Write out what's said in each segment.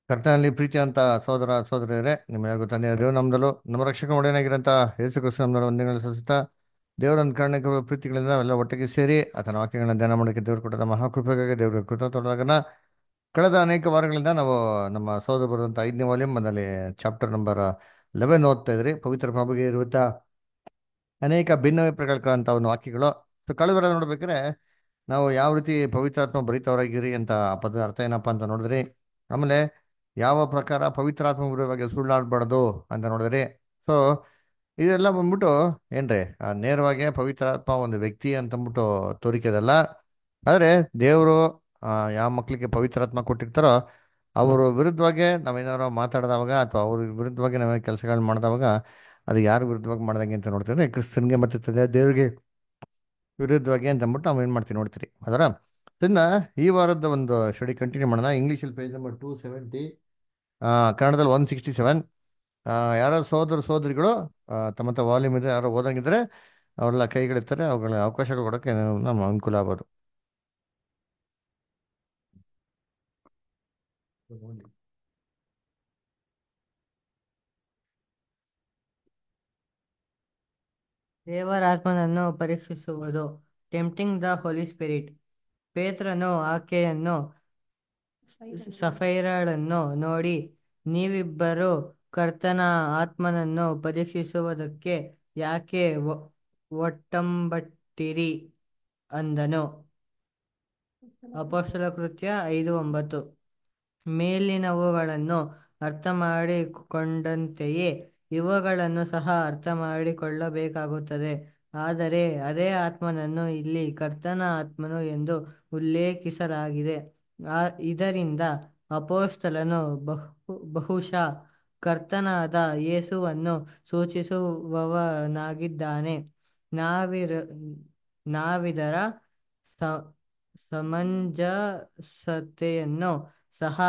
ಕರ್ತನಲ್ಲಿ ಪ್ರೀತಿ ಅಂತ ಸೋದರ ಸೋದರಿಯರೇ ನಿಮ್ಮೆಲ್ಲರಿಗೂ ತಂದೆಯ ದೇವ ನಮ್ದಲು ನಮ್ಮ ರಕ್ಷಕ ಒಡೆಯನಾಗಿರಂತ ಯೇಸು ಕ್ರಿಸ್ತ ನಮ್ಮನ್ನು ವಂದನೆಗಳು ಸಲ್ಲಿಸುತ್ತಾ ದೇವರ ಕರುಣೆಗಳು ಪ್ರೀತಿಗಳಿಂದ ನಾವೆಲ್ಲ ಒಟ್ಟಿಗೆ ಸೇರಿ ಆತನ ವಾಕ್ಯಗಳನ್ನ ಧ್ಯಾನ ಮಾಡೋಕ್ಕೆ ದೇವರು ಕೊಟ್ಟದ ಮಹಾಕೃಪೆಗಾಗಿ ದೇವರ ಕೃತಜ್ಞತಾಗನ ಕಳೆದ ಅನೇಕ ವಾರಗಳಿಂದ ನಾವು ನಮ್ಮ ಸೋದರ ಬರುವಂಥ 5ನೇ ವಾಲ್ಯೂಮ್ ಅದರಲ್ಲಿ ಚಾಪ್ಟರ್ ನಂಬರ್ 11 ಓದ್ತಾ ಇದ್ರಿ ಪವಿತ್ರ ಬಗ್ಗೆ ಇರುವಂಥ ಅನೇಕ ಭಿನ್ನಾಭಿಪ್ರಾಯಗಳಂತ ಒಂದು ವಾಕ್ಯಗಳು. ಸೊ ಕಳೆದ ವಾರ ನೋಡ್ಬೇಕಾದ್ರೆ ನಾವು ಯಾವ ರೀತಿ ಪವಿತ್ರಾತ್ಮ ಭರಿತವರಾಗಿರಿ ಅಂತ ಆ ಪದ ಅರ್ಥ ಏನಪ್ಪಾ ಅಂತ ನೋಡಿದ್ರಿ. ಆಮೇಲೆ ಯಾವ ಪ್ರಕಾರ ಪವಿತ್ರಾತ್ಮ ವಿರುದ್ಧವಾಗಿ ಸುಳ್ಳಾಡಬಾರ್ದು ಅಂತ ನೋಡಿದ್ರಿ. ಸೊ ಇದೆಲ್ಲ ಬಂದ್ಬಿಟ್ಟು ಏನ್ರಿ ನೇರವಾಗಿ ಪವಿತ್ರಾತ್ಮ ಒಂದು ವ್ಯಕ್ತಿ ಅಂತಂದ್ಬಿಟ್ಟು ತೋರಿಕೆದಲ್ಲ. ಆದರೆ ದೇವರು ಯಾವ ಮಕ್ಕಳಿಗೆ ಪವಿತ್ರಾತ್ಮ ಕೊಟ್ಟಿರ್ತಾರೋ ಅವರು ವಿರುದ್ಧವಾಗಿ ನಾವೇನಾದ್ರು ಮಾತಾಡಿದವಾಗ ಅಥವಾ ಅವ್ರ ವಿರುದ್ಧವಾಗಿ ನಾವೇ ಕೆಲಸಗಳನ್ನ ಮಾಡಿದವಾಗ ಅದು ಯಾರು ವಿರುದ್ಧವಾಗಿ ಮಾಡ್ದಂಗೆ ಅಂತ ನೋಡ್ತೀವಿ, ಕ್ರಿಸ್ತನ್ಗೆ ಮತ್ತೆ ದೇವರಿಗೆ ವಿರುದ್ಧವಾಗಿ ಅಂತ ಅಂದ್ಬಿಟ್ಟು ನಾವು ಏನು ಮಾಡ್ತೀವಿ ನೋಡ್ತೀರಿ ಅದರ. ಇದನ್ನ ಈ ವಾರದ ಒಂದು ಸ್ಟಡಿ ಕಂಟಿನ್ಯೂ ಮಾಡೋಣ. ಇಂಗ್ಲೀಷಲ್ಲಿ ಪೇಜ್ ನಂಬರ್ 270, ಕನ್ನಡದಲ್ಲಿ 167. ಯಾರೋ ಸೋದರ ಸೋದರಿಗಳು ತಮ್ಮ ತಮ್ಮ ವಾಲ್ಯೂಮ್ ಇದ್ರೆ ಯಾರೋ ಓದಂಗಿದ್ರೆ ಅವರೆಲ್ಲ ಕೈಗಳಿರ್ತಾರೆ, ಅವುಗಳ ಅವಕಾಶಗಳು ಕೊಡೋಕ್ಕೆ ನಮ್ಮ ಅನುಕೂಲ ಆಗ್ಬೋದು. ದೇವರಾತ್ಮನನ್ನು ಪರೀಕ್ಷಿಸುವುದು. Tempting the holy spirit. ಪೇತ್ರನು ಆಕೆಯನ್ನು ಸಫೈರಳನ್ನು ನೋಡಿ, ನೀವಿಬ್ಬರು ಕರ್ತನ ಆತ್ಮನನ್ನು ಪರೀಕ್ಷಿಸುವುದಕ್ಕೆ ಯಾಕೆ ಒಟ್ಟಂಬಟ್ಟಿರಿ ಅಂದನು. ಅಪೊಸ್ತಲ ಕೃತ್ಯ 5:9. ಮೇಲಿನವುಗಳನ್ನು ಅರ್ಥಮಾಡಿಕೊಂಡಂತೆಯೇ ಇವುಗಳನ್ನು ಸಹ ಅರ್ಥಮಾಡಿಕೊಳ್ಳಬೇಕಾಗುತ್ತದೆ. ಆದರೆ ಅದೇ ಆತ್ಮನನ್ನು ಇಲ್ಲಿ ಕರ್ತನ ಆತ್ಮನು ಎಂದು ಉಲ್ಲೇಖಿಸಲಾಗಿದೆ. ಇದರಿಂದ ಅಪೊಸ್ತಲನು ಬಹುಶಃ ಕರ್ತನಾದ ಯೇಸುವನ್ನು ಸೂಚಿಸುವವನಾಗಿದ್ದಾನೆ. ನಾವಿದರ ಸಮಂಜಸತೆಯನ್ನು ಸಹ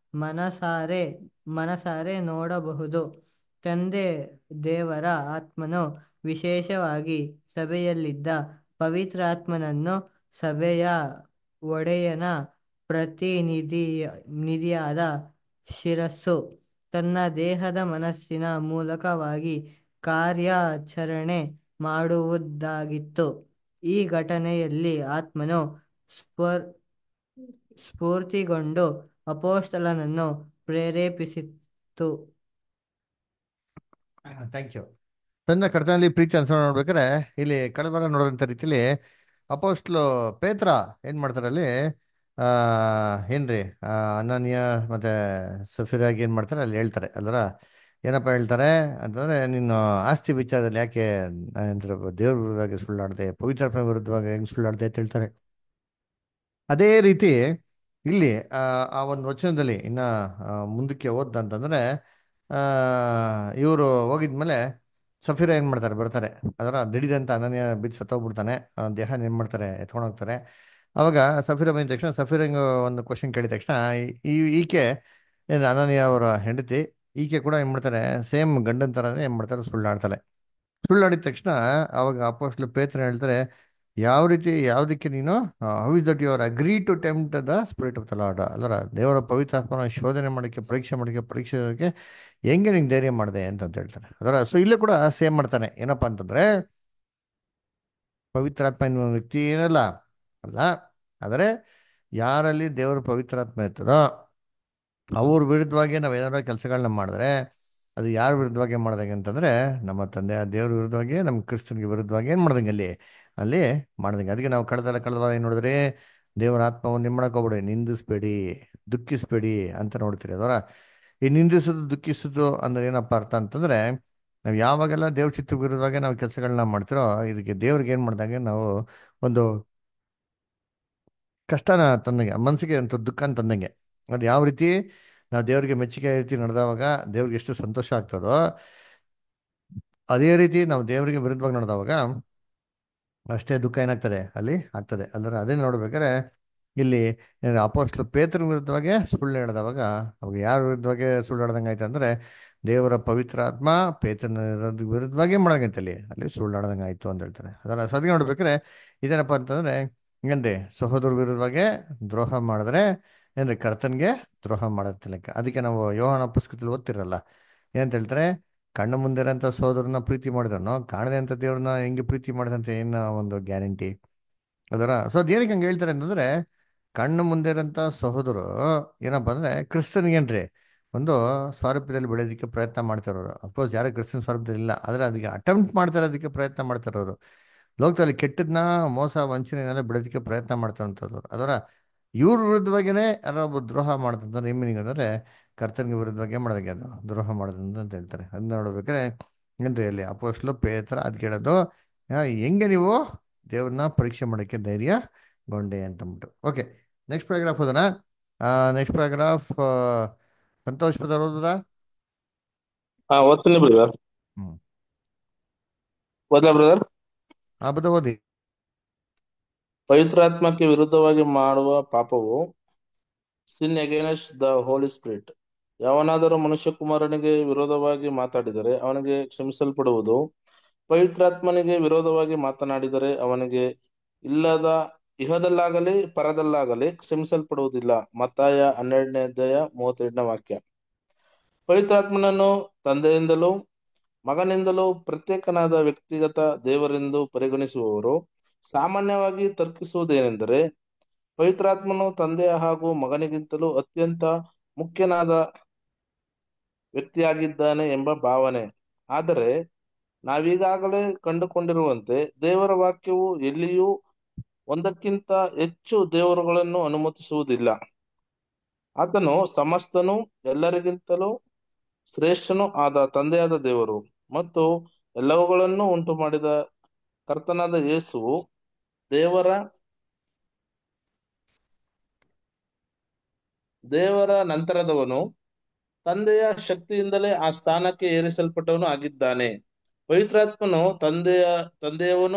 ಮನಸಾರೆ ನೋಡಬಹುದು. ತಂದೆ ದೇವರ ಆತ್ಮನು ವಿಶೇಷವಾಗಿ ಸಭೆಯಲ್ಲಿದ್ದ ಪವಿತ್ರಾತ್ಮನನ್ನು ಸಭೆಯ ಒಡೆಯನ ಪ್ರತಿನಿಧಿಯಾದ ಶಿರಸ್ಸು ತನ್ನ ದೇಹದ ಮನಸ್ಸಿನ ಮೂಲಕವಾಗಿ ಕಾರ್ಯಾಚರಣೆ ಮಾಡುವುದಾಗಿತ್ತು. ಈ ಘಟನೆಯಲ್ಲಿ ಆತ್ಮನು ಸ್ಫೂರ್ತಿಗೊಂಡು ಅಪೊಸ್ತಲನನ್ನು ಪ್ರೇರೇಪಿಸಿತು. Thank you. ತನ್ನ ಕರ್ತನಲ್ಲಿ ಪ್ರೀತಿ ಅನ್ಸೋಣ ನೋಡ್ಬೇಕಾದ್ರೆ ಇಲ್ಲಿ ಕಳೆದ ವಾರ ನೋಡಿದಂಥ ರೀತಿಯಲ್ಲಿ ಅಪೋಸ್ಟ್ಲು ಪೇತ್ರ ಏನ್ ಮಾಡ್ತಾರೆ ಅಲ್ಲಿ ಆ ಏನ್ರಿ ಅನನ್ಯ ಮತ್ತೆ ಸಫಿರಾಗಿ ಏನ್ ಮಾಡ್ತಾರೆ ಅಲ್ಲಿ ಹೇಳ್ತಾರೆ ಅಲ್ವರ. ಏನಪ್ಪ ಹೇಳ್ತಾರೆ ಅಂತಂದ್ರೆ, ನೀನು ಆಸ್ತಿ ವಿಚಾರದಲ್ಲಿ ಯಾಕೆ ದೇವ್ರ ವಿರುದ್ಧವಾಗಿ ಸುಳ್ಳಾಡ್ದೆ, ಪವಿತ್ರಾತ್ಮ ವಿರುದ್ಧವಾಗಿ ಹೆಂಗ್ ಸುಳ್ಳಾಡ್ದೆ ಅಂತ ಹೇಳ್ತಾರೆ. ಅದೇ ರೀತಿ ಇಲ್ಲಿ ಆ ಒಂದು ವಚನದಲ್ಲಿ ಇನ್ನ ಮುಂದಕ್ಕೆ ಓದ್ದಂತಂದ್ರೆ ಆ ಇವರು ಹೋಗಿದ್ಮೇಲೆ ಸಫೀರ ಏನ್ ಮಾಡ್ತಾರೆ, ಬರ್ತಾರೆ ಅದರ ದಿಢೀರಂತ ಅನನ್ಯ ಬಿದ್ದು ಸತ್ತೋಗ್ಬಿಡ್ತಾನೆ. ದೇಹ ಏನ್ ಮಾಡ್ತಾರೆ, ಎತ್ಕೊಂಡು ಹೋಗ್ತಾರೆ. ಅವಾಗ ಸಫೀರ ಬಂದ ತಕ್ಷಣ ಸಫೀರಂಗ್ ಒಂದು ಕ್ವಶನ್ ಕೇಳಿದ ತಕ್ಷಣ ಈಕೆ ಏನು ಅನನ್ಯ ಅವರ ಹೆಂಡತಿ, ಈಕೆ ಕೂಡ ಏನ್ ಮಾಡ್ತಾರೆ, ಸೇಮ್ ಗಂಡನ ಥರನೇ ಏನ್ ಮಾಡ್ತಾರೆ, ಸುಳ್ಳಾಡ್ತಾಳೆ. ಸುಳ್ಳಾಡಿದ ತಕ್ಷಣ ಅವಾಗ ಅಪೊಸ್ತಲ ಪೇತ್ರ ಹೇಳ್ತಾರೆ, ಯಾವ ರೀತಿ ಯಾವುದಕ್ಕೆ ನೀನು how is that you are agree to tempt the spirit of the lord ಅಲ್ಲರ, ದೇವರ ಪವಿತ್ರಾತ್ಮನ ಶೋಧನೆ ಮಾಡೋಕ್ಕೆ ಪರೀಕ್ಷೆಗೆ ಹೆಂಗೆ ನಿಂಗೆ ಧೈರ್ಯ ಮಾಡಿದೆ ಅಂತ ಹೇಳ್ತಾರೆ ಅದರ. ಸೊ ಇಲ್ಲೂ ಕೂಡ ಸೇಮ್ ಮಾಡ್ತಾನೆ. ಏನಪ್ಪಾ ಅಂತಂದ್ರೆ, ಪವಿತ್ರಾತ್ಮ ಎನ್ನುವ ವ್ಯಕ್ತಿ ಏನಲ್ಲ ಅಲ್ಲ, ಆದರೆ ಯಾರಲ್ಲಿ ದೇವರ ಪವಿತ್ರಾತ್ಮ ಇರ್ತದೋ ಅವ್ರ ವಿರುದ್ಧವಾಗಿ ನಾವೇನಾದ್ರು ಕೆಲಸಗಳನ್ನ ಮಾಡಿದ್ರೆ ಅದು ಯಾರ ವಿರುದ್ಧವಾಗಿ ಮಾಡ್ದಂಗೆ ಅಂತಂದ್ರೆ, ನಮ್ಮ ತಂದೆ ದೇವ್ರ ವಿರುದ್ಧವಾಗಿ, ನಮ್ಮ ಕ್ರಿಸ್ತನಿಗೆ ವಿರುದ್ಧವಾಗಿ ಏನ್ ಮಾಡ್ದಂಗೆ ಅಲ್ಲಿ ಮಾಡ್ದಂಗೆ. ಅದಕ್ಕೆ ನಾವು ಕಳೆದ ವಾರ ಏನ್ ನೋಡಿದ್ರೆ, ದೇವರ ಆತ್ಮವನ್ನು ಏನ್ ಮಾಡಕ್ ಹೋಗ್ಬೇಡಿ, ನಿಂದಿಸ್ಬೇಡಿ, ದುಃಖಿಸ್ಬೇಡಿ ಅಂತ ನೋಡ್ತೀರಿ ಅದರ. ಈ ನಿಂದಿಸೋದು ದುಃಖಿಸೋದು ಅಂದ್ರೆ ಏನಪ್ಪ ಅರ್ಥ ಅಂತಂದ್ರೆ, ನಾವು ಯಾವಾಗೆಲ್ಲ ದೇವ್ರ ಚಿತ್ತ ವಿರುದ್ಧವಾಗಿ ನಾವು ಕೆಲಸಗಳನ್ನ ಮಾಡ್ತಿರೋ ಇದಕ್ಕೆ ದೇವ್ರಿಗೆ ಏನ್ ಮಾಡ್ದಂಗೆ ನಾವು ಒಂದು ಕಷ್ಟನ ತಂದಂಗೆ, ಮನಸ್ಸಿಗೆ ಅಂತ ದುಃಖ ಅಂತ ತಂದಂಗೆ. ಅದು ಯಾವ ರೀತಿ ನಾವು ದೇವರಿಗೆ ಮೆಚ್ಚುಗೆ ರೀತಿ ನಡೆದವಾಗ ದೇವ್ರಿಗೆ ಎಷ್ಟು ಸಂತೋಷ ಆಗ್ತದೋ, ಅದೇ ರೀತಿ ನಾವು ದೇವರಿಗೆ ವಿರುದ್ಧವಾಗಿ ನಡೆದವಾಗ ಅಷ್ಟೇ ದುಃಖ ಏನಾಗ್ತದೆ ಅಲ್ಲಿ ಆಗ್ತದೆ ಅಲ್ಲರ. ಅದೇ ನೋಡ್ಬೇಕಾದ್ರೆ ಇಲ್ಲಿ ಅಪೊಸ್ತಲ ಪೇತ್ರನ ವಿರುದ್ಧವಾಗಿ ಸುಳ್ಳು ಹೇಳಿದವಾಗ ಅವಾಗ ಯಾರ ವಿರುದ್ಧವಾಗಿ ಸುಳ್ಳು ಹೇಳ್ದಂಗೆ ಆಯ್ತು ಅಂದ್ರೆ, ದೇವರ ಪವಿತ್ರಾತ್ಮ ಪೇತ್ರನ ವಿರುದ್ಧವಾಗಿ ಮಾಡಂಗೈತೆ ಅಲ್ಲಿ ಸುಳ್ಳಾಡ್ದಂಗೆ ಆಯ್ತು ಅಂತ ಹೇಳ್ತಾರೆ ಅದರ. ಸದ್ಯ ನೋಡ್ಬೇಕಾದ್ರೆ ಇದೇನಪ್ಪ ಅಂತಂದ್ರೆ, ಹಿಂಗಂದ್ರೆ ಸಹೋದರ ವಿರುದ್ಧವಾಗಿ ದ್ರೋಹ ಮಾಡಿದ್ರೆ ಏನ್ರಿ ಕರ್ತನ್ಗೆ ದ್ರೋಹ ಮಾಡೋದ್ ಲೆಕ್ಕ. ಅದಕ್ಕೆ ನಾವು ಯೋಹಾನ ಪುಸ್ತಕದಲ್ಲಿ ಓದ್ತಿರಲ್ಲ, ಏನಂತ ಹೇಳ್ತಾರೆ, ಕಣ್ಣು ಮುಂದೆ ಇರೋಂಥ ಸೋದರನ ಪ್ರೀತಿ ಮಾಡಿದನು, ಕಾಣದೆ ಅಂತ ದೇವ್ರನ್ನ ಹೆಂಗೆ ಪ್ರೀತಿ ಮಾಡಿದಂತೆ ಏನ ಒಂದು ಗ್ಯಾರಂಟಿ ಅದರ. ಸೊ ಅದೇನಕ್ಕೆ ಹಂಗೆ ಹೇಳ್ತಾರೆ ಅಂತಂದ್ರೆ, ಕಣ್ಣು ಮುಂದೆ ಇರೋಂಥ ಸಹೋದರು ಏನಪ್ಪ ಅಂದ್ರೆ ಕ್ರಿಸ್ತನ್ಗೇನ್ರಿ ಒಂದು ಸ್ವಾರೂಪ್ಯದಲ್ಲಿ ಬೆಳೆಯೋದಕ್ಕೆ ಪ್ರಯತ್ನ ಮಾಡ್ತಾರೋರು. ಅಫ್ಕೋರ್ಸ್ ಯಾರು ಕ್ರಿಸ್ತನ್ ಸ್ವರೂಪದಲ್ಲಿ ಇಲ್ಲ, ಆದರೆ ಅದಕ್ಕೆ ಅಟೆಂಪ್ಟ್ ಮಾಡ್ತಾರೆ, ಅದಕ್ಕೆ ಪ್ರಯತ್ನ ಮಾಡ್ತಾರೋರು. ಲೋಕದಲ್ಲಿ ಕೆಟ್ಟದ್ನ, ಮೋಸ ವಂಚನೆನೆಲ್ಲ ಬಿಡೋದಕ್ಕೆ ಪ್ರಯತ್ನ ಮಾಡ್ತಾರಂಥದ್ದು ಅದರ. ಇವ್ರ ವಿರುದ್ಧವಾಗಿನೇ ಯಾರೋ ಒಬ್ಬ ದ್ರೋಹ ಮಾಡ್ತಂದ್ರೆ ಏನ್ ಮೀನಿಂಗ್ ಅಂದ್ರೆ ಕರ್ತನಿಗೆ ವಿರುದ್ಧವಾಗಿ ಏನ್ ಮಾಡೋದಕ್ಕೆ ಅದು ದ್ರೋಹ ಮಾಡೋದು ಅಂತ ಹೇಳ್ತಾರೆ. ಅದನ್ನ ನೋಡ್ಬೇಕಾದ್ರೆ ಏನ್ರಿ ಅಲ್ಲಿ ಅಪೋಸ್ಟ್ಲು ಪೇತ್ರ ಅದ್ ಕೇಳೋದು, ಹೆಂಗೆ ನೀವು ದೇವ್ರನ್ನ ಪರೀಕ್ಷೆ ಮಾಡೋಕ್ಕೆ ಧೈರ್ಯಗೊಂಡೆ ಅಂತಂದ್ಬಿಟ್ಟು. ಓಕೆ, ನೆಕ್ಸ್ಟ್ ಪ್ಯಾರಾಗ್ರಾಫ್ ಓದೋಣ. ನೆಕ್ಸ್ಟ್ ಪ್ಯಾರಾಗ್ರಾಫ್ ಸಂತೋಷ್ ಪದ ಓದೋದಾ? ಓದ್ತೀನಿ ಬ್ರದರ್. ಹ್ಮ್, ಓದ್ಲಾ ಬ್ರದರ್? ಬದ ಓದಿ. ಪವಿತ್ರಾತ್ಮಕ್ಕೆ ವಿರುದ್ಧವಾಗಿ ಮಾಡುವ ಪಾಪವು sin against the holy spirit. ಯಾವನಾದರೂ ಮನುಷ್ಯಕುಮಾರನಿಗೆ ವಿರೋಧವಾಗಿ ಮಾತಾಡಿದರೆ ಅವನಿಗೆ ಕ್ಷಮಿಸಲ್ಪಡುವುದು. ಪವಿತ್ರಾತ್ಮನಿಗೆ ವಿರೋಧವಾಗಿ ಮಾತನಾಡಿದರೆ ಅವನಿಗೆ ಇಲ್ಲದ ಇಹದಲ್ಲಾಗಲಿ ಪರದಲ್ಲಾಗಲಿ ಕ್ಷಮಿಸಲ್ಪಡುವುದಿಲ್ಲ. ಮತ್ತಾಯ 12ನೇ ಅಧ್ಯಾಯ 32ನೇ ವಾಕ್ಯ. ಪವಿತ್ರಾತ್ಮನನ್ನು ತಂದೆಯಿಂದಲೂ ಮಗನಿಂದಲೂ ಪ್ರತ್ಯೇಕನಾದ ವ್ಯಕ್ತಿಗತ ದೇವರೆಂದು ಪರಿಗಣಿಸುವವರು ಸಾಮಾನ್ಯವಾಗಿ ತರ್ಕಿಸುವುದೇನೆಂದರೆ, ಪವಿತ್ರಾತ್ಮನು ತಂದೆಯ ಹಾಗೂ ಮಗನಿಗಿಂತಲೂ ಅತ್ಯಂತ ಮುಖ್ಯನಾದ ವ್ಯಕ್ತಿಯಾಗಿದ್ದಾನೆ ಎಂಬ ಭಾವನೆ. ಆದರೆ ನಾವೀಗಾಗಲೇ ಕಂಡುಕೊಂಡಿರುವಂತೆ ದೇವರ ವಾಕ್ಯವು ಎಲ್ಲಿಯೂ ಒಂದಕ್ಕಿಂತ ಹೆಚ್ಚು ದೇವರುಗಳನ್ನು ಅನುಮತಿಸುವುದಿಲ್ಲ. ಆತನು ಸಮಸ್ತನೂ ಎಲ್ಲರಿಗಿಂತಲೂ ಶ್ರೇಷ್ಠನೂ ಆದ ತಂದೆಯಾದ ದೇವರು ಮತ್ತು ಎಲ್ಲವುಗಳನ್ನು ಉಂಟು ಮಾಡಿದ ಕರ್ತನಾದ ಯೇಸುವು ದೇವರ ನಂತರದವನು, ತಂದೆಯ ಶಕ್ತಿಯಿಂದಲೇ ಆ ಸ್ಥಾನಕ್ಕೆ ಏರಿಸಲ್ಪಟ್ಟವನು ಆಗಿದ್ದಾನೆ. ಪವಿತ್ರಾತ್ಮನು ತಂದೆಯವನು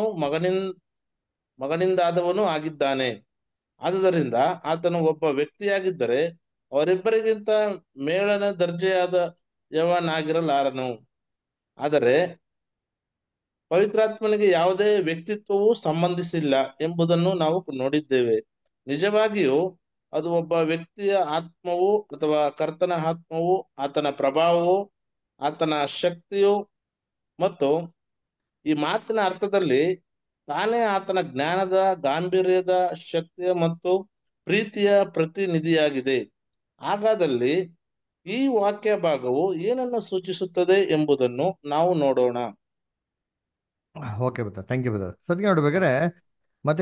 ಮಗನಿಂದಾದವನು ಆಗಿದ್ದಾನೆ. ಆದುದರಿಂದ ಆತನು ಒಬ್ಬ ವ್ಯಕ್ತಿಯಾಗಿದ್ದರೆ ಅವರಿಬ್ಬರಿಗಿಂತ ಮೇಲನ ದರ್ಜೆಯಾದ ಯವನಾಗಿರಲಾರನು. ಆದರೆ ಪವಿತ್ರಾತ್ಮನಿಗೆ ಯಾವುದೇ ವ್ಯಕ್ತಿತ್ವವೂ ಸಂಬಂಧಿಸಿಲ್ಲ ಎಂಬುದನ್ನು ನಾವು ನೋಡಿದ್ದೇವೆ. ನಿಜವಾಗಿಯೂ ಅದು ಒಬ್ಬ ವ್ಯಕ್ತಿಯ ಆತ್ಮವು ಅಥವಾ ಕರ್ತನ ಆತ್ಮವು, ಆತನ ಪ್ರಭಾವವು, ಆತನ ಶಕ್ತಿಯು ಮತ್ತು ಈ ಮಾತಿನ ಅರ್ಥದಲ್ಲಿ ತಾನೇ ಆತನ ಜ್ಞಾನದ, ಗಾಂಭೀರ್ಯದ, ಶಕ್ತಿಯ ಮತ್ತು ಪ್ರೀತಿಯ ಪ್ರತಿನಿಧಿಯಾಗಿದೆ. ಹಾಗಾದಲ್ಲಿ ಈ ವಾಕ್ಯ ಭಾಗವು ಏನನ್ನು ಸೂಚಿಸುತ್ತದೆ ಎಂಬುದನ್ನು ನಾವು ನೋಡೋಣ. ಓಕೆ ಬದ, ಥ್ಯಾಂಕ್ ಯು ಬದ. ಸದ್ಯ ನೋಡ್ಬೇಕಾದ್ರೆ ಮತ್ತೆ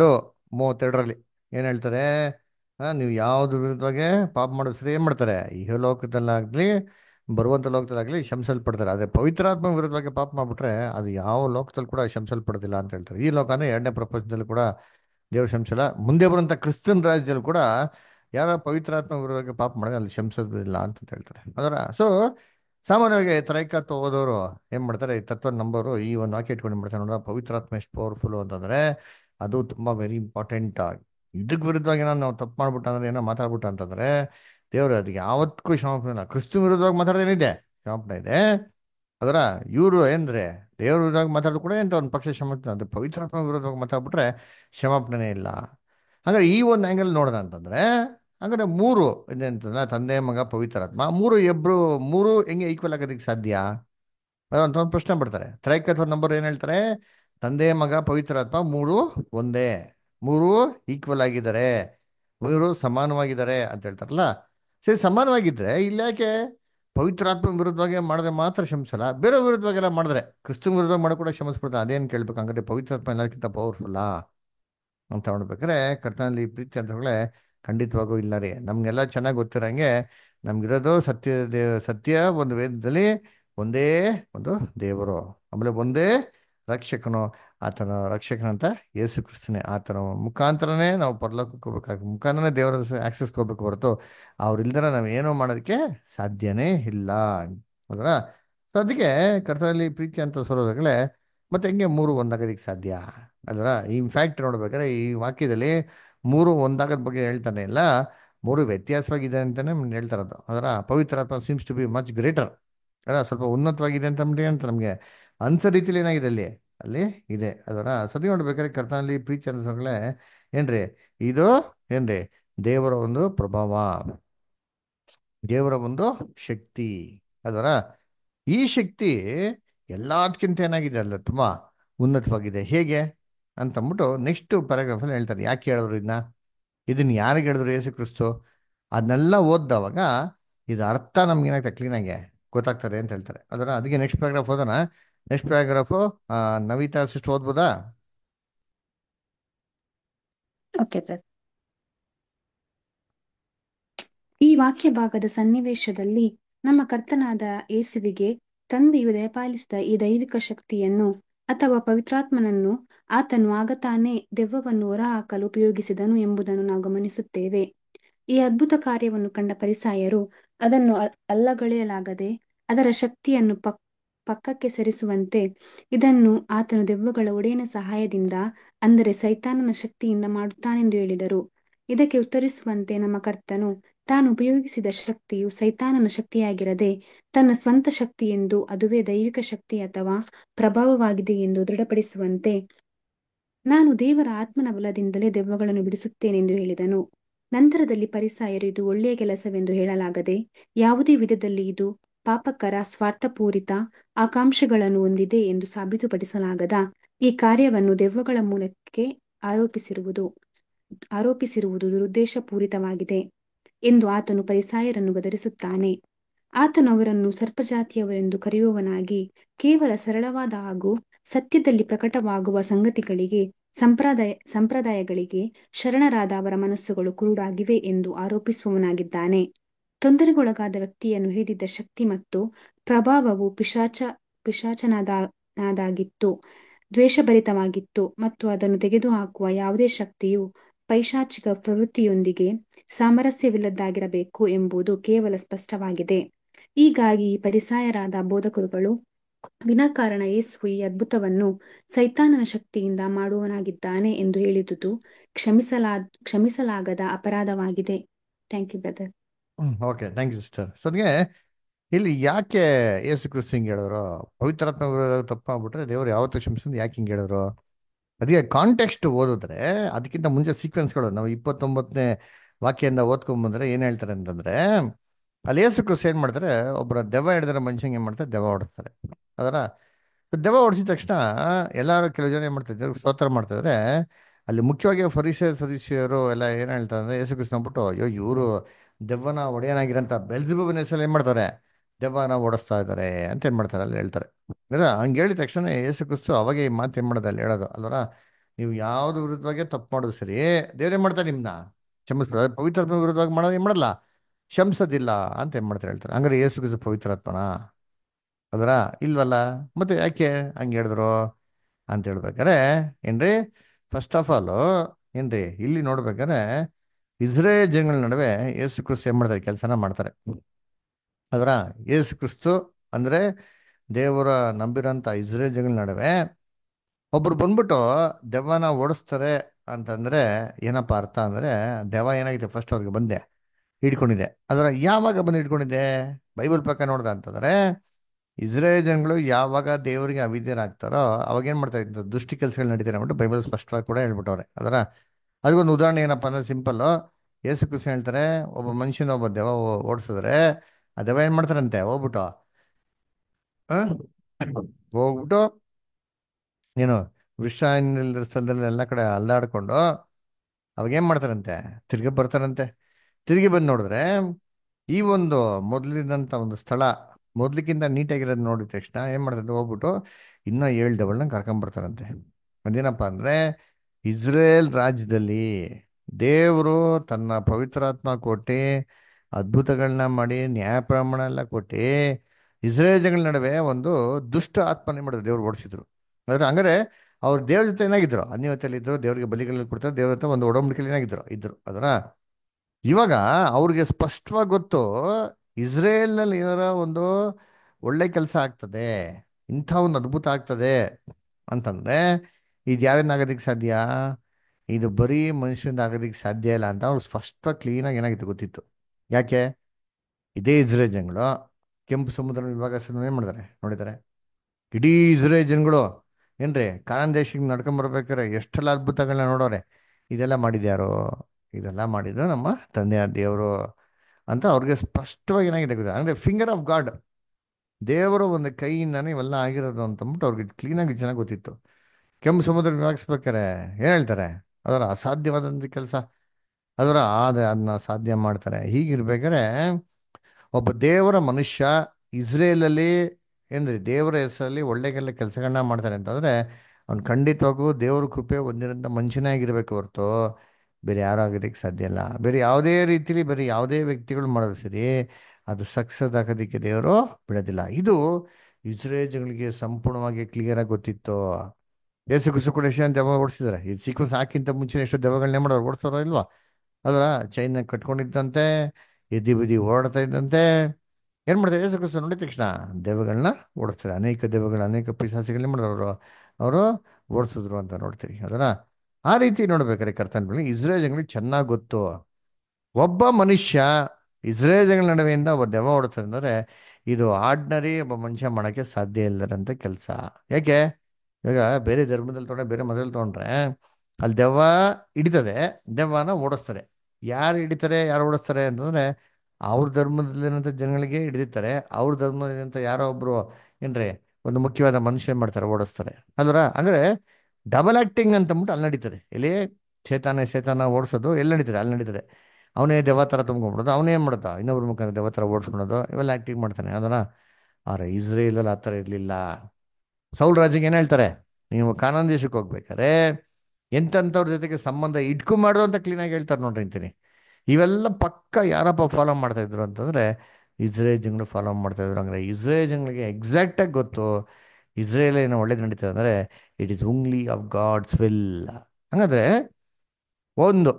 12:32 ಏನ್ ಹೇಳ್ತಾರೆ, ನೀವು ಯಾವ್ದು ವಿರುದ್ಧವಾಗಿ ಪಾಪ ಮಾಡಿಸ್ರಿ ಏನ್ ಮಾಡ್ತಾರೆ, ಇಹಲೋಕದಲ್ಲಾಗ್ಲಿ ಬರುವಂತ ಲೋಕದಲ್ಲಾಗ್ಲಿ ಶಂಸಲ್ಪಡ್ತಾರೆ. ಅದೇ ಪವಿತ್ರಾತ್ಮ ವಿರುದ್ಧವಾಗಿ ಪಾಪ ಮಾಡ್ಬಿಟ್ರೆ ಅದು ಯಾವ ಲೋಕದಲ್ಲಿ ಕೂಡ ಶಂಸಲ್ಪಡೋದಿಲ್ಲ ಅಂತ ಹೇಳ್ತಾರೆ. ಈ ಲೋಕನೇ ಎರಡನೇ ಪ್ರಪಂಚದಲ್ಲಿ ಕೂಡ ದೇವ್ರ ಶಂಸಲ್ಲ. ಮುಂದೆ ಬರುವಂತ ಕ್ರಿಸ್ತನ್ ರಾಜ್ಯದಲ್ಲಿ ಕೂಡ ಯಾರ ಪವಿತ್ರಾತ್ಮ ವಿರುದ್ಧವಾಗಿ ಪಾಪ ಮಾಡಿದ್ರೆ ಅಲ್ಲಿ ಶಂಸೋದಿಲ್ಲ ಅಂತ ಹೇಳ್ತಾರೆ ಅದರ. ಸೊ ಸಾಮಾನ್ಯವಾಗಿ ತರೈಕತ್ತು ಓದೋರು ಏನ್ ಮಾಡ್ತಾರೆ, ಈ ತತ್ವ ನಂಬೋರು ಈ ಒಂದು ವಾಕ್ಯ ಇಟ್ಕೊಂಡು ಏನ್ ಮಾಡ್ತಾರೆ ನೋಡ, ಪವಿತ್ರಾತ್ಮ ಎಷ್ಟು ಪವರ್ಫುಲ್ ಅಂತಂದ್ರೆ ಅದು ತುಂಬಾ ವೆರಿ ಇಂಪಾರ್ಟೆಂಟ್. ಇದಕ್ಕೆ ವಿರುದ್ಧವಾಗಿ ನಾವು ತಪ್ಪು ಮಾಡ್ಬಿಟ್ಟ ಅಂದ್ರೆ ಏನೋ ಮಾತಾಡ್ಬಿಟ್ಟ ಅಂತಂದ್ರೆ ದೇವ್ರು ಅದಕ್ಕೆ ಯಾವತ್ತಕ್ಕೂ ಕ್ಷಮಾಪಣೆ ಇಲ್ಲ. ಕ್ರಿಸ್ತು ವಿರುದ್ಧವಾಗಿ ಮಾತಾಡೋದೇನಿದೆ, ಕ್ಷಮಾಪಣೆ ಇದೆ. ಅದರ ಇವರು ಏನ್ರೆ ದೇವ್ರ ವಿರುದ್ಧವಾಗಿ ಮಾತಾಡೋದು ಕೂಡ ಎಂತ ಒಂದು ಪಕ್ಷ ಕ್ಷಮಾಪಣೆ, ಅದು ಪವಿತ್ರಾತ್ಮ ವಿರುದ್ಧವಾಗಿ ಮಾತಾಡ್ಬಿಟ್ರೆ ಕ್ಷಮಾಪಣೆ ಇಲ್ಲ. ಹಾಗಾದ್ರೆ ಈ ಒಂದು ಆಂಗಲ್ ನೋಡೋಣ ಅಂತಂದ್ರೆ ಹಾಗಾದ್ರೆ ಮೂರು ಇದೆ ಅಂತಂದ್ರೆ ತಂದೆ ಮಗ ಪವಿತ್ರಾತ್ಮ ಮೂರು ಹೆಂಗೆ ಈಕ್ವಲ್ ಆಗೋದಕ್ಕೆ ಸಾಧ್ಯ ಅಂತ ಒಂದು ಪ್ರಶ್ನೆ ಬಿಡ್ತಾರೆ. ತ್ರೈಕತ್ವ ನಂಬರ್ ಏನ್ ಹೇಳ್ತಾರೆ, ತಂದೆ ಮಗ ಪವಿತ್ರಾತ್ಮ ಮೂರು ಒಂದೇ, ಮೂರು ಈಕ್ವಲ್ ಆಗಿದ್ದಾರೆ, ಮೂರು ಸಮಾನವಾಗಿದ್ದಾರೆ ಅಂತ ಹೇಳ್ತಾರಲ್ಲ. ಸರಿ, ಸಮಾನವಾಗಿದ್ರೆ ಇಲ್ಲಿ ಯಾಕೆ ಪವಿತ್ರಾತ್ಮ ವಿರುದ್ಧವಾಗಿ ಮಾಡಿದ್ರೆ ಮಾತ್ರ ಕ್ಷಮಿಸಲ್ಲ, ಬೇರೆ ವಿರುದ್ಧವಾಗೆಲ್ಲ ಮಾಡಿದ್ರೆ ಕ್ರಿಸ್ತನ ವಿರುದ್ಧ ಮಾಡಿ ಕೂಡ ಕ್ಷಮಿಸ್ಬಿಡ್ತಾರೆ? ಅದೇನು ಕೇಳ್ಬೇಕು, ಹಂಗಾದ್ರೆ ಪವಿತ್ರಾತ್ಮ ಎಲ್ಲರಿಗಿಂತ ಪವರ್ಫುಲ್ಲಾ ಅಂತ ನೋಡ್ಬೇಕಾದ್ರೆ ಕರ್ತನಲ್ಲಿ ಪ್ರೀತಿ ಅಂತಗಳೇ ಖಂಡಿತವಾಗೂ ಇಲ್ಲ ರೀ. ನಮ್ಗೆಲ್ಲ ಚೆನ್ನಾಗಿ ಗೊತ್ತಿರಂಗೆ ನಮ್ಗಿರೋದು ಸತ್ಯ ಒಂದು ವೇದದಲ್ಲಿ ಒಂದೇ ಒಂದು ದೇವರು, ಆಮೇಲೆ ಒಂದೇ ರಕ್ಷಕನು, ಆತನ ರಕ್ಷಕನಂತ ಯೇಸು ಕ್ರಿಸ್ತನೇ. ಆತನ ಮುಖಾಂತರನೇ ನಾವು ಪರಲೋಕಕ್ಕೆ ಹೋಗ್ಬೇಕಾಗ, ಮುಖಾಂತರನೇ ದೇವರ ಆಕ್ಸೆಸ್ ಹೋಗ್ಬೇಕು ಹೊರತು ಅವ್ರಿಲ್ದರ ನಾವು ಏನೋ ಮಾಡೋದಕ್ಕೆ ಸಾಧ್ಯನೇ ಇಲ್ಲ. ಹೌದಾ? ಸೊ ಅದಕ್ಕೆ ಕರ್ತನಲ್ಲಿ ಪ್ರೀತಿ ಅಂತ ಸರೋದಾಗಲೇ ಮತ್ತೆ ಹೆಂಗೆ ಮೂರು ಒಂದಾಗೋದಕ್ಕೆ ಸಾಧ್ಯ ಅಲ್ರ? ಇನ್ಫ್ಯಾಕ್ಟ್ ನೋಡ್ಬೇಕಾದ್ರೆ ಈ ವಾಕ್ಯದಲ್ಲಿ ಮೂರು ಒಂದಾಗದ ಬಗ್ಗೆ ಹೇಳ್ತಾನೆ ಇಲ್ಲ, ಮೂರು ವ್ಯತ್ಯಾಸವಾಗಿದೆ ಅಂತಾನೆ ಹೇಳ್ತಾ ಇರೋದು. ಅದರ ಪವಿತ್ರಾತ್ಮ seems to be much greater, ಅಲ್ಲ ಸ್ವಲ್ಪ ಉನ್ನತವಾಗಿದೆ ಅಂತ ನಮಗೆ ಅನ್ಸೋ ರೀತಿಲಿ ಏನಾಗಿದೆ ಅಲ್ಲಿ ಅಲ್ಲಿ ಇದೆ. ಅದರ ಸತಿ ನೋಡ್ಬೇಕಾದ್ರೆ ಕರ್ತನಲ್ಲಿ ಪ್ರೀತಿ ಅನ್ನೋಗಳೇ ಏನ್ರಿ ಇದು ಏನ್ರಿ ದೇವರ ಒಂದು ಪ್ರಭಾವ, ದೇವರ ಒಂದು ಶಕ್ತಿ. ಅದರ ಈ ಶಕ್ತಿ ಎಲ್ಲದಕ್ಕಿಂತ ಏನಾಗಿದೆ ಅಲ್ಲ, ತುಂಬಾ ಉನ್ನತವಾಗಿದೆ. ಹೇಗೆ ಅಂತಂದ್ಬಿಟ್ಟು ನೆಕ್ಸ್ಟ್ ಪ್ಯಾರಾಗ್ರಾಫಲ್ಲಿ ಹೇಳ್ತಾರೆ. ಯಾಕೆ ಹೇಳಿದ್ರು ಇದನ್ನ ಯಾರಿಗೆ ಹೇಳಿದ್ರು ಯೇಸು ಕ್ರಿಸ್ತು? ಅದನ್ನೆಲ್ಲ ಓದ್ದವಾಗ ಇದು ಅರ್ಥ ನಮ್ಗೆ ಏನಾಗ್ತದೆ ಕ್ಲೀನಾಗೆ ಗೊತ್ತಾಗ್ತದೆ ಅಂತ ಹೇಳ್ತಾರೆ. ಅದಕ್ಕೆ ನೆಕ್ಸ್ಟ್ ಪ್ಯಾರಾಗ್ರಾಫ್ ಓದೋಣ. ನೆಕ್ಸ್ಟ್ ಪ್ಯಾರಾಗ್ರಾಫು ನವಿತಾ ಸಿಸ್ಟರ್ ಓದ್ಬೋದಾ? Okay brother. ಈ ವಾಕ್ಯ ಭಾಗದ ಸನ್ನಿವೇಶದಲ್ಲಿ ನಮ್ಮ ಕರ್ತನಾದ ಯೇಸುವಿಗೆ ತಂದೆಯು ದಯಪಾಲಿಸಿದ ಈ ದೈವಿಕ ಶಕ್ತಿಯನ್ನು ಅಥವಾ ಪವಿತ್ರಾತ್ಮನನ್ನು ಆತನು ಆಗ ತಾನೇ ದೆವ್ವವನ್ನು ಹೊರಹಾಕಲು ಉಪಯೋಗಿಸಿದನು ಎಂಬುದನ್ನು ನಾವು ಗಮನಿಸುತ್ತೇವೆ. ಈ ಅದ್ಭುತ ಕಾರ್ಯವನ್ನು ಕಂಡ ಫರಿಸಾಯರು ಅದನ್ನು ಅಲ್ಲಗಳೆಯಲಾಗದೆ ಅದರ ಶಕ್ತಿಯನ್ನು ಪಕ್ಕಕ್ಕೆ ಸರಿಸುವಂತೆ ಇದನ್ನು ಆತನು ದೆವ್ವಗಳ ಒಡೆಯನ ಸಹಾಯದಿಂದ, ಅಂದರೆ ಸೈತಾನನ ಶಕ್ತಿಯಿಂದ ಮಾಡುತ್ತಾನೆಂದು ಹೇಳಿದರು. ಇದಕ್ಕೆ ಉತ್ತರಿಸುವಂತೆ ನಮ್ಮ ಕರ್ತನು ತಾನು ಉಪಯೋಗಿಸಿದ ಶಕ್ತಿಯು ಸೈತಾನನ ಶಕ್ತಿಯಾಗಿರದೆ ತನ್ನ ಸ್ವಂತ ಶಕ್ತಿ ಎಂದು, ಅದುವೇ ದೈವಿಕ ಶಕ್ತಿ ಅಥವಾ ಪ್ರಭಾವವಾಗಿದೆ ಎಂದು ದೃಢಪಡಿಸುವಂತೆ, ನಾನು ದೇವರ ಆತ್ಮನ ಬಲದಿಂದಲೇ ದೆವ್ವಗಳನ್ನು ಬಿಡಿಸುತ್ತೇನೆಂದು ಹೇಳಿದನು. ನಂತರದಲ್ಲಿ ಫರಿಸಾಯರು ಇದು ಒಳ್ಳೆಯ ಕೆಲಸವೆಂದು ಹೇಳಲಾಗದೆ ಯಾವುದೇ ವಿಧದಲ್ಲಿ ಇದು ಪಾಪಕರ, ಸ್ವಾರ್ಥಪೂರಿತ ಆಕಾಂಕ್ಷೆಗಳನ್ನು ಹೊಂದಿದೆ ಎಂದು ಸಾಬೀತುಪಡಿಸಲಾಗದ ಈ ಕಾರ್ಯವನ್ನು ದೆವ್ವಗಳ ಮೂಲಕ ಆರೋಪಿಸಿರುವುದು ದುರುದ್ದೇಶಪೂರಿತವಾಗಿದೆ ಎಂದು ಆತನು ಫರಿಸಾಯರನ್ನು ಗದರಿಸುತ್ತಾನೆ. ಆತನು ಅವರನ್ನು ಸರ್ಪಜಾತಿಯವರೆಂದು ಕರೆಯುವವನಾಗಿ ಕೇವಲ ಸರಳವಾದ ಹಾಗೂ ಸತ್ಯದಲ್ಲಿ ಪ್ರಕಟವಾಗುವ ಸಂಗತಿಗಳಿಗೆ, ಸಂಪ್ರದಾಯಗಳಿಗೆ ಶರಣರಾದ ಅವರ ಮನಸ್ಸುಗಳು ಕುರುಡಾಗಿವೆ ಎಂದು ಆರೋಪಿಸುವವನಾಗಿದ್ದಾನೆ. ತೊಂದರೆಗೊಳಗಾದ ವ್ಯಕ್ತಿಯನ್ನು ಹಿಡಿದಿದ್ದ ಶಕ್ತಿ ಮತ್ತು ಪ್ರಭಾವವು ಪಿಶಾಚನಾದಾಗಿತ್ತು, ದ್ವೇಷಭರಿತವಾಗಿತ್ತು ಮತ್ತು ಅದನ್ನು ತೆಗೆದುಹಾಕುವ ಯಾವುದೇ ಶಕ್ತಿಯು ಪೈಶಾಚಿಕ ಪ್ರವೃತ್ತಿಯೊಂದಿಗೆ ಸಾಮರಸ್ಯವಿಲ್ಲದ್ದಾಗಿರಬೇಕು ಎಂಬುದು ಕೇವಲ ಸ್ಪಷ್ಟವಾಗಿದೆ. ಹೀಗಾಗಿ ಈ ಫರಿಸಾಯರಾದ ಬೋಧಕರುಗಳು ವಿನಾಕಾರಣ ಯೇಸು ಈ ಅದ್ಭುತವನ್ನು ಸೈತಾನನ ಶಕ್ತಿಯಿಂದ ಮಾಡುವವನಾಗಿದ್ದಾನೆ ಎಂದು ಹೇಳಿದುದು ಕ್ಷಮಿಸಲಾಗದ ಅಪರಾಧವಾಗಿದೆ. Thank you brother. Okay, thank you sister. So ಅದಕ್ಕೆ ಇಲ್ಲಿ ಯಾಕೆ ಯೇಸು ಕ್ರಿಸ್ತು ಹಿಂಗೆ ಹೇಳಿದ್ರು? ಪವಿತ್ರಾತ್ಮ ತಪ್ಪಾಗ್ಬಿಟ್ರೆ ದೇವರು ಯಾವತ್ತೂ ಕ್ಷಮಿಸಿದ್ರು, ಯಾಕೆ ಹಿಂಗೆ ಹೇಳಿದ್ರು? ಅದಕ್ಕೆ ಕಾಂಟೆಕ್ಸ್ಟ್ ಓದಿದ್ರೆ, ಅದಕ್ಕಿಂತ ಮುಂಚೆ ಸೀಕ್ವೆನ್ಸ್ಗಳು ನಾವು 29ನೇ ವಾಕ್ಯದಿಂದ ಓದ್ಕೊಂಡ್ಬಂದ್ರೆ ಏನು ಹೇಳ್ತಾರೆ ಅಂತಂದ್ರೆ, ಅಲ್ಲಿ ಯೇಸು ಕ್ರಿಸ್ತು ಏನು ಮಾಡ್ತಾರೆ, ಒಬ್ಬರ ದೆವ್ವ ಹಿಡಿದ್ರೆ ಮನುಷ್ಯಂಗೆ ಏನು ಮಾಡ್ತಾರೆ, ದೆವ್ವ ಹೊಡಿಸ್ತಾರೆ. ಅದರ ದೆವ್ವ ಹೊಡಿಸಿದ ತಕ್ಷಣ ಎಲ್ಲರೂ ಕೆಲವು ಜನ ಏನು ಮಾಡ್ತಾರೆ, ದೇವ್ರಿಗೆ ಸ್ತೋತ್ರ ಮಾಡ್ತಿದ್ರೆ, ಅಲ್ಲಿ ಮುಖ್ಯವಾಗಿ ಸದಸ್ಯರು ಎಲ್ಲ ಏನು ಹೇಳ್ತಾರೆ ಅಂದ್ರೆ, ಯೇಸು ಕ್ರಿಸ್ತು ಅಂದ್ಬಿಟ್ಟು, ಅಯ್ಯೋ ಇವರು ದೆವ್ವನ ಒಡೆಯನಾಗಿರೋಂಥ ಬೆಲ್ಜೆಬೂಬನ ಹೆಸರಲ್ಲಿ ಏನು ಮಾಡ್ತಾರೆ, ದೆವ್ವನ ಓಡಿಸ್ತಾ ಇದ್ದಾರೆ ಅಂತ ಏನು ಮಾಡ್ತಾರೆ ಅಲ್ಲಿ ಹೇಳ್ತಾರೆ. ಅಂದ್ರೆ ಹಂಗೆ ಹೇಳಿದ ತಕ್ಷಣ ಯೇಸು ಕ್ರಿಸ್ತು ಅವಾಗೆ ಈ ಮಾತು ಏನು ಮಾಡೋದು ಅಲ್ಲಿ ಹೇಳೋದು ಅಲ್ವರ, ನೀವು ಯಾವ್ದು ವಿರುದ್ಧವಾಗಿ ತಪ್ಪು ಮಾಡೋದು ಸರಿ, ದೇವ್ರು ಏನು ಮಾಡ್ತಾರೆ, ನಿಮ್ಮನ್ನ ಕ್ಷಮಿಸ್ಬಿಡೋದು. ಪವಿತ್ರಾತ್ಮ ವಿರುದ್ಧವಾಗಿ ಮಾಡೋದು ಏನು ಮಾಡಲ್ಲ, ಕ್ಷಮಿಸೋದಿಲ್ಲ ಅಂತ ಏನು ಮಾಡ್ತಾರೆ ಹೇಳ್ತಾರೆ. ಹಂಗಾರೆ ಯೇಸು ಕ್ರಿಸ್ತು ಪವಿತ್ರಾತ್ಮನ ಅದರ ಇಲ್ವಲ್ಲ, ಮತ್ತೆ ಯಾಕೆ ಹಂಗೆ ಹೇಳಿದ್ರು ಅಂತ ಹೇಳ್ಬೇಕಾರೆ ಏನ್ರಿ, ಫಸ್ಟ್ ಆಫ್ ಆಲ್ ಏನ್ರಿ ಇಲ್ಲಿ ನೋಡ್ಬೇಕಾದ್ರೆ ಇಸ್ರೇಲ್ ಜನಗಳ ನಡುವೆ ಯೇಸು ಕ್ರಿಸ್ತು ಏನ್ ಮಾಡ್ತಾರೆ, ಕೆಲಸನ ಮಾಡ್ತಾರೆ. ಅದರ ಯೇಸು ಕ್ರಿಸ್ತು ಅಂದ್ರೆ ದೇವರ ನಂಬಿರೋಂಥ ಇಸ್ರೇಲ್ ಜನಗಳ ನಡುವೆ ಒಬ್ರು ಬಂದ್ಬಿಟ್ಟು ದೆವ್ವನ ಓಡಿಸ್ತಾರೆ ಅಂತಂದ್ರೆ ಏನಪ್ಪ ಅರ್ಥ ಅಂದ್ರೆ, ದೆವ್ವ ಏನಾಗಿದೆ ಫಸ್ಟ್ ಅವ್ರಿಗೆ ಬಂದೆ ಹಿಡ್ಕೊಂಡಿದೆ. ಅದರ ಯಾವಾಗ ಬಂದು ಹಿಡ್ಕೊಂಡಿದೆ ಬೈಬಲ್ ಪ್ರಕಾರ ನೋಡ್ದ ಅಂತಂದ್ರೆ, ಇಸ್ರೇಲ್ ಜನಗಳು ಯಾವಾಗ ದೇವರಿಗೆ ಅವಿದ್ಯರಾಗ್ತಾರೋ ಅವಾಗ ಏನ್ ಮಾಡ್ತಾರೆ, ದುಷ್ಟಿ ಕೆಲಸಗಳು ನಡೀತಾರೆ ಅಂದ್ಬಿಟ್ಟು ಬೈಬಲ್ ಸ್ಪಷ್ಟವಾಗಿ ಕೂಡ ಹೇಳ್ಬಿಟ್ಟವ್ರೆ. ಅದರ ಅದಕ್ಕೊಂದು ಉದಾಹರಣೆ ಏನಪ್ಪ ಅಂದ್ರೆ ಸಿಂಪಲ್, ಯೇಸು ಕ್ರಿಸ್ತು ಹೇಳ್ತಾರೆ, ಒಬ್ಬ ಮನುಷ್ಯನ ಒಬ್ಬ ದೆವ್ವ ಓಡಿಸಿದ್ರೆ ಆ ದೆವ್ವ ಏನ್ ಮಾಡ್ತಾರಂತೆ, ಹೋಗ್ಬಿಟ್ಟು ಹೋಗ್ಬಿಟ್ಟು ಏನು ವಿಶ್ರಾಂತಿ ಸ್ಥಳದಲ್ಲಿ ಎಲ್ಲ ಕಡೆ ಅಲ್ಲಾಡ್ಕೊಂಡು ಅವಾಗ ಏನ್ ಮಾಡ್ತಾರಂತೆ, ತಿರ್ಗಿ ಬರ್ತಾರಂತೆ. ತಿರುಗಿ ಬಂದು ನೋಡಿದ್ರೆ ಈ ಒಂದು ಮೊದಲಿನಂತ ಒಂದು ಸ್ಥಳ ಮೊದ್ಲಿಕ್ಕಿಂತ ನೀಟಾಗಿರೋದು ನೋಡಿದ ತಕ್ಷಣ ಏನ್ ಮಾಡ್ತಾರೆ, ಹೋಗ್ಬಿಟ್ಟು ಇನ್ನೂ 7 ದೆವ್ವಗಳನ್ನ ಕರ್ಕೊಂಡ್ಬರ್ತಾರಂತೆ. ಅದೇನಪ್ಪ ಅಂದ್ರೆ, ಇಸ್ರೇಲ್ ರಾಜ್ಯದಲ್ಲಿ ದೇವರು ತನ್ನ ಪವಿತ್ರಾತ್ಮ ಕೊಟ್ಟು ಅದ್ಭುತಗಳನ್ನ ಮಾಡಿ ನ್ಯಾಯ ಪ್ರಮಾಣ ಎಲ್ಲ ಕೊಟ್ಟು ಇಸ್ರೇಲ್ ಜನಗಳ ನಡುವೆ ಒಂದು ದುಷ್ಟ ಆತ್ಮನೇ ಮಾಡಿದ್ರು, ದೇವ್ರು ಓಡಿಸಿದ್ರು. ಅಂದ್ರೆ ಹಂಗಾರೆ ಅವ್ರ ದೇವ್ರ ಜೊತೆ ಏನಾಗಿದ್ರು, ಅನ್ಯೋನ್ಯತೆಯಲ್ಲಿ ಇದ್ರು, ದೇವರಿಗೆ ಬಲಿಗಳನ್ನ ಕೊಡ್ತಾರೆ, ದೇವ್ರ ಜೊತೆ ಒಂದು ಒಡಂಬಡಿಕೆಯಲ್ಲಿ ಏನಾಗಿದ್ರು ಇದ್ರು. ಅದರ ಇವಾಗ ಅವ್ರಿಗೆ ಸ್ಪಷ್ಟವಾಗಿ ಗೊತ್ತು, ಇಸ್ರೇಲ್ನಲ್ಲಿ ಏನಾರ ಒಂದು ಒಳ್ಳೆ ಕೆಲಸ ಆಗ್ತದೆ, ಇಂಥ ಒಂದು ಅದ್ಭುತ ಆಗ್ತದೆ ಅಂತಂದ್ರೆ ಇದು ಯಾರಿಂದ ಆಗೋದಕ್ಕೆ ಸಾಧ್ಯ, ಇದು ಬರೀ ಮನುಷ್ಯರಿಂದ ಆಗೋದಕ್ಕೆ ಸಾಧ್ಯ ಇಲ್ಲ ಅಂತ ಅವ್ರು ಸ್ಪಷ್ಟವಾಗಿ ಕ್ಲೀನಾಗಿ ಏನಾಗಿತ್ತು ಗೊತ್ತಿತ್ತು. ಯಾಕೆ, ಇದೇ ಇಸ್ರೇಲ್ ಜನಗಳು ಕೆಂಪು ಸಮುದ್ರ ವಿಭಾಗ ಏನ್ ಮಾಡಿದಾರೆ ನೋಡಿದ್ದಾರೆ. ಇಡೀ ಇಸ್ರೇಲ್ ಜನಗಳು ಏನ್ರಿ ಕಾನಾನ್ ದೇಶಕ್ಕೆ ನಡ್ಕೊಂಬರ್ಬೇಕಾರೆ ಎಷ್ಟೆಲ್ಲ ಅದ್ಭುತಗಳನ್ನ ನೋಡೋರೆ. ಇದೆಲ್ಲ ಮಾಡಿದ್ಯಾರು, ಇದೆಲ್ಲ ಮಾಡಿದ್ದು ನಮ್ಮ ತಂದೆಯ ದೇವರು ಅಂತ ಅವ್ರಿಗೆ ಸ್ಪಷ್ಟವಾಗಿ ಏನಾಗಿದೆ ಗೊತ್ತಾ? ಅಂದರೆ ಫಿಂಗರ್ ಆಫ್ ಗಾಡ್, ದೇವರು ಒಂದು ಕೈಯಿಂದಾನೆ ಇವೆಲ್ಲ ಆಗಿರೋದು ಅಂತಂದ್ಬಿಟ್ಟು ಅವ್ರಿಗೆ ಕ್ಲೀನಾಗಿ ಚೆನ್ನಾಗಿ ಗೊತ್ತಿತ್ತು. ಕೆಂಪು ಸಮುದ್ರ ವಿಭಾಗಿಸ್ಬೇಕಾರೆ ಏನು ಹೇಳ್ತಾರೆ? ಅದರ ಅಸಾಧ್ಯವಾದಂಥ ಕೆಲಸ, ಅದರ ಅದನ್ನ ಸಾಧ್ಯ ಮಾಡ್ತಾರೆ. ಹೀಗಿರ್ಬೇಕಾದ್ರೆ ಒಬ್ಬ ದೇವರ ಮನುಷ್ಯ ಇಸ್ರೇಲಲ್ಲಿ ಏನ್ರಿ ದೇವರ ಹೆಸರಲ್ಲಿ ಒಳ್ಳೆಗೆಲ್ಲ ಕೆಲಸಗಳನ್ನ ಮಾಡ್ತಾನೆ ಅಂತಂದ್ರೆ ಅವ್ನು ಖಂಡಿತವಾಗೂ ದೇವ್ರ ಕೃಪೆ ಹೊಂದಿರೋಂಥ ಮನುಷ್ಯನೇ ಆಗಿರ್ಬೇಕು ಹೊರತು ಬೇರೆ ಯಾರು ಆಗೋದಕ್ಕೆ ಸಾಧ್ಯ ಇಲ್ಲ. ಬೇರೆ ಯಾವುದೇ ರೀತಿಲಿ ಬೇರೆ ಯಾವುದೇ ವ್ಯಕ್ತಿಗಳು ಮಾಡೋದು ಸರಿ, ಅದು ಸಕ್ಸಸ್ ಆಗೋದಕ್ಕೆ ದೇವರು ಬಿಡೋದಿಲ್ಲ. ಇದು ಇಸ್ರೇಲ್ಗಳಿಗೆ ಸಂಪೂರ್ಣವಾಗಿ ಕ್ಲಿಯರ್ ಆಗಿ ಗೊತ್ತಿತ್ತು. ಯೇಸು ಕ್ರಿಸ್ತು ಕೂಡ ಎಷ್ಟು ದೆವ್ವ ಓಡಿಸಿದ್ದಾರೆ. ಈ ಸಿಕ್ಕು ಸಾಕಿಂತ ಮುಂಚೆ ಎಷ್ಟು ದೆವ್ವಗಳನ್ನೇ ಮಾಡೋರು, ಓಡಿಸೋರೋ ಇಲ್ವಾ? ಅದರ ಚೈನ ಕಟ್ಕೊಂಡಿದ್ದಂತೆ, ಎದ್ದಿ ಬಿದ್ದಿ ಓಡಾಡ್ತಾ ಇದ್ದಂತೆ. ಏನು ಮಾಡ್ತಾರೆ? ಯೇಸು ಕ್ರಿಸ್ತು ನೋಡಿದ ತಕ್ಷಣ ದೆವ್ವಗಳನ್ನ ಓಡಿಸ್ತಾರೆ. ಅನೇಕ ದೆವ್ವಗಳು, ಅನೇಕ ಪಿಶಾಚಿಗಳನ್ನ ಮಾಡೋರು ಅವರು ಓಡಿಸಿದ್ರು ಅಂತ ನೋಡ್ತೀರಿ. ಅದರ ಆ ರೀತಿ ನೋಡ್ಬೇಕಾದ್ರೆ ಕರ್ತನಲ್ಲಿ ಇಸ್ರೇಲ್ ಜನಗಳಿಗೆ ಚೆನ್ನಾಗಿ ಗೊತ್ತು. ಒಬ್ಬ ಮನುಷ್ಯ ಇಸ್ರೇಲ್ ಜನಗಳ ನಡುವೆಯಿಂದ ಒಬ್ಬ ದೆವ್ವ ಓಡಿಸ್ತಾರೆ ಅಂದರೆ ಇದು ಆರ್ಡಿನರಿ ಒಬ್ಬ ಮನುಷ್ಯ ಮಾಡೋಕ್ಕೆ ಸಾಧ್ಯ ಇಲ್ಲದಂಥ ಕೆಲಸ. ಯಾಕೆ? ಇವಾಗ ಬೇರೆ ಧರ್ಮದಲ್ಲಿ ತೊಗೊಂಡ್ರೆ, ಬೇರೆ ಮತದಲ್ಲಿ ತೊಗೊಂಡ್ರೆ ಅಲ್ಲಿ ದೆವ್ವ ಹಿಡಿತದೆ, ದೆವ್ವನ ಓಡಿಸ್ತಾರೆ. ಯಾರು ಹಿಡಿತಾರೆ, ಯಾರು ಓಡಿಸ್ತಾರೆ ಅಂತಂದ್ರೆ ಅವ್ರ ಧರ್ಮದಲ್ಲಿರೋಂಥ ಜನಗಳಿಗೆ ಹಿಡಿದಿರ್ತಾರೆ. ಅವ್ರ ಧರ್ಮದಲ್ಲಿರೋಂಥ ಯಾರೋ ಒಬ್ರು ಏನ್ರಿ ಒಂದು ಮುಖ್ಯವಾದ ಮನುಷ್ಯ ಮಾಡ್ತಾರೆ, ಓಡಿಸ್ತಾರೆ ಅಲ್ವರ. ಅಂದ್ರೆ ಡಬಲ್ ಆಕ್ಟಿಂಗ್ ಅಂತಂದ್ಬಿಟ್ಟು ಅಲ್ಲಿ ನಡೀತದೆ. ಇಲ್ಲಿ ಶೇತಾನ ಓಡಿಸೋದು ಎಲ್ಲಿ ನಡೀತದೆ? ಅಲ್ಲಿ ನಡೀತದೆ. ಅವನೇ ದೆವ್ವ ಥರ ತುಂಬ್ಕೊಂಡ್ಬಿಡೋದು, ಅವನೇ ಏನು ಮಾಡೋದು, ಇನ್ನೊಬ್ರ ಮುಖಾಂತರ ದೆವ್ವ ಥರ ಓಡಿಸ್ಕೊಳೋದು, ಇವೆಲ್ಲ ಆಕ್ಟಿಂಗ್ ಮಾಡ್ತಾನೆ ಅದನ್ನ. ಆದ್ರೆ ಇಸ್ರೇಲಲ್ಲಿ ಆ ಥರ ಇರಲಿಲ್ಲ. ಸೌಲ್ ರಾಜಿಗೆ ಏನು ಹೇಳ್ತಾರೆ? ನೀವು ಕಾನಾನ್ ದೇಶಕ್ಕೆ ಹೋಗ್ಬೇಕಾರೆ ಎಂತೆಂಥವ್ರ ಜೊತೆಗೆ ಸಂಬಂಧ ಇಟ್ಕೊ ಮಾಡೋದು ಅಂತ ಕ್ಲೀನಾಗಿ ಹೇಳ್ತಾರೆ ನೋಡ್ರಿ ಅಂತೀನಿ. ಇವೆಲ್ಲ ಪಕ್ಕ ಯಾರಪ್ಪ ಫಾಲೋ ಮಾಡ್ತಾ ಇದ್ರು ಅಂತಂದ್ರೆ ಇಸ್ರೇಲ್ ಜನಗಳು ಫಾಲೋ ಮಾಡ್ತಾ ಇದ್ರು. ಅಂದ್ರೆ ಇಸ್ರೇಲ್ ಜನಗಳಿಗೆ ಎಕ್ಸಾಕ್ಟಾಗಿ ಗೊತ್ತು ಇಸ್ರೇಲ್ ಏನೋ ಒಳ್ಳೇದು ನಡೀತದೆ ಅಂದ್ರೆ it is only of God's will. ಹಂಗಾದ್ರೆ ಒಂದು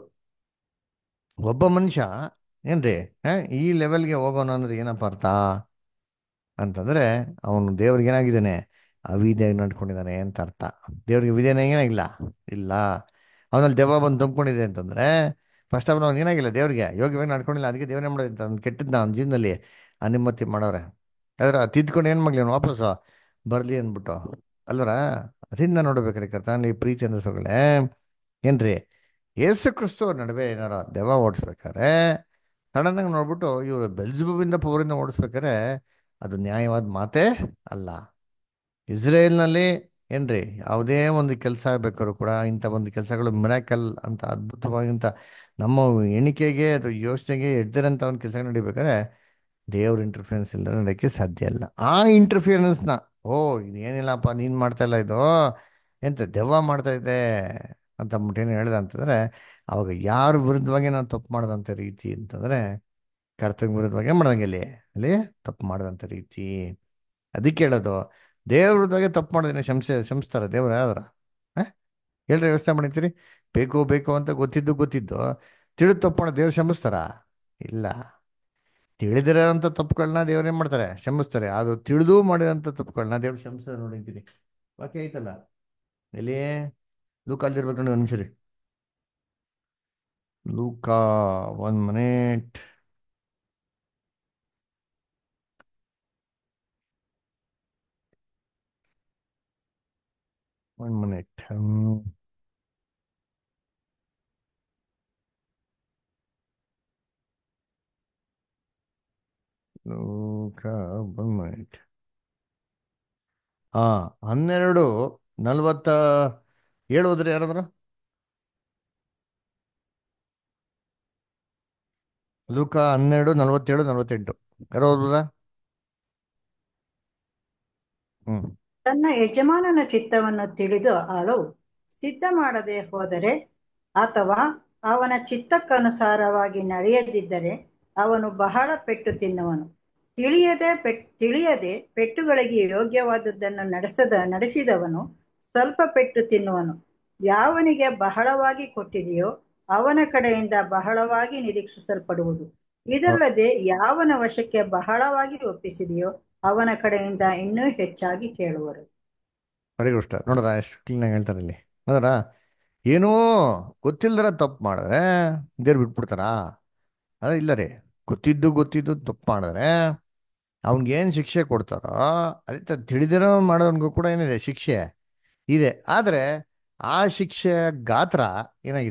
ಒಬ್ಬ ಮನುಷ್ಯ ಏನ್ರಿ ಈ ಲೆವೆಲ್ಗೆ ಹೋಗೋಣ ಅಂದ್ರೆ ಏನಪ್ಪ ಅರ್ಥ ಅಂತಂದ್ರೆ ಅವನು ದೇವ್ರಿಗೆ ಏನಾಗಿದ್ದಾನೆ? ಅವಿದ್ಯಾಗಿ ನಡ್ಕೊಂಡಿದ್ದಾನೆ ಅಂತ ಅರ್ಥ. ದೇವ್ರಿಗೆ ವಿಧೇಯನ ಏನಾಗಿಲ್ಲ ಇಲ್ಲ. ಅವನಲ್ಲಿ ದೆವ್ವ ಬಂದು ತುಂಬ್ಕೊಂಡಿದೆ ಅಂತಂದ್ರೆ ಫಸ್ಟ್ ಆಫ್ ಆಲ್ ಅವ್ನು ಏನಾಗಿಲ್ಲ, ದೇವ್ರಿಗೆ ಯೋಗ್ಯವಾಗಿ ನಡ್ಕೊಂಡಿಲ್ಲ. ಅದಕ್ಕೆ ದೇವ್ರೇ ಮಾಡೋದು ಅಂತ ಅವ್ನು ಕೆಟ್ಟದ್ನ ಅವ್ನ ಜೀವನದಲ್ಲಿ ಅನುಮತಿ ಮಾಡೋರೆ. ಅದ್ರ ತಿದ್ಕೊಂಡು ಏನು ಮಾಡ್ಲಿ ಅವ್ನು ವಾಪಸ್ಸು ಬರಲಿ ಅಂದ್ಬಿಟ್ಟು ಅಲ್ವರ. ಅದರಿಂದ ನೋಡ್ಬೇಕ್ರಿ ಕರ್ತನಲ್ಲಿ ಪ್ರೀತಿ ಅನ್ನಿಸೋಗಳೇ ಏನ್ರಿ, ಯೇಸು ಕ್ರಿಸ್ತು ಅವ್ರ ನಡುವೆ ಏನಾರ ದೆವ್ವ ಓಡಿಸ್ಬೇಕಾರೆ ಸಡನ್ನಾಗಿ ನೋಡ್ಬಿಟ್ಟು ಇವರು ಬೆಲ್ಜಬೂಬಿಂದ ಪವರಿಂದ ಓಡಿಸ್ಬೇಕಾರೆ ಅದು ನ್ಯಾಯವಾದ ಮಾತೇ ಅಲ್ಲ. ಇಸ್ರೇಲ್ನಲ್ಲಿ ಏನ್ರಿ ಯಾವುದೇ ಒಂದು ಕೆಲಸ ಆಗ್ಬೇಕಾದ್ರು ಕೂಡ ಇಂಥ ಒಂದು ಕೆಲಸಗಳು ಮಿರಾಕಲ್ ಅಂತ ಅದ್ಭುತವಾಗಿಂತ ನಮ್ಮ ಎಣಿಕೆಗೆ ಅದು ಯೋಚನೆಗೆ ಎಡ್ದಿರಂಥ ಒಂದು ಕೆಲಸ ನಡಿಬೇಕಾದ್ರೆ ದೇವ್ರ ಇಂಟರ್ಫಿಯರೆನ್ಸ್ ಇಲ್ಲ ನಡೆಯೋಕ್ಕೆ ಸಾಧ್ಯ ಇಲ್ಲ. ಆ ಇಂಟರ್ಫಿಯರೆನ್ಸ್ನ ಇದೇನಿಲ್ಲಪ್ಪ ನೀನು ಮಾಡ್ತಾ ಇಲ್ಲ, ಇದು ಎಂತ ದೆವ್ವ ಮಾಡ್ತಾ ಇದೆ ಅಂತ ಅಂದ್ಬಿಟ್ಟು ಏನು ಹೇಳ್ದ ಅಂತಂದ್ರೆ ಅವಾಗ ಯಾರ ವಿರುದ್ಧವಾಗಿ ನಾನು ತಪ್ಪು ಮಾಡ್ದಂಥ ರೀತಿ ಅಂತಂದ್ರೆ ಕರ್ತವ್ಯ ವಿರುದ್ಧವಾಗಿ ಮಾಡ್ದಂಗೆ ಅಲ್ಲಿ ತಪ್ಪು ಮಾಡ್ದಂಥ ರೀತಿ. ಅದಕ್ಕೆ ಹೇಳೋದು ದೇವ್ರ ವಿರುದ್ಧವಾಗಿ ತಪ್ಪು ಮಾಡೋದನ್ನ ಶಂಸ್ತಾರ ದೇವ್ರ ಯಾವ್ದಾರ ಹೇಳ್ರಿ ವ್ಯವಸ್ಥೆ ಮಾಡಿರ್ತೀರಿ. ಬೇಕು ಅಂತ ಗೊತ್ತಿದ್ದು ತಿಳಿದು ತಪ್ಪು ಮಾಡೋ ದೇವ್ರು ಕ್ಷಮಿಸ್ತಾರ? ಇಲ್ಲ. ತಿಳಿದಿರೋಂಥ ತಪ್ಪುಗಳನ್ನ ದೇವ್ರು ಏನ್ ಮಾಡ್ತಾರೆ? ಕ್ಷಮಿಸ್ತಾರೆ. ಅದು ತಿಳಿದು ಮಾಡಿರೋಂಥ ತಪ್ಪುಗಳನ್ನ ದೇವ್ರು ಕ್ಷಮಿಸ್ತಾರೆ ನೋಡಿರ್ತೀರಿ. ಬಾಕಿ ಐತಲ್ಲ ಎಲ್ಲಿ ಲೂಕಾಲ್ದಿರ್ಬೇಕು ನೋಡಿ. ಒಂದು ನಿಮಿಷ ರೀ. Luca 1 minute. Luca 1 minute. 12:47 ಹೋದ್ರಿ ಯಾರಾದ್ರು? ಲೂಕಾ 12:47-48 ಯಾರೋ ಓದ್ಬೋದಾ? ಹ್ಮ್. ತನ್ನ ಯಜಮಾನನ ಚಿತ್ತವನ್ನು ತಿಳಿದು ಆಳು ಸಿದ್ಧ ಮಾಡದೆ ಹೋದರೆ ಅಥವಾ ಅವನ ಚಿತ್ತಕ್ಕನುಸಾರವಾಗಿ ನಡೆಯದಿದ್ದರೆ ಅವನು ಬಹಳ ಪೆಟ್ಟು ತಿನ್ನುವನು. ತಿಳಿಯದೆ ಪೆಟ್ಟುಗಳಿಗೆ ಯೋಗ್ಯವಾದದ್ದನ್ನು ನಡೆಸಿದವನು ಸ್ವಲ್ಪ ಪೆಟ್ಟು ತಿನ್ನುವನು. ಯಾವನಿಗೆ ಬಹಳವಾಗಿ ಕೊಟ್ಟಿದೆಯೋ ಅವನ ಕಡೆಯಿಂದ ಬಹಳವಾಗಿ ನಿರೀಕ್ಷಿಸಲ್ಪಡುವುದು. ಇದಲ್ಲದೆ ಯಾವನ ವಶಕ್ಕೆ ಬಹಳವಾಗಿ ಒಪ್ಪಿಸಿದೆಯೋ ಅವನ ಕಡೆಯಿಂದ ಇನ್ನೂ ಹೆಚ್ಚಾಗಿ ಕೇಳುವರು. Very good. ನೋಡ್ರ ಎಷ್ಟು ಕ್ಲೀನಾಗಿ ಹೇಳ್ತಾರೆ ಇಲ್ಲಿ. ನೋಡ್ರ ಏನೋ ಗೊತ್ತಿಲ್ಲದರ ತಪ್ಪು ಮಾಡಿದ್ರೆ ದೇವ್ರು ಬಿಟ್ಬಿಡ್ತಾರಾ? ಅದ ಇಲ್ಲ ರೀ. ಗೊತ್ತಿದ್ದು ತಪ್ಪು ಮಾಡಿದ್ರೆ ಅವ್ನಿಗೇನು ಶಿಕ್ಷೆ ಕೊಡ್ತಾರೋ ಅದೇ ತಿಳಿದಿರೋ ಮಾಡೋನ್ಗೂ ಕೂಡ ಏನಿದೆ? ಶಿಕ್ಷೆ ಇದೆ. ಆದರೆ ಆ ಶಿಕ್ಷೆ ಗಾತ್ರ ಏನಾಗಿದೆ?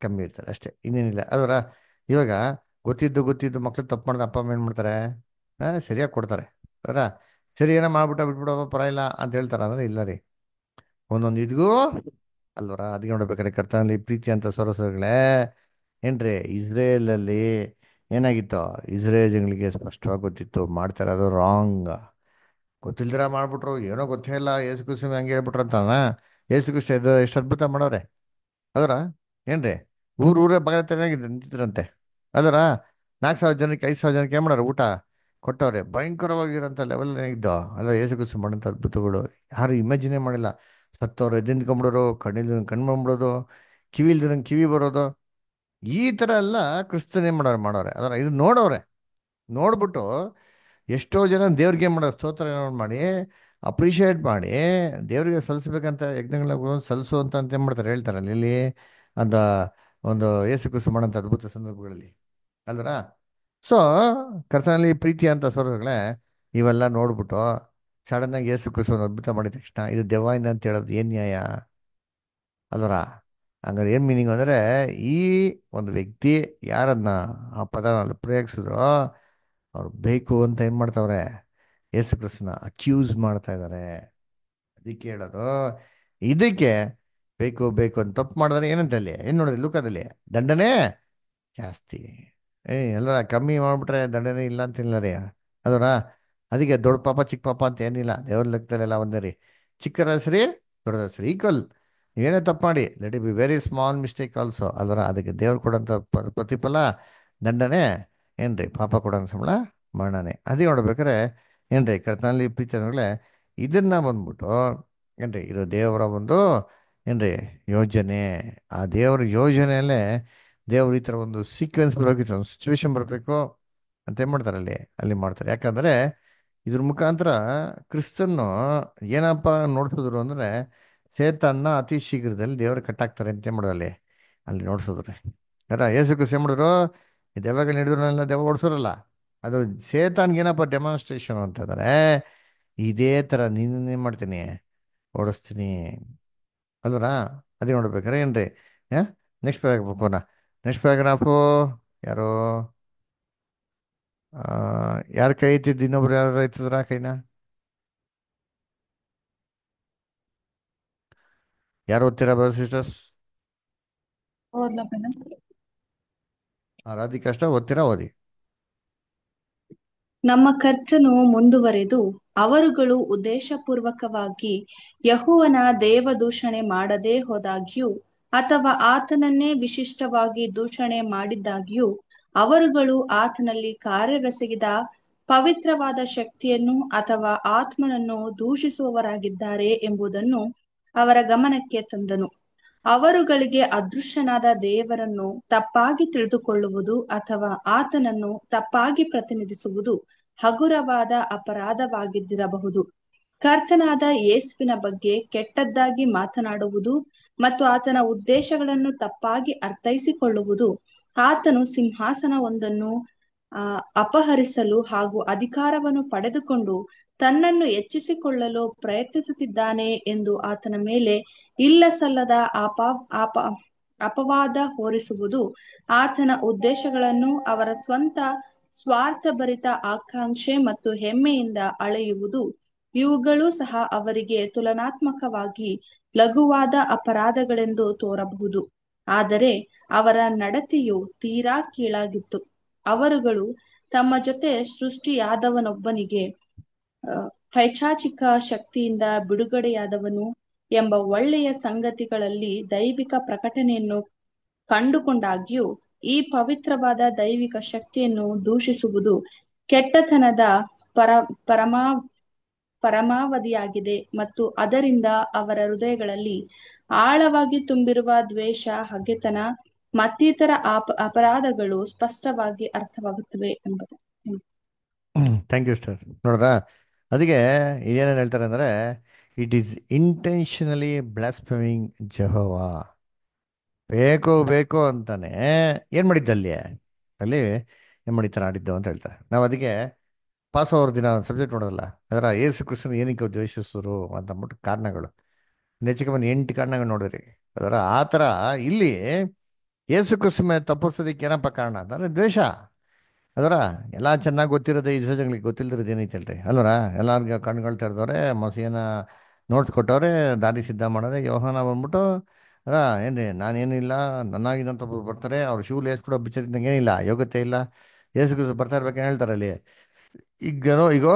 ಕಮ್ಮಿ ಇರ್ತಾರೆ ಅಷ್ಟೇ, ಇನ್ನೇನಿಲ್ಲ ಅದರ. ಇವಾಗ ಗೊತ್ತಿದ್ದು ಗೊತ್ತಿದ್ದು ಮಕ್ಳು ತಪ್ಪು ಮಾಡಿದ್ರೆ ಅಪ್ಪ ಅಮ್ಮ ಏನು ಮಾಡ್ತಾರೆ? ಸರಿಯಾಗಿ ಕೊಡ್ತಾರೆ ಅದರ. ಸರಿ ಏನೋ ಮಾಡ್ಬಿಟ್ಟ ಬಿಟ್ಬಿಡೋ ಪರವಾಗಿಲ್ಲ ಅಂತ ಹೇಳ್ತಾರ ಅಂದ್ರೆ ಇಲ್ಲ ರೀ. ಒಂದೊಂದು ಇದ್ಗೂ ಅಲ್ವರ. ಅದಕ್ಕೆ ನೋಡ್ಬೇಕಾದ್ರೆ ಕರ್ತನಲ್ಲಿ ಪ್ರೀತಿ ಅಂತ ಸೊರಸಗಳೇ ಏನ್ರಿ, ಇಸ್ರೇಲಲ್ಲಿ ಏನಾಗಿತ್ತು? ಇಸ್ರೇಲ್ ಜನಗಳಿಗೆ ಸ್ಪಷ್ಟವಾಗಿ ಗೊತ್ತಿತ್ತು ಮಾಡ್ತಾ ಇರೋದು ರಾಂಗ್. ಗೊತ್ತಿಲ್ದಿರ ಮಾಡ್ಬಿಟ್ರು, ಏನೋ ಗೊತ್ತೇ ಇಲ್ಲ ಯೇಸು ಕ್ರಿಸ್ತು ಹಂಗೆ ಹೇಳ್ಬಿಟ್ರು ಅಂತಾನ. ಯೇಸು ಕ್ರಿಸ್ತು ಎಷ್ಟು ಅದ್ಭುತ ಮಾಡೋರೆ ಅದರ. ಏನ್ರಿ, ಊರೇ ಬಗಲ ಚೆನ್ನಾಗಿದೆ ನಿಂತಿದ್ರಂತೆ ಅದರ. 4,000 ಜನಕ್ಕೆ 5,000 ಜನಕ್ಕೆ ಏನು ಮಾಡೋರು? ಊಟ ಕೊಟ್ಟವ್ರೆ. ಭಯಂಕರವಾಗಿರೋಂಥ ಲೆವೆಲ್ ಇದ್ದೋ ಅಲ್ಲ ಯೇಸು ಕ್ರಿಸ್ತು ಮಾಡೋಂಥ ಅದ್ಭುತಗಳು ಯಾರು ಇಮ್ಯಾಜಿನೇ ಮಾಡಿಲ್ಲ. ಸತ್ತವ್ರು ಎದ್ದಿಂದ್ಕೊಂಬಿಡೋರು, ಕಣ್ಣಿಲ್ದ ಕಣ್ಣು ಬಂದ್ಬಿಡೋದು, ಕಿವಿ ಇಲ್ದಿರಂಗೆ ಕಿವಿ ಬರೋದು, ಈ ಥರ ಎಲ್ಲ ಕ್ರಿಸ್ತನೇ ಮಾಡೋರೆ ಅದರ. ಇದು ನೋಡವ್ರೆ. ನೋಡ್ಬಿಟ್ಟು ಎಷ್ಟೋ ಜನ ದೇವ್ರಿಗೆ ಏನು ಮಾಡೋರು? ಸ್ತೋತ್ರ ಮಾಡಿ ಅಪ್ರಿಷಿಯೇಟ್ ಮಾಡಿ ದೇವರಿಗೆ ಸಲ್ಲಿಸ್ಬೇಕಂತ ಯಜ್ಞಗಳ ಸಲ್ಲಿಸು ಅಂತ ಏನು ಮಾಡ್ತಾರೆ ಹೇಳ್ತಾರಲ್ಲ ಇಲ್ಲಿ ಅಂತ ಒಂದು ಯೇಸು ಕ್ರಿಸ್ತು ಮಾಡೋಂಥ ಅದ್ಭುತ ಸಂದರ್ಭಗಳಲ್ಲಿ ಅಲ್ವರ. ಸೊ ಕರ್ತನಲ್ಲಿ ಪ್ರೀತಿ ಅಂತ ಸ್ವರಗಳೇ ಇವೆಲ್ಲ ನೋಡ್ಬಿಟ್ಟು ಸಡನ್ನಾಗಿ ಯೇಸು ಕ್ರಿಸ್ತು ಅದ್ಭುತ ಮಾಡಿದ ತಕ್ಷಣ ಇದು ದೆವ್ವದಿಂದ ಅಂತ ಹೇಳೋದು ಏನು ನ್ಯಾಯ ಅಲ್ವರ? ಹಂಗಾರೆ ಏನು ಮೀನಿಂಗ್ ಅಂದರೆ, ಈ ಒಂದು ವ್ಯಕ್ತಿ ಯಾರನ್ನ ಆ ಪದನ ಪ್ರಯೋಗಿಸಿದ್ರು ಅವ್ರು ಬೇಕು ಅಂತ ಏನು ಮಾಡ್ತಾವ್ರೆ? ಯೇಸು ಕ್ರಿಸ್ತನ ಅಕ್ಯೂಸ್ ಮಾಡ್ತಾ ಇದ್ದಾರೆ. ಅದಕ್ಕೆ ಹೇಳೋದು, ಇದಕ್ಕೆ ಬೇಕು ಬೇಕು ಅಂತ ತಪ್ಪು ಮಾಡಿದ್ರೆ ಏನಂತ ಅಲ್ಲಿ ಏನು ನೋಡಿದ್ರಿ ಲೋಕದಲ್ಲಿ? ದಂಡನೆ ಜಾಸ್ತಿ. ಎಲ್ಲ ಕಮ್ಮಿ ಮಾಡಿಬಿಟ್ರೆ ದಂಡನೆ ಇಲ್ಲ ಅಂತಿಲ್ಲ ರೀ ಅದರ. ಅದಕ್ಕೆ ದೊಡ್ಡ ಪಾಪ ಚಿಕ್ಕ ಪಾಪ ಅಂತ ಏನಿಲ್ಲ ದೇವ್ರ ಲೆಕ್ಕದಲ್ಲೆಲ್ಲ ಒಂದೇ ರೀ. ಚಿಕ್ಕರ ಸರಿ ದೊಡ್ಡದ ಸರಿ ಈಕ್ವಲ್. ನೀವೇನೇ ತಪ್ಪು ಮಾಡಿ let it be very small mistake also ಅಲ್ವರ. ಅದಕ್ಕೆ ದೇವ್ರು ಕೊಡೋಂಥ ಪ್ರತಿಫಲ ದಂಡನೆ ಏನ್ರಿ? ಪಾಪ ಕೊಡೋಂಥ ಸಂಬಳ ಮರಣನೆ. ಅದೇ ನೋಡ್ಬೇಕಾರೆ ಏನ್ರಿ ಕರ್ತನಲ್ಲಿ ಪ್ರೀತಿ ಅನ್ನೋಗಳೇ ಇದನ್ನ ಬಂದ್ಬಿಟ್ಟು ಏನ್ರಿ ಇದು ದೇವರ ಒಂದು ಏನ್ರಿ ಯೋಜನೆ. ಆ ದೇವರ ಯೋಜನೆಯಲ್ಲೇ ದೇವ್ರ ಈ ಥರ ಒಂದು ಸೀಕ್ವೆನ್ಸ್ ಬರಬೇಕು, ಒಂದು ಸಿಚುವೇಶನ್ ಬರಬೇಕು ಅಂತ ಏನು ಮಾಡ್ತಾರೆ ಅಲ್ಲಿ ಮಾಡ್ತಾರೆ. ಯಾಕಂದರೆ ಇದ್ರ ಮುಖಾಂತರ ಕ್ರಿಸ್ತನ್ನು ಏನಪ್ಪ ನೋಡ್ಸಿದ್ರು ಅಂದರೆ ಸೇತನ್ನ ಅತಿ ಶೀಘ್ರದಲ್ಲಿ ದೇವರು ಕಟ್ಟಾಕ್ತಾರೆ ಅಂತ ಏನು ಮಾಡೋದು ಅಲ್ಲಿ ನೋಡ್ಸಿದ್ರು. ಯಾರ ಯೇಸು ಕ್ರಿಸ್ತ ಏನು ಮಾಡಿದ್ರು? ಈ ದೆವ್ವಗಳು ಹಿಡಿದ್ರಲ್ಲ, ದೆವ್ವ ಓಡಿಸೋರಲ್ಲ, ಅದು ಸೇತಾನ್ಗೆ ಏನಪ್ಪ ಡೆಮಾನ್ಸ್ಟ್ರೇಷನ್ ಅಂತಂದರೆ ಇದೇ ಥರ ನೀನು ಮಾಡ್ತೀನಿ ಓಡಿಸ್ತೀನಿ ಅಲ್ವರಾ. ಅದೇ ನೋಡ್ಬೇಕಾರೆ ಏನ್ರಿ ನೆಕ್ಸ್ಟ್ ಪ್ಯಾರಾಗ್ರಾಫ್ ನೆಕ್ಸ್ಟ್ ಪ್ಯಾರಾಗ್ರಾಫು ಯಾರು ಯಾರು ಕೈ ಎತ್ತಿದ್ದು? ಇನ್ನೊಬ್ರು ಯಾರು ಎತ್ತಿದ್ರ ಕೈನ? ಯಾರು ಓದ್ತೀರಾ ಬ್ರದರ್ ಸಿಸ್ಟರ್ಸ್? ಓದ್ಲಾ ಬೇಡ? ರಾಧಿಕಾ ಅಷ್ಟ ಓದ್ತೀರಾ? ಓದಿ. ನಮ್ಮ ಕರ್ತನು ಮುಂದುವರೆದು, ಅವರುಗಳು ಉದ್ದೇಶಪೂರ್ವಕವಾಗಿ ಯೆಹೋವನ ದೇವದೂಷಣೆ ಮಾಡದೇ ಹೋದಾಗ್ಯೂ ಅಥವಾ ಆತನನ್ನೇ ವಿಶಿಷ್ಟವಾಗಿ ದೂಷಣೆ ಮಾಡಿದ್ದಾಗ್ಯೂ ಅವರುಗಳು ಆತನಲ್ಲಿ ಕಾರ್ಯವೆಸಗಿದ ಪವಿತ್ರವಾದ ಶಕ್ತಿಯನ್ನು ಅಥವಾ ಆತ್ಮನನ್ನು ದೂಷಿಸುವವರಾಗಿದ್ದಾರೆ ಎಂಬುದನ್ನು ಅವರ ಗಮನಕ್ಕೆ ತಂದನು. ಅವರುಗಳಿಗೆ ಅದೃಶ್ಯನಾದ ದೇವರನ್ನು ತಪ್ಪಾಗಿ ತಿಳಿದುಕೊಳ್ಳುವುದು ಅಥವಾ ಆತನನ್ನು ತಪ್ಪಾಗಿ ಪ್ರತಿನಿಧಿಸುವುದು ಹಗುರವಾದ ಅಪರಾಧವಾಗಿದ್ದಿರಬಹುದು. ಕರ್ತನಾದ ಯೇಸುವಿನ ಬಗ್ಗೆ ಕೆಟ್ಟದ್ದಾಗಿ ಮಾತನಾಡುವುದು ಮತ್ತು ಆತನ ಉದ್ದೇಶಗಳನ್ನು ತಪ್ಪಾಗಿ ಅರ್ಥೈಸಿಕೊಳ್ಳುವುದು, ಆತನು ಸಿಂಹಾಸನವೊಂದನ್ನು ಅಪಹರಿಸಲು ಹಾಗೂ ಅಧಿಕಾರವನ್ನು ಪಡೆದುಕೊಂಡು ತನ್ನನ್ನು ಹೆಚ್ಚಿಸಿಕೊಳ್ಳಲು ಪ್ರಯತ್ನಿಸುತ್ತಿದ್ದಾನೆ ಎಂದು ಆತನ ಮೇಲೆ ಇಲ್ಲ ಸಲ್ಲದ ಅಪವಾದ ಹೊರಿಸುವುದು, ಆತನ ಉದ್ದೇಶಗಳನ್ನು ಅವರ ಸ್ವಂತ ಸ್ವಾರ್ಥಭರಿತ ಆಕಾಂಕ್ಷೆ ಮತ್ತು ಹೆಮ್ಮೆಯಿಂದ ಅಳೆಯುವುದು, ಇವುಗಳೂ ಸಹ ಅವರಿಗೆ ತುಲನಾತ್ಮಕವಾಗಿ ಲಘುವಾದ ಅಪರಾಧಗಳೆಂದು ತೋರಬಹುದು. ಆದರೆ ಅವರ ನಡತೆಯು ತೀರಾ ಕೀಳಾಗಿತ್ತು. ಅವರುಗಳು ತಮ್ಮ ಜೊತೆ ಸೃಷ್ಟಿಯಾದವನೊಬ್ಬನಿಗೆ ಪೈಶಾಚಿಕ ಶಕ್ತಿಯಿಂದ ಬಿಡುಗಡೆಯಾದವನು ಎಂಬ ಒಳ್ಳೆಯ ಸಂಗತಿಗಳಲ್ಲಿ ದೈವಿಕ ಪ್ರಕಟಣೆಯನ್ನು ಕಂಡುಕೊಂಡಾಗ್ಯೂ ಈ ಪವಿತ್ರವಾದ ದೈವಿಕ ಶಕ್ತಿಯನ್ನು ದೂಷಿಸುವುದು ಕೆಟ್ಟತನದ ಪರಮಾವಧಿಯಾಗಿದೆ ಮತ್ತು ಅದರಿಂದ ಅವರ ಹೃದಯಗಳಲ್ಲಿ ಆಳವಾಗಿ ತುಂಬಿರುವ ದ್ವೇಷ, ಹಗೆತನ ಮತ್ತಿತರ ಅಪರಾಧಗಳು ಸ್ಪಷ್ಟವಾಗಿ ಅರ್ಥವಾಗುತ್ತವೆ ಎಂಬುದು. Thank you sir. ನೋಡ್ರಾ, ಅದಕ್ಕೆ ಏನೇನು ಹೇಳ್ತಾರೆ ಅಂದರೆ, it is intentionally blaspheming Jehovah. ಬೇಕು ಅಂತಾನೆ ಏನು ಮಾಡಿದ್ದ ಅಲ್ಲಿ ಏನು ಮಾಡಿತ್ತಾನೆ ಆಡಿದ್ದು ಅಂತ ಹೇಳ್ತಾರೆ. ನಾವು ಅದಕ್ಕೆ ಪಾಸ್ ಓವರ್ ದಿನ ಸಬ್ಜೆಕ್ಟ್ ನೋಡೋಲ್ಲ, ಅದರ ಯೇಸು ಕ್ರಿಸ್ತನ ಏನಕ್ಕೆ ದ್ವೇಷಿಸಿದ್ರು ಅಂತ ಅಂದ್ಬಿಟ್ಟು ಕಾರಣಗಳು ಹೆಚ್ಚಿಗೆ 8 ಕಾರಣಗಳು ನೋಡಿರಿ. ಅದರ ಆ ಥರ ಇಲ್ಲಿ ಯೇಸು ಕ್ರಿಸ್ತ ಮೇಲೆ ತಪ್ಪಿಸೋದಕ್ಕೆ ಏನಪ್ಪ ಕಾರಣ ಅಂತಂದ್ರೆ ದ್ವೇಷ. ಅದರ ಎಲ್ಲ ಚೆನ್ನಾಗಿ ಗೊತ್ತಿರೋದು ಇಸ್ರೇಲ್ ಜನಗಳಿಗೆ ಗೊತ್ತಿಲ್ಲದಿರೋದು ಏನೈತೆ ಅಲ್ರಿ ಅಲ್ವರ. ಎಲ್ಲಾರ್ಗ ಕಣ್ಗಳು ತೆರೆದವ್ರೆ, ಮಸೀನ ನೋಟ್ಸ್ ಕೊಟ್ಟವ್ರೆ, ದಾರಿ ಸಿದ್ಧ ಮಾಡವ್ರೆ. ಯೋಹಾನ ಬಂದ್ಬಿಟ್ಟು ಅಲ್ಲ ಏನ್ರಿ ನಾನೇನಿಲ್ಲ, ನನ್ನಾಗಿದ್ದಂತ ಒಬ್ರು ಬರ್ತಾರೆ, ಅವ್ರು ಶೂ ಲೇಸ್ ಕೂಡ ಬಿಚ್ಚಿದಂಗೆ ಏನಿಲ್ಲ, ಯೋಗ್ಯತೆ ಇಲ್ಲ, ಯೇಸು ಕ್ರಿಸ್ತ ಬರ್ತಾ ಇರ್ಬೇಕೇನು ಹೇಳ್ತಾರೆ ಅಲ್ಲಿ. ಈಗ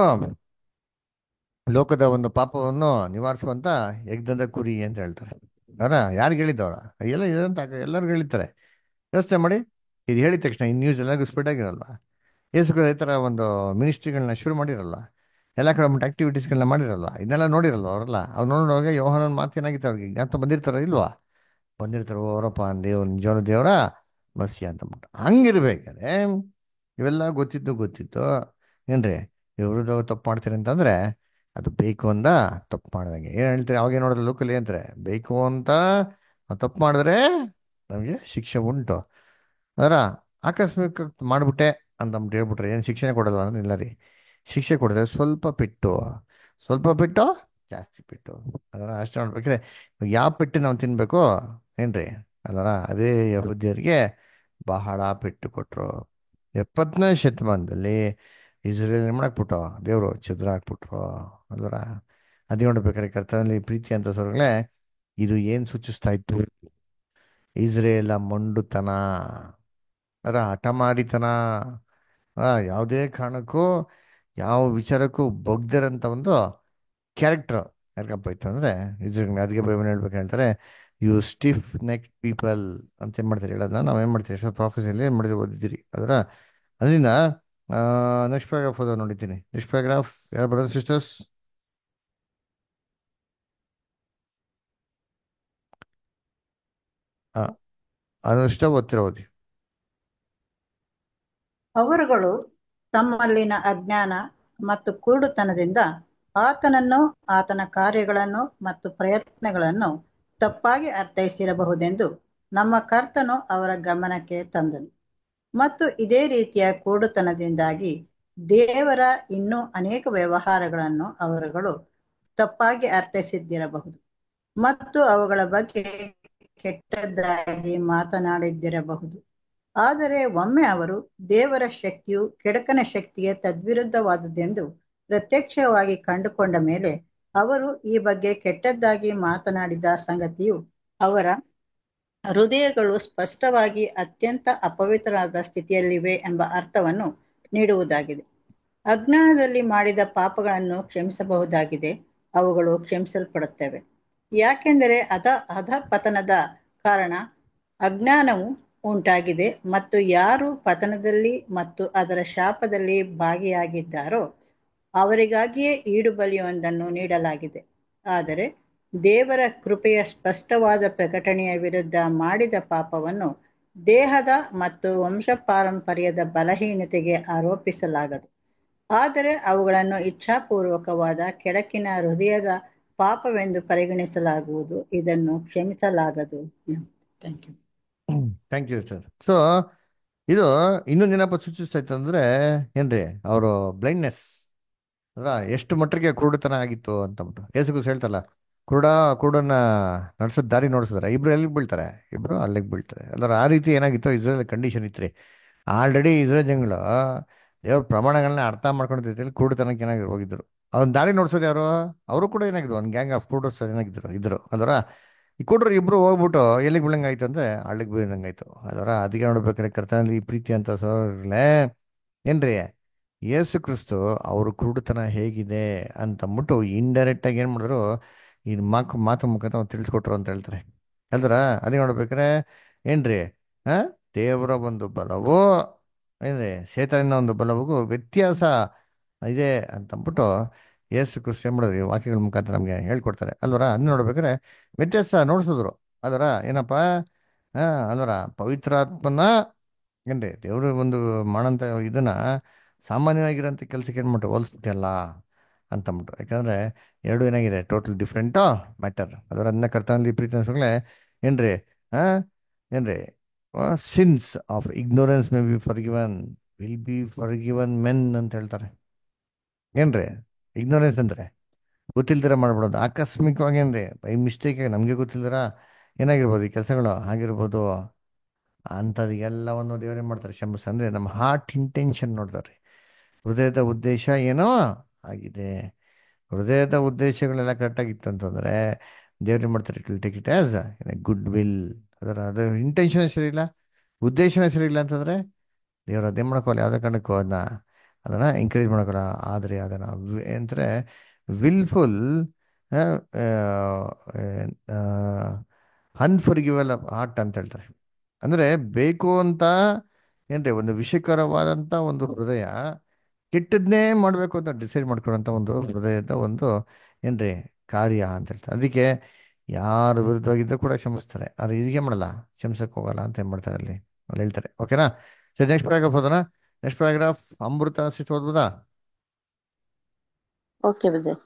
ಲೋಕದ ಒಂದು ಪಾಪವನ್ನು ನಿವಾರಿಸುವಂತ ಯಜ್ಞದ ಕುರಿ ಅಂತ ಹೇಳ್ತಾರೆ. ಅವರ ಯಾರಿಗೆ ಹೇಳಿದ್ದವ್ರ ಎಲ್ಲ ಇದಂತ ಎಲ್ಲರಿಗೂ ಹೇಳಿರ್ತಾರೆ. ಯೋಚನೆ ಮಾಡಿ, ಇದು ಹೇಳಿದ ತಕ್ಷಣ ಈ ನ್ಯೂಸ್ ಎಲ್ಲರಿಗೂ ಸ್ಪ್ರೆಡ್ ಆಗಿರಲ್ವಾ? ಯೇಸು ಈ ಥರ ಒಂದು ಮಿನಿಸ್ಟ್ರಿಗಳನ್ನ ಶುರು ಮಾಡಿರಲ್ಲ, ಎಲ್ಲ ಕಡೆ ಒಂದು ಆಕ್ಟಿವಿಟೀಸ್ಗಳನ್ನ ಮಾಡಿರಲ್ಲ, ಇದನ್ನೆಲ್ಲ ನೋಡಿರಲ್ವ ಅವರೆಲ್ಲ. ಅವ್ರು ನೋಡುವಾಗ ಯೋಹಾನನ ಮಾತು ಏನಾಗಿತ್ತು ಅವ್ರಿಗೆ ಜ್ಞಾಪಕ ಬಂದಿರ್ತಾರ ಇಲ್ವಾ? ಬಂದಿರ್ತಾರೆ, ಅವರಪ್ಪ ದೇವ್ರ ನಿಜವಾದ ದೇವರ ಮಸಿ ಅಂತಂದ್ಬಿಟ್ಟು. ಹಂಗಿರ್ಬೇಕಾದ್ರೆ ಇವೆಲ್ಲ ಗೊತ್ತಿತ್ತು ಏನ್ರಿ ಇವ್ರದ್ದು ತಪ್ಪು ಮಾಡ್ತೀರಿ ಅಂತಂದ್ರೆ ಅದು ಬೇಕು ಅಂದ ತಪ್ಪು ಮಾಡ್ದಂಗೆ ಏನು ಹೇಳ್ತಾರೆ. ಅವಾಗ ನೋಡಿದ್ರೆ ಲೋಕಲ್ ಏನಂತಾರೆ, ಬೇಕು ಅಂತ ತಪ್ಪು ಮಾಡಿದ್ರೆ ನಮಗೆ ಶಿಕ್ಷೆ ಉಂಟು. ಅದರ ಆಕಸ್ಮಿಕ ಮಾಡ್ಬಿಟ್ಟೆ ಅಂತಂದ್ಬಿಟ್ಟು ಹೇಳ್ಬಿಟ್ರೆ ಏನು ಶಿಕ್ಷೆನೇ ಕೊಡೋದು ಅಂದ್ರೆ ಇಲ್ಲ ರೀ. ಶಿಕ್ಷೆ ಕೊಡಿದ್ರೆ ಸ್ವಲ್ಪ ಪೆಟ್ಟು ಜಾಸ್ತಿ ಪೆಟ್ಟು. ಅದರ ಅಷ್ಟೇ ಮಾಡ್ಬೇಕ್ರೆ ಯಾವ ಪೆಟ್ಟು ನಾವು ತಿನ್ಬೇಕು ಏನ್ರಿ ಅಲ್ಲರ. ಅದೇ ಯಹೂದ್ಯರಿಗೆ ಬಹಳ ಪೆಟ್ಟು ಕೊಟ್ರು. 70ನೇ ಶತಮಾನದಲ್ಲಿ ಇಸ್ರೇಲ್ ಮಾಡಾಕ್ಬಿಟ್ಟು ದೇವರು ಛಿದ್ರ ಹಾಕ್ಬಿಟ್ರು ಅಲ್ವರ. ಅದೇ ನೋಡ್ಬೇಕಾದ್ರೆ ಕರ್ತನಲ್ಲಿ ಪ್ರೀತಿ ಅಂತ ಸ್ವರ್ಗಳೇ, ಇದು ಏನ್ ಸೂಚಿಸ್ತಾ ಇತ್ತು? ಇಸ್ರೇಲ ಮೊಂಡುತನ, ಅದರ ಹಠಮಾರಿತನ, ಯಾವುದೇ ಕಾರಣಕ್ಕೂ ಯಾವ ವಿಚಾರಕ್ಕೂ ಬಗ್ದಿರಂತ ಒಂದು ಕ್ಯಾರೆಕ್ಟರ್ ಯಾಕಪ್ಪ ಇತ್ತು ಅಂದ್ರೆ ಇಸ್ರೇಲ್. ಅದಕ್ಕೆ ಬೈಬಲ್ ಹೇಳ್ಬೇಕು ಹೇಳ್ತಾರೆ, ಯು ಸ್ಟಿಫ್ ನೆಕ್ ಪೀಪಲ್ ಅಂತ ಏನ್ ಮಾಡ್ತಾರೆ ಹೇಳೋದನ್ನ ನಾವ್ ಏನ್ ಮಾಡ್ತೀವಿ ಎಷ್ಟೋ ಪ್ರಾಫೆಸಲ್ಲಿ ಏನ್ ಮಾಡಿದ್ರೆ ಓದಿದ್ದೀರಿ ಅದರ. ಅದರಿಂದ ನೆಕ್ಸ್ಟ್ ಪ್ಯಾರಾಗ್ರಾಫ್ ಓದೋ ನೋಡಿದ್ದೀನಿ. ನೆಕ್ಸ್ಟ್ ಪ್ಯಾರಾಗ್ರಾಫ್ ಯಾರು ಬ್ರದರ್ ಸಿಸ್ಟರ್ಸ್? ಅದು ಇಷ್ಟ ಓದ್ತಿರೋ ಓದಿ. ಅವರುಗಳು ತಮ್ಮಲ್ಲಿನ ಅಜ್ಞಾನ ಮತ್ತು ಕುರುಡುತನದಿಂದ ಆತನನ್ನು, ಆತನ ಕಾರ್ಯಗಳನ್ನು ಮತ್ತು ಪ್ರಯತ್ನಗಳನ್ನು ತಪ್ಪಾಗಿ ಅರ್ಥೈಸಿರಬಹುದೆಂದು ನಮ್ಮ ಕರ್ತನು ಅವರ ಗಮನಕ್ಕೆ ತಂದನು. ಮತ್ತು ಇದೇ ರೀತಿಯ ಕುರುಡುತನದಿಂದಾಗಿ ದೇವರ ಇನ್ನೂ ಅನೇಕ ವ್ಯವಹಾರಗಳನ್ನು ಅವರುಗಳು ತಪ್ಪಾಗಿ ಅರ್ಥೈಸಿದ್ದಿರಬಹುದು ಮತ್ತು ಅವುಗಳ ಬಗ್ಗೆ ಕೆಟ್ಟದ್ದಾಗಿ ಮಾತನಾಡಿದ್ದಿರಬಹುದು. ಆದರೆ ಒಮ್ಮೆ ಅವರು ದೇವರ ಶಕ್ತಿಯು ಕೆಡಕನ ಶಕ್ತಿಗೆ ತದ್ವಿರುದ್ಧವಾದುದೆಂದು ಪ್ರತ್ಯಕ್ಷವಾಗಿ ಕಂಡುಕೊಂಡ ಮೇಲೆ ಅವರು ಈ ಬಗ್ಗೆ ಕೆಟ್ಟದ್ದಾಗಿ ಮಾತನಾಡಿದ ಸಂಗತಿಯು ಅವರ ಹೃದಯಗಳು ಸ್ಪಷ್ಟವಾಗಿ ಅತ್ಯಂತ ಅಪವಿತ್ರವಾದ ಸ್ಥಿತಿಯಲ್ಲಿವೆ ಎಂಬ ಅರ್ಥವನ್ನು ನೀಡುವುದಾಗಿದೆ. ಅಜ್ಞಾನದಲ್ಲಿ ಮಾಡಿದ ಪಾಪಗಳನ್ನು ಕ್ಷಮಿಸಬಹುದಾಗಿದೆ, ಅವುಗಳು ಕ್ಷಮಿಸಲ್ಪಡುತ್ತವೆ. ಯಾಕೆಂದರೆ ಅಧಪತನದ ಕಾರಣ ಅಜ್ಞಾನವು ಉಂಟಾಗಿದೆ ಮತ್ತು ಯಾರು ಪತನದಲ್ಲಿ ಮತ್ತು ಅದರ ಶಾಪದಲ್ಲಿ ಭಾಗಿಯಾಗಿದ್ದಾರೋ ಅವರಿಗಾಗಿಯೇ ಈಡುಬಲಿಯೊಂದನ್ನು ನೀಡಲಾಗಿದೆ. ಆದರೆ ದೇವರ ಕೃಪೆಯ ಸ್ಪಷ್ಟವಾದ ಪ್ರಕಟಣೆಯ ವಿರುದ್ಧ ಮಾಡಿದ ಪಾಪವನ್ನು ದೇಹದ ಮತ್ತು ವಂಶಪಾರಂಪರ್ಯದ ಬಲಹೀನತೆಗೆ ಆರೋಪಿಸಲಾಗದು. ಆದರೆ ಅವುಗಳನ್ನು ಇಚ್ಛಾಪೂರ್ವಕವಾದ ಕೆಡಕಿನ ಹೃದಯದ ಪಾಪವೆಂದು ಪರಿಗಣಿಸಲಾಗುವುದು. ಇದನ್ನು ಕ್ಷಮಿಸಲಾಗದು. Thank you. Thank you sir. So ಇದು ಇನ್ನೊಂದೇನಪ್ಪ ಸೂಚಿಸ್ತಾ ಇತ್ತು ಅಂದ್ರೆ ಏನ್ರಿ ಅವರು ಬ್ಲೈಂಡ್ನೆಸ್ ಅದ್ರ ಎಷ್ಟು ಮಟ್ಟಿಗೆ ಕುರುಡುತನ ಆಗಿತ್ತು ಅಂತಂದ್ಬಿಟ್ಟು ಯೇಸುಗೂ ಹೇಳ್ತಲ್ಲ, ಕುರುಡನ್ನ ನಡ್ಸೋದ್ ದಾರಿ ನೋಡ್ಸಿದ್ರೆ ಇಬ್ರು ಎಲ್ಲಿಗೆ ಬೀಳ್ತಾರೆ, ಇಬ್ರು ಅಲ್ಲಿಗೆ ಬೀಳ್ತಾರೆ. ಅಲ್ಲರ ಆ ರೀತಿ ಏನಾಗಿತ್ತು ಇಸ್ರೇಲ್ ಕಂಡೀಷನ್ ಇತ್ತು. ಆಲ್ರೆಡಿ ಇಸ್ರೇಲ್ ಜನಗಳು ದೇವ್ರ ಪ್ರಮಾಣಗಳನ್ನ ಅರ್ಥ ಮಾಡ್ಕೊಂಡಿದ್ದ ಕುರುಡುತನಕ್ಕೆ ಏನಾಗಿ ಹೋಗಿದ್ರು. ಅವ್ನ ದಾರಿ ನೋಡ್ಸೋದು ಯಾರು? ಅವರು ಕೂಡ ಏನಾಗಿದ್ರು ಒಂದು ಗ್ಯಾಂಗ್ ಆಫ್ ಕುರುಡರ್ಸ್ ಇದ್ರು ಅದರ. ಈ ಕುಡ್ರು ಇಬ್ರು ಹೋಗ್ಬಿಟ್ಟು ಎಲ್ಲಿಗೆ ಬೀಳಂಗಾಯ್ತು ಅಂದ್ರೆ ಹಳ್ಳಿಗೆ ಬೀಳಂಗಾಯ್ತು ಅದರ. ಅದಕ್ಕೆ ನೋಡ್ಬೇಕಾದ್ರೆ ಕರ್ತನಲ್ಲಿ ಈ ಪ್ರೀತಿ ಅಂತ ಸೋರ್ಗಳೇ ಏನ್ರಿ ಯೇಸು ಕ್ರಿಸ್ತು ಅವ್ರ ಕುರುಡುತನ ಹೇಗಿದೆ ಅಂತಂದ್ಬಿಟ್ಟು ಇಂಡೈರೆಕ್ಟ್ ಆಗಿ ಏನ್ ಮಾಡಿದ್ರು ಈ ಮಾತು ಮುಖಾಂತರ ತಿಳಿಸ್ಕೊಟ್ರು ಅಂತ ಹೇಳ್ತಾರೆ ಅಲ್ದ್ರ. ಅದೇ ನೋಡ್ಬೇಕಾರೆ ಏನ್ರಿ ಆ ದೇವರ ಒಂದು ಬಲವು ಏನ್ರಿ ಸೇತನಿನ ಒಂದು ಬಲವಿಗೂ ವ್ಯತ್ಯಾಸ ಇದೆ ಅಂತಂದ್ಬಿಟ್ಟು ಯೇಸು ಕ್ರಿಸ್ತು ಏನ್ ಮಾಡಿದ್ರು ಈ ವಾಕ್ಯಗಳ ಮುಖಾಂತರ ನಮ್ಗೆ ಹೇಳ್ಕೊಡ್ತಾರೆ ಅಲ್ವರ. ಅದನ್ನ ನೋಡ್ಬೇಕಾದ್ರೆ ವ್ಯತ್ಯಾಸ ನೋಡ್ಸಿದ್ರು ಅದರ. ಏನಪ್ಪ ಅಲ್ವರ ಪವಿತ್ರಾತ್ಮನ ಏನ್ರಿ ದೇವರು ಒಂದು ಮಾಡಂತ ಇದನ್ನ ಸಾಮಾನ್ಯವಾಗಿರೋಂಥ ಕೆಲ್ಸಕ್ಕೆ ಏನ್ ಮಾಡ್ಬಿಟ್ಟು ಹೋಲಿಸ್ಬಿಟ್ಟಲ್ಲ ಅಂತಂದ್ಬಿಟ್ಟು. ಯಾಕಂದ್ರೆ ಎರಡು ಏನಾಗಿದೆ ಟೋಟಲ್ ಡಿಫ್ರೆಂಟ್ ಮ್ಯಾಟರ್ ಅದರ. ಅದನ್ನ ಕರ್ತನಲ್ಲಿ ಪ್ರೀತಿ ಅನ್ಸೋಗ್ಲೆ ಏನ್ರಿ ಆ ಏನ್ರಿ sins of ignorance may be forgiven will be forgiven men ಅಂತ ಹೇಳ್ತಾರೆ. ಏನ್ರಿ ಇಗ್ನೋರೆನ್ಸ್ ಅಂದ್ರೆ ಗೊತ್ತಿಲ್ದಿರ ಮಾಡ್ಬಿಡೋದು ಆಕಸ್ಮಿಕವಾಗಿ ಏನ್ರಿ ಬೈ ಮಿಸ್ಟೇಕ್ ನಮ್ಗೆ ಗೊತ್ತಿಲ್ದಿರ ಏನಾಗಿರ್ಬೋದು ಈ ಕೆಲಸಗಳು ಆಗಿರ್ಬೋದು ಅಂಥದ್ಗೆಲ್ಲವನ್ನು ದೇವ್ರೇನು ಮಾಡ್ತಾರೆ ಕ್ಷಮಿಸ ಅಂದರೆ ನಮ್ಮ ಹಾರ್ಟ್ ಇಂಟೆನ್ಷನ್ ನೋಡ್ತಾರೆ. ಹೃದಯದ ಉದ್ದೇಶ ಏನೋ ಆಗಿದೆ. ಹೃದಯದ ಉದ್ದೇಶಗಳೆಲ್ಲ ಕರೆಕ್ಟಾಗಿತ್ತು ಅಂತಂದರೆ ದೇವ್ರೇನು ಮಾಡ್ತಾರೆ, it will take it as good will. ಅದು ಇಂಟೆನ್ಷನ್ ಸರಿ ಇಲ್ಲ, ಉದ್ದೇಶನೇ ಸರಿ ಇಲ್ಲ ಅಂತಂದರೆ ದೇವ್ರು ಅದೇನು ಮಾಡ್ಕೋಲ್ಲ, ಯಾವುದೇ ಕಾರಣಕ್ಕೂ ಅದನ್ನು ಎಂಕರೇಜ್ ಮಾಡ್ಕೊಲ್ಲ. ಆದರೆ ಅದನ್ನು ಅಂದರೆ ವಿಲ್ಫುಲ್ ಅನ್ಫರ್ಗಿವಲ್ ಹಾರ್ಟ್ ಅಂತ ಹೇಳ್ತಾರೆ. ಅಂದರೆ ಬೇಕು ಅಂತ ಏನ್ರಿ ಒಂದು ವಿಷಕರವಾದಂಥ ಒಂದು ಹೃದಯ, ಕೆಟ್ಟದ್ನೇ ಮಾಡಬೇಕು ಅಂತ ಡಿಸೈಡ್ ಮಾಡ್ಕೊಳ್ಳೋಂಥ ಒಂದು ಹೃದಯದ ಒಂದು ಏನ್ರಿ ಕಾರ್ಯ ಅಂತ ಹೇಳ್ತಾರೆ. ಅದಕ್ಕೆ ಯಾರು ವಿರುದ್ಧವಾಗಿದ್ದರೂ ಕೂಡ ಕ್ಷಮಿಸ್ತಾರೆ, ಆದರೆ ಹೀಗೆ ಮಾಡಲ್ಲ, ಕ್ಷಮಿಸಕ್ಕೆ ಹೋಗಲ್ಲ ಅಂತ ಏನು ಮಾಡ್ತಾರೆ ಅಲ್ಲಿ ಹೇಳ್ತಾರೆ. ಓಕೆನಾ? ಸರಿ, ನೆಕ್ಸ್ಟ್ ಪ್ಯಾರಾಗ್ರಾಫ್ ಓದೋಣ. ನೆಕ್ಸ್ಟ್ ಪ್ಯಾರಾಗ್ರಾಫ್ ಅಮೃತ ಸಿಟ್ಟು ಓದ್ಬೋದಾ? Okay brother.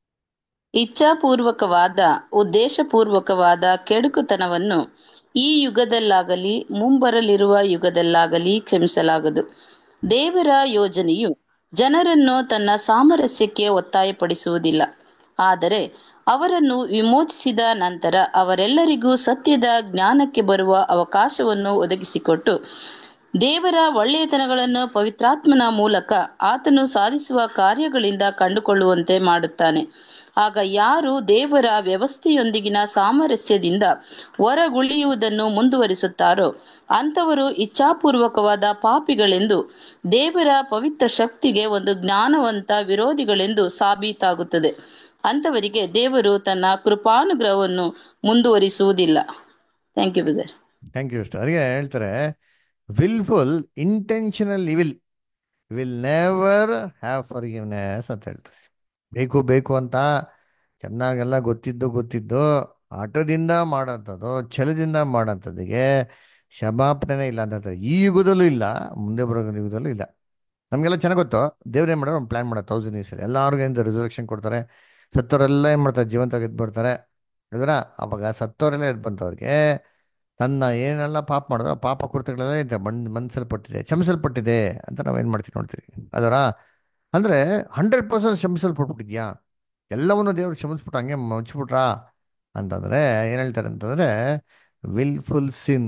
ಇಚ್ಛಾಪೂರ್ವಕವಾದ ಉದ್ದೇಶಪೂರ್ವಕವಾದ ಕೆಡುಕುತನವನ್ನು ಈ ಯುಗದಲ್ಲಾಗಲಿ ಮುಂಬರಲಿರುವ ಯುಗದಲ್ಲಾಗಲಿ ಕ್ಷಮಿಸಲಾಗದು. ದೇವರ ಯೋಜನೆಯು ಜನರನ್ನು ತನ್ನ ಸಾಮರಸ್ಯಕ್ಕೆ ಒತ್ತಾಯಪಡಿಸುವುದಿಲ್ಲ, ಆದರೆ ಅವರನ್ನು ವಿಮೋಚಿಸಿದ ನಂತರ ಅವರೆಲ್ಲರಿಗೂ ಸತ್ಯದ ಜ್ಞಾನಕ್ಕೆ ಬರುವ ಅವಕಾಶವನ್ನು ಒದಗಿಸಿಕೊಟ್ಟು ದೇವರ ಒಳ್ಳೆಯತನಗಳನ್ನು ಪವಿತ್ರಾತ್ಮನ ಮೂಲಕ ಆತನು ಸಾಧಿಸುವ ಕಾರ್ಯಗಳಿಂದ ಕಂಡುಕೊಳ್ಳುವಂತೆ ಮಾಡುತ್ತಾನೆ. ಆಗ ಯಾರು ದೇವರ ವ್ಯವಸ್ಥೆಯೊಂದಿಗಿನ ಸಾಮರಸ್ಯದಿಂದ ಹೊರಗುಳಿಯುವುದನ್ನು ಮುಂದುವರಿಸುತ್ತಾರೋ ಅಂಥವರು ಇಚ್ಛಾಪೂರ್ವಕವಾದ ಪಾಪಿಗಳೆಂದು, ದೇವರ ಪವಿತ್ರ ಶಕ್ತಿಗೆ ಒಂದು ಜ್ಞಾನವಂತ ವಿರೋಧಿಗಳೆಂದು ಸಾಬೀತಾಗುತ್ತದೆ. ಅಂಥವರಿಗೆ ದೇವರು ತನ್ನ ಕೃಪಾನುಗ್ರಹವನ್ನು ಮುಂದುವರಿಸುವುದಿಲ್ಲ. Thank you brother. Thank you ಅಷ್ಟು. ಅದಕ್ಕೆ ಹೇಳ್ತಾರೆ, willful intentional evil will never have forgiveness ಅಂತ ಹೇಳ್ತಾರೆ. ಬೇಕು ಬೇಕು ಅಂತ ಚೆನ್ನಾಗೆಲ್ಲ ಗೊತ್ತಿದ್ದು ಆಟದಿಂದ ಮಾಡೋಂಥದ್ದು, ಛಲದಿಂದ ಮಾಡೋಂಥದ್ದಿಗೆ ಕ್ಷಮಾಪಣೆನೇ ಇಲ್ಲ ಅಂತ ಹೇಳ್ತಾರೆ. ಈ ಯುಗದಲ್ಲೂ ಇಲ್ಲ, ಮುಂದೆ ಬರೋ ಯುಗದಲ್ಲೂ ಇಲ್ಲ. ನಮಗೆಲ್ಲ ಚೆನ್ನಾಗಿ ಗೊತ್ತು, ದೇವ್ರು ಏನು ಮಾಡೋರು ಒಂದು ಪ್ಲ್ಯಾನ್ ಮಾಡೋದು 1000 years ಎಲ್ಲರಿಗೂ ಏನು ರಿಸರ್ವೇಷನ್ ಕೊಡ್ತಾರೆ. ಸತ್ತವರೆಲ್ಲ ಏನು ಮಾಡ್ತಾರೆ, ಜೀವಂತವಾಗಿ ಎದ್ದು ಬರ್ತಾರೆ ಹೇಳಿದ್ರ. ಅವಾಗ ಸತ್ತವರೆಲ್ಲ ಎದ್ದು ಬಂತವ್ರಿಗೆ ತನ್ನ ಏನೆಲ್ಲ ಪಾಪ ಮಾಡಿದ್ರು ಪಾಪ ಕೃತ್ಯಗಳೆಲ್ಲ ಇದೆ ಮನ್ಸಲ್ಪಟ್ಟಿದೆ, ಕ್ಷಮಿಸಲ್ಪಟ್ಟಿದೆ ಅಂತ ನಾವೇನು ಮಾಡ್ತೀವಿ ನೋಡ್ತೀವಿ ಅದರ. ಅಂದರೆ 100% ಕ್ಷಮಿಸಲ್ಪಟ್ಬಿಟ್ಟಿದ್ಯಾ, ಎಲ್ಲವನ್ನು ದೇವ್ರು ಕ್ಷಮಿಸ್ಬಿಟ್ರು, ಹಂಗೆ ಮುಚ್ಚಿಬಿಟ್ರಾ ಅಂತಂದರೆ ಏನು ಹೇಳ್ತಾರೆ ಅಂತಂದರೆ, ವಿಲ್ಫುಲ್ ಸಿನ್,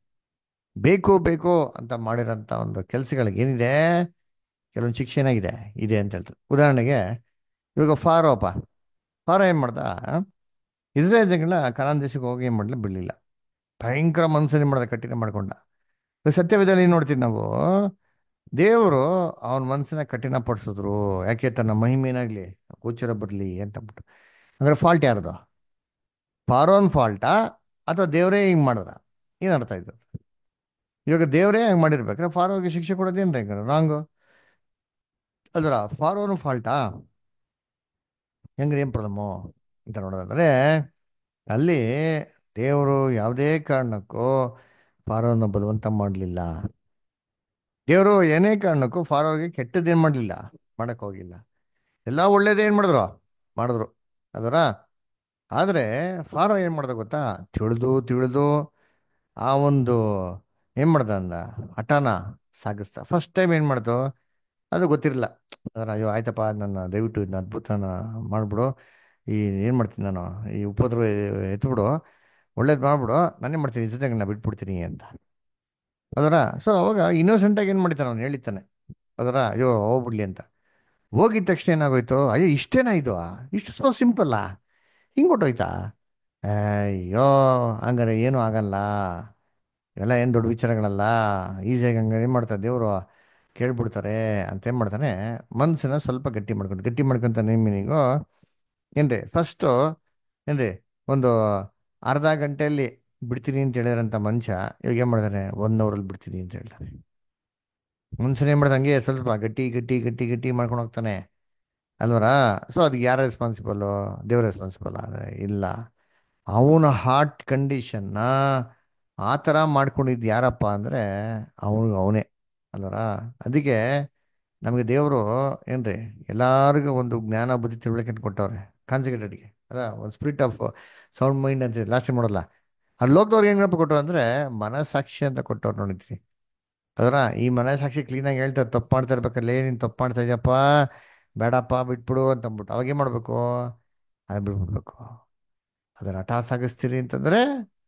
ಬೇಕು ಬೇಕು ಅಂತ ಮಾಡಿರೋಂಥ ಒಂದು ಕೆಲಸಗಳಿಗೆ ಏನಿದೆ, ಕೆಲವೊಂದು ಶಿಕ್ಷೆ ಏನಾಗಿದೆ ಇದೆ ಅಂತ ಹೇಳ್ತಾರೆ. ಉದಾಹರಣೆಗೆ ಇವಾಗ ಫಾರೋ ಏನು ಮಾಡ್ದ, ಇಸ್ರೇಲ್ ಜನಗಳನ್ನ ಕನಾನ್ ದೇಶಕ್ಕೆ ಹೋಗಿ ಏನು ಮಾಡಲಿ ಬಿಡಲಿಲ್ಲ, ಭಯಂಕರ ಮನಸ್ಸನ್ನು ಮಾಡ್ದ, ಕಠಿಣ ಮಾಡ್ಕೊಂಡ. ಸತ್ಯವೇದಲ್ಲಿ ಏನು ನೋಡ್ತೀವಿ ನಾವು, ದೇವರು ಅವನ ಮನಸ್ಸನ್ನ ಕಠಿಣ ಪಡಿಸಿದ್ರು, ಯಾಕೆ ತನ್ನ ಮಹಿಮೇನಾಗ್ಲಿ ಗೋಚರ ಬರಲಿ ಅಂತ ಅಂದ್ಬಿಟ್ಟು. ಅಂದ್ರೆ ಫಾಲ್ಟ್ ಯಾರ್ದು, ಫಾರೋನ್ ಫಾಲ್ಟಾ ಅಥವಾ ದೇವರೇ ಹಿಂಗೆ ಮಾಡಿದ್ರ? ಏನು ಅರ್ಥ ಆಯ್ತು? ಇವಾಗ ದೇವರೇ ಹಂಗೆ ಮಾಡಿರ್ಬೇಕಾದ್ರೆ ಫಾರೋಗೆ ಶಿಕ್ಷೆ ಕೊಡೋದೇನು ಹೆಂಗ ರಾಂಗು ಅಲ್ವರ? ಫಾರೋನು ಫಾಲ್ಟಾ ಹೆಂಗ್ರಿ, ಏನು ಪ್ರಾಬ್ಲಮ್ಮು ಅಂತ ನೋಡೋದಂದ್ರೆ, ಅಲ್ಲಿ ದೇವರು ಯಾವುದೇ ಕಾರಣಕ್ಕೂ ಫಾರೋನ ಬಲವಂತ ಮಾಡಲಿಲ್ಲ. ದೇವರು ಏನೇ ಕಾರಣಕ್ಕೂ ಫಾರೋಗೆ ಕೆಟ್ಟದ್ದೇನು ಮಾಡಲಿಲ್ಲ, ಮಾಡಕ್ಕೆ ಹೋಗಿಲ್ಲ. ಎಲ್ಲ ಒಳ್ಳೇದೇನು ಮಾಡಿದ್ರು ಅದರ. ಆದರೆ ಫಾರೋ ಏನು ಮಾಡ್ದ ಗೊತ್ತಾ, ತಿಳಿದು ಆ ಒಂದು ಏನು ಮಾಡ್ದ ಅಂದ, ಹಠಾನ ಸಾಗಿಸ್ದ. ಫಸ್ಟ್ ಟೈಮ್ ಏನು ಮಾಡ್ದು ಅದು ಗೊತ್ತಿರಲಿಲ್ಲ. ಅದರ ಅಯ್ಯೋ ಆಯ್ತಪ್ಪ, ನನ್ನ ದಯವಿಟ್ಟು ಇದನ್ನ ಅದ್ಭುತನ ಮಾಡಿಬಿಡು, ಈ ಏನು ಮಾಡ್ತೀನಿ ನಾನು, ಈ ಉಪದ್ರವ ಎತ್ಬಿಡು, ಒಳ್ಳೇದು ಮಾಡ್ಬಿಡು, ನಾನೇನು ಮಾಡ್ತೀನಿ ಜೊತೆಗೆ ನಾನು ಬಿಟ್ಬಿಡ್ತೀನಿ ಅಂತ ಅದರ. ಸೊ ಅವಾಗ ಇನ್ನೋಸೆಂಟಾಗಿ ಏನು ಮಾಡ್ತಾನೆ, ಅವ್ನು ಹೇಳಿತಾನೆ ಅದರ, ಅಯ್ಯೋ ಹೋಗ್ಬಿಡ್ಲಿ ಅಂತ. ಹೋಗಿದ ತಕ್ಷಣ ಏನಾಗೋಯ್ತು, ಅಯ್ಯೋ ಇಷ್ಟೇನಾ ಇದು, ಇಷ್ಟು ಸೋ ಸಿಂಪಲ್ಲಾ, ಹಿಂಗೆ ಹೊಟ್ಟೋಯ್ತಾ, ಅಯ್ಯೋ ಹಂಗಾರೆ ಏನೂ ಆಗಲ್ಲ, ಇವೆಲ್ಲ ಏನು ದೊಡ್ಡ ವಿಚಾರಗಳಲ್ಲ, ಈಸಿಯಾಗಿ ಹಂಗೆ ಏನು ಮಾಡ್ತಾರೆ ದೇವರು ಕೇಳ್ಬಿಡ್ತಾರೆ ಅಂತ ಏನು ಮಾಡ್ತಾನೆ, ಮನಸ್ಸನ್ನ ಸ್ವಲ್ಪ ಗಟ್ಟಿ ಮಾಡ್ಕೊಂತಾನೆ. ಮೀನಿಂಗು ಏನ್ರಿ, ಫಸ್ಟು ಏನ್ರಿ ಒಂದು ಅರ್ಧ ಗಂಟೆಯಲ್ಲಿ ಬಿಡ್ತೀನಿ ಅಂತ ಹೇಳಿದ್ರಂಥ ಮನುಷ್ಯ ಇವಾಗ ಏನು ಮಾಡ್ತಾನೆ, 1 ಅವರಲ್ಲಿ ಬಿಡ್ತೀನಿ ಅಂತ ಹೇಳ್ತಾನೆ. ಮನುಷ್ಯನ ಏನು ಮಾಡ್ತಾನೆ, ಹಂಗೆ ಸ್ವಲ್ಪ ಗಟ್ಟಿ ಮಾಡ್ಕೊಂಡು ಹೋಗ್ತಾನೆ ಅಲ್ವರ. ಸೊ ಅದಕ್ಕೆ ಯಾರು ರೆಸ್ಪಾನ್ಸಿಬಲ್ಲು, ದೇವ್ರ ರೆಸ್ಪಾನ್ಸಿಬಲ್ ಆದರೆ ಇಲ್ಲ, ಅವನ ಹಾರ್ಟ್ ಕಂಡೀಷನ್ನ ಆ ಥರ ಮಾಡ್ಕೊಂಡಿದ್ದು ಯಾರಪ್ಪ ಅಂದರೆ ಅವನೇ ಅಲ್ವರ. ಅದಕ್ಕೆ ನಮಗೆ ದೇವರು ಏನ್ರಿ ಎಲ್ಲರಿಗೂ ಒಂದು ಜ್ಞಾನ ಬುದ್ಧಿ ತಿಳುವಳಿಕೆ ಕೊಟ್ಟವ್ರೆ, ಕಾನ್ಸಂಟ್ರೇಟೆಡ್ಗೆ ಅದ ಒಂದು ಸ್ಪಿರಿಟ್ ಆಫ್ ಸೌಂಡ್ ಮೈಂಡ್ ಅಂತ ಲಾಸ್ಟ್ ಮಾಡೋಲ್ಲ. ಅಲ್ಲಿ ಲೋಕದವ್ರಿಗೆ ಹೆಂಗಪ್ಪ ಕೊಟ್ಟರು ಅಂದರೆ ಮನಸ್ಸಾಕ್ಷಿ ಅಂತ ಕೊಟ್ಟವ್ರು ನೋಡಿದ್ರಿ ಅದರ. ಈ ಮನಸ್ಸಾಕ್ಷಿ ಕ್ಲೀನಾಗಿ ಹೇಳ್ತಾರೆ, ತಪ್ಪು ಮಾಡ್ತಾ ಇರ್ಬೇಕಲ್ಲೇ, ನೀನು ತಪ್ಪು ಮಾಡ್ತಾ ಇದೆಯಪ್ಪ, ಬೇಡಪ್ಪ ಬಿಟ್ಬಿಡು ಅಂತ ಅಂದ್ಬಿಟ್ಟು ಅವಾಗೇನು ಮಾಡಬೇಕು, ಅದು ಬಿಟ್ಬಿಡ್ಬೇಕು. ಅದರ ಹಠ ಸಾಗಿಸ್ತೀರಿ ಅಂತಂದರೆ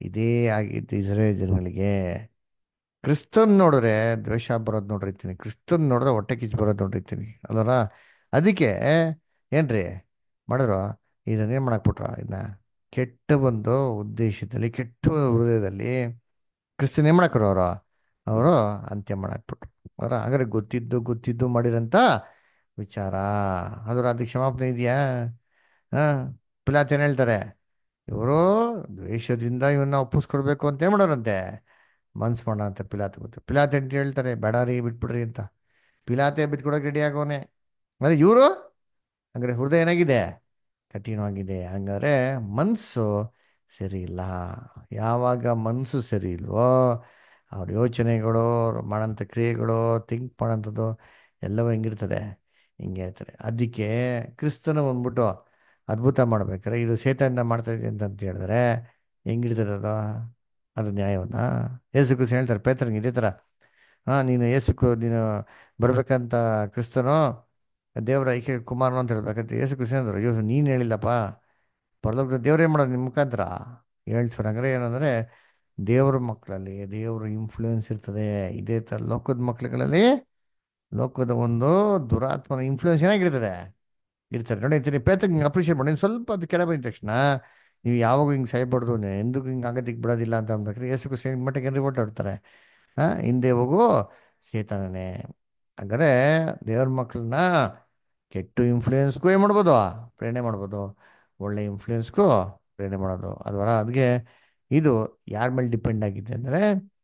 ಇದೇ ಆಗಿದ್ದು ಇಸ್ರೇಲ್ ಜನಗಳಿಗೆ. ಕ್ರಿಸ್ತನ್ ನೋಡಿದ್ರೆ ದ್ವೇಷ ಬರೋದು ನೋಡಿರ್ತೀನಿ, ಕ್ರಿಸ್ತನ್ ನೋಡಿದ್ರೆ ಹೊಟ್ಟೆ ಕಿಚ್ಚು ಬರೋದು ನೋಡಿರ್ತೀನಿ ಅಲ್ವರ. ಅದಕ್ಕೆ ಏನ್ರಿ ಮಾಡಿದ್ರು, ಇದನ್ನೇನು ಮಾಡಾಕ್ಬಿಟ್ರ, ಇದನ್ನ ಕೆಟ್ಟ ಒಂದು ಉದ್ದೇಶದಲ್ಲಿ, ಕೆಟ್ಟ ಹೃದಯದಲ್ಲಿ ಕ್ರಿಸ್ತನ್ ಏನ್ ಮಾಡಾಕ್ರು ಅವರು, ಅವರು ಅಂತ್ಯ ಮಾಡಾಕ್ಬಿಟ್ರು ಅವರ. ಹಾಗಾದ್ರೆ ಗೊತ್ತಿದ್ದು ಗೊತ್ತಿದ್ದು ಮಾಡಿರಂತ ವಿಚಾರ. ಅದ್ರ ಅದಕ್ಕೆ ಕ್ಷಮಾಪಣೆ ಇದೆಯಾ? ಹಾ, ಪಿಲಾತ್ ಏನ್ ಹೇಳ್ತಾರೆ, ಇವರು ದ್ವೇಷದಿಂದ ಇವನ್ನ ಒಪ್ಪಿಸ್ಕೊಡ್ಬೇಕು ಅಂತ ಏನ್ ಮಾಡೋರಂತೆ, ಮನ್ಸ್ ಮಾಡ ಅಂತ ಪಿಲಾತ್ ಗೊತ್ತು. ಪಿಲಾತ್ ಅಂತ ಹೇಳ್ತಾರೆ, ಬೇಡ ರೀ ಬಿಟ್ಬಿಡ್ರಿ ಅಂತ. ಪಿಲಾತೆ ಬಿಟ್ಕೊಡಕ್ಕೆ ರೆಡಿ ಆಗೋನೆ. ಅಂದ್ರೆ ಇವರು ಹಂಗಾರೆ ಹೃದಯ ಏನಾಗಿದೆ, ಕಠಿಣವಾಗಿದೆ. ಹಂಗಾರೆ ಮನಸ್ಸು ಸರಿ ಇಲ್ಲ. ಯಾವಾಗ ಮನಸ್ಸು ಸರಿ ಇಲ್ವೋ, ಅವ್ರ ಯೋಚನೆಗಳು, ಅವ್ರು ಮಾಡೋಂಥ ಕ್ರಿಯೆಗಳು, ಥಿಂಕ್ ಮಾಡೋಂಥದ್ದು ಎಲ್ಲವೂ ಹೆಂಗಿರ್ತದೆ, ಹಿಂಗೆ ಇರ್ತದೆ. ಅದಕ್ಕೆ ಕ್ರಿಸ್ತನ ಬಂದ್ಬಿಟ್ಟು ಅದ್ಭುತ ಮಾಡ್ಬೇಕಾರೆ ಇದು ಸೇತನ ಮಾಡ್ತಾ ಇದೆ ಅಂತ ಹೇಳಿದ್ರೆ ಹೆಂಗಿರ್ತದೆ ಅದು, ಅದು ನ್ಯಾಯವನ್ನ? ಯೇಸು ಕ್ರಿಸ್ತ ಹೇಳ್ತಾರೆ ಪೇತ್ರನಿಗೆ ಇದೇ ಥರ, ನೀನು ನೀನು ಬರ್ಬೇಕಂತ ಕ್ರಿಸ್ತನು ದೇವರ ಐಕ್ಯ ಕುಮಾರನು ಅಂತ ಹೇಳ್ಬೇಕಂತ ಯೇಸು ಕ್ರಿಸ್ತ ಅಂದರು. ನೀನು ಹೇಳಿಲ್ಲಪ್ಪ, ಪರಲೋಕದ ದೇವ್ರೇ ಮಾಡೋದು ನಿಮ್ಮ ಮುಖಾಂತರ ಹೇಳ್ತಾರೆ. ಹಂಗಾರೆ ಏನಂದರೆ ದೇವ್ರ ಮಕ್ಕಳಲ್ಲಿ ದೇವ್ರ ಇನ್ಫ್ಲೂಯೆನ್ಸ್ ಇರ್ತದೆ. ಇದೇ ಥರ ಲೋಕದ ಮಕ್ಳುಗಳಲ್ಲಿ ಲೋಕದ ಒಂದು ದುರಾತ್ಮನ ಇನ್ಫ್ಲೂಯೆನ್ಸ್ ಏನಾಗಿರ್ತದೆ, ಇರ್ತಾರೆ. ನೋಡಿ ಅಂತೀನಿ ಪೇತ್ರನಿಗೆ ಅಪ್ರಿಷಿಯೇಟ್ ಮಾಡಿ, ಸ್ವಲ್ಪ ಅದು ಕೆಳ ಬಂದ ತಕ್ಷಣ ನೀವು ಯಾವಾಗ ಹಿಂಗೆ ಸಾಯ್ಬಾರ್ದು, ಎಂದೂ ಹಿಂಗೆ ಆಗೋದಕ್ಕೆ ಬಿಡೋದಿಲ್ಲ ಅಂತ ಅಂದ್ಬೇಕಾದ್ರೆ ಯೇಸು ಕ್ರಿಸ್ತ ಮಟ್ಟಿಗೆ ಏನ್ರಿ ಓಟಾಡ್ತಾರೆ, ಹಿಂದೆ ಹೋಗು ಸೇತಾನನೇ. ಹಾಗಾದ್ರೆ ದೇವ್ರ ಮಕ್ಕಳನ್ನ ಕೆಟ್ಟ ಇನ್ಫ್ಲೂಯೆನ್ಸ್ಗೂ ಏನು ಮಾಡ್ಬೋದು, ಪ್ರೇರಣೆ ಮಾಡ್ಬೋದು, ಒಳ್ಳೆ ಇನ್ಫ್ಲೂಯೆನ್ಸ್ಗೂ ಪ್ರೇರಣೆ ಮಾಡೋದು ಅಲ್ವರ. ಅದಕ್ಕೆ ಇದು ಯಾರ ಮೇಲೆ ಡಿಪೆಂಡ್ ಆಗಿದೆ ಅಂದರೆ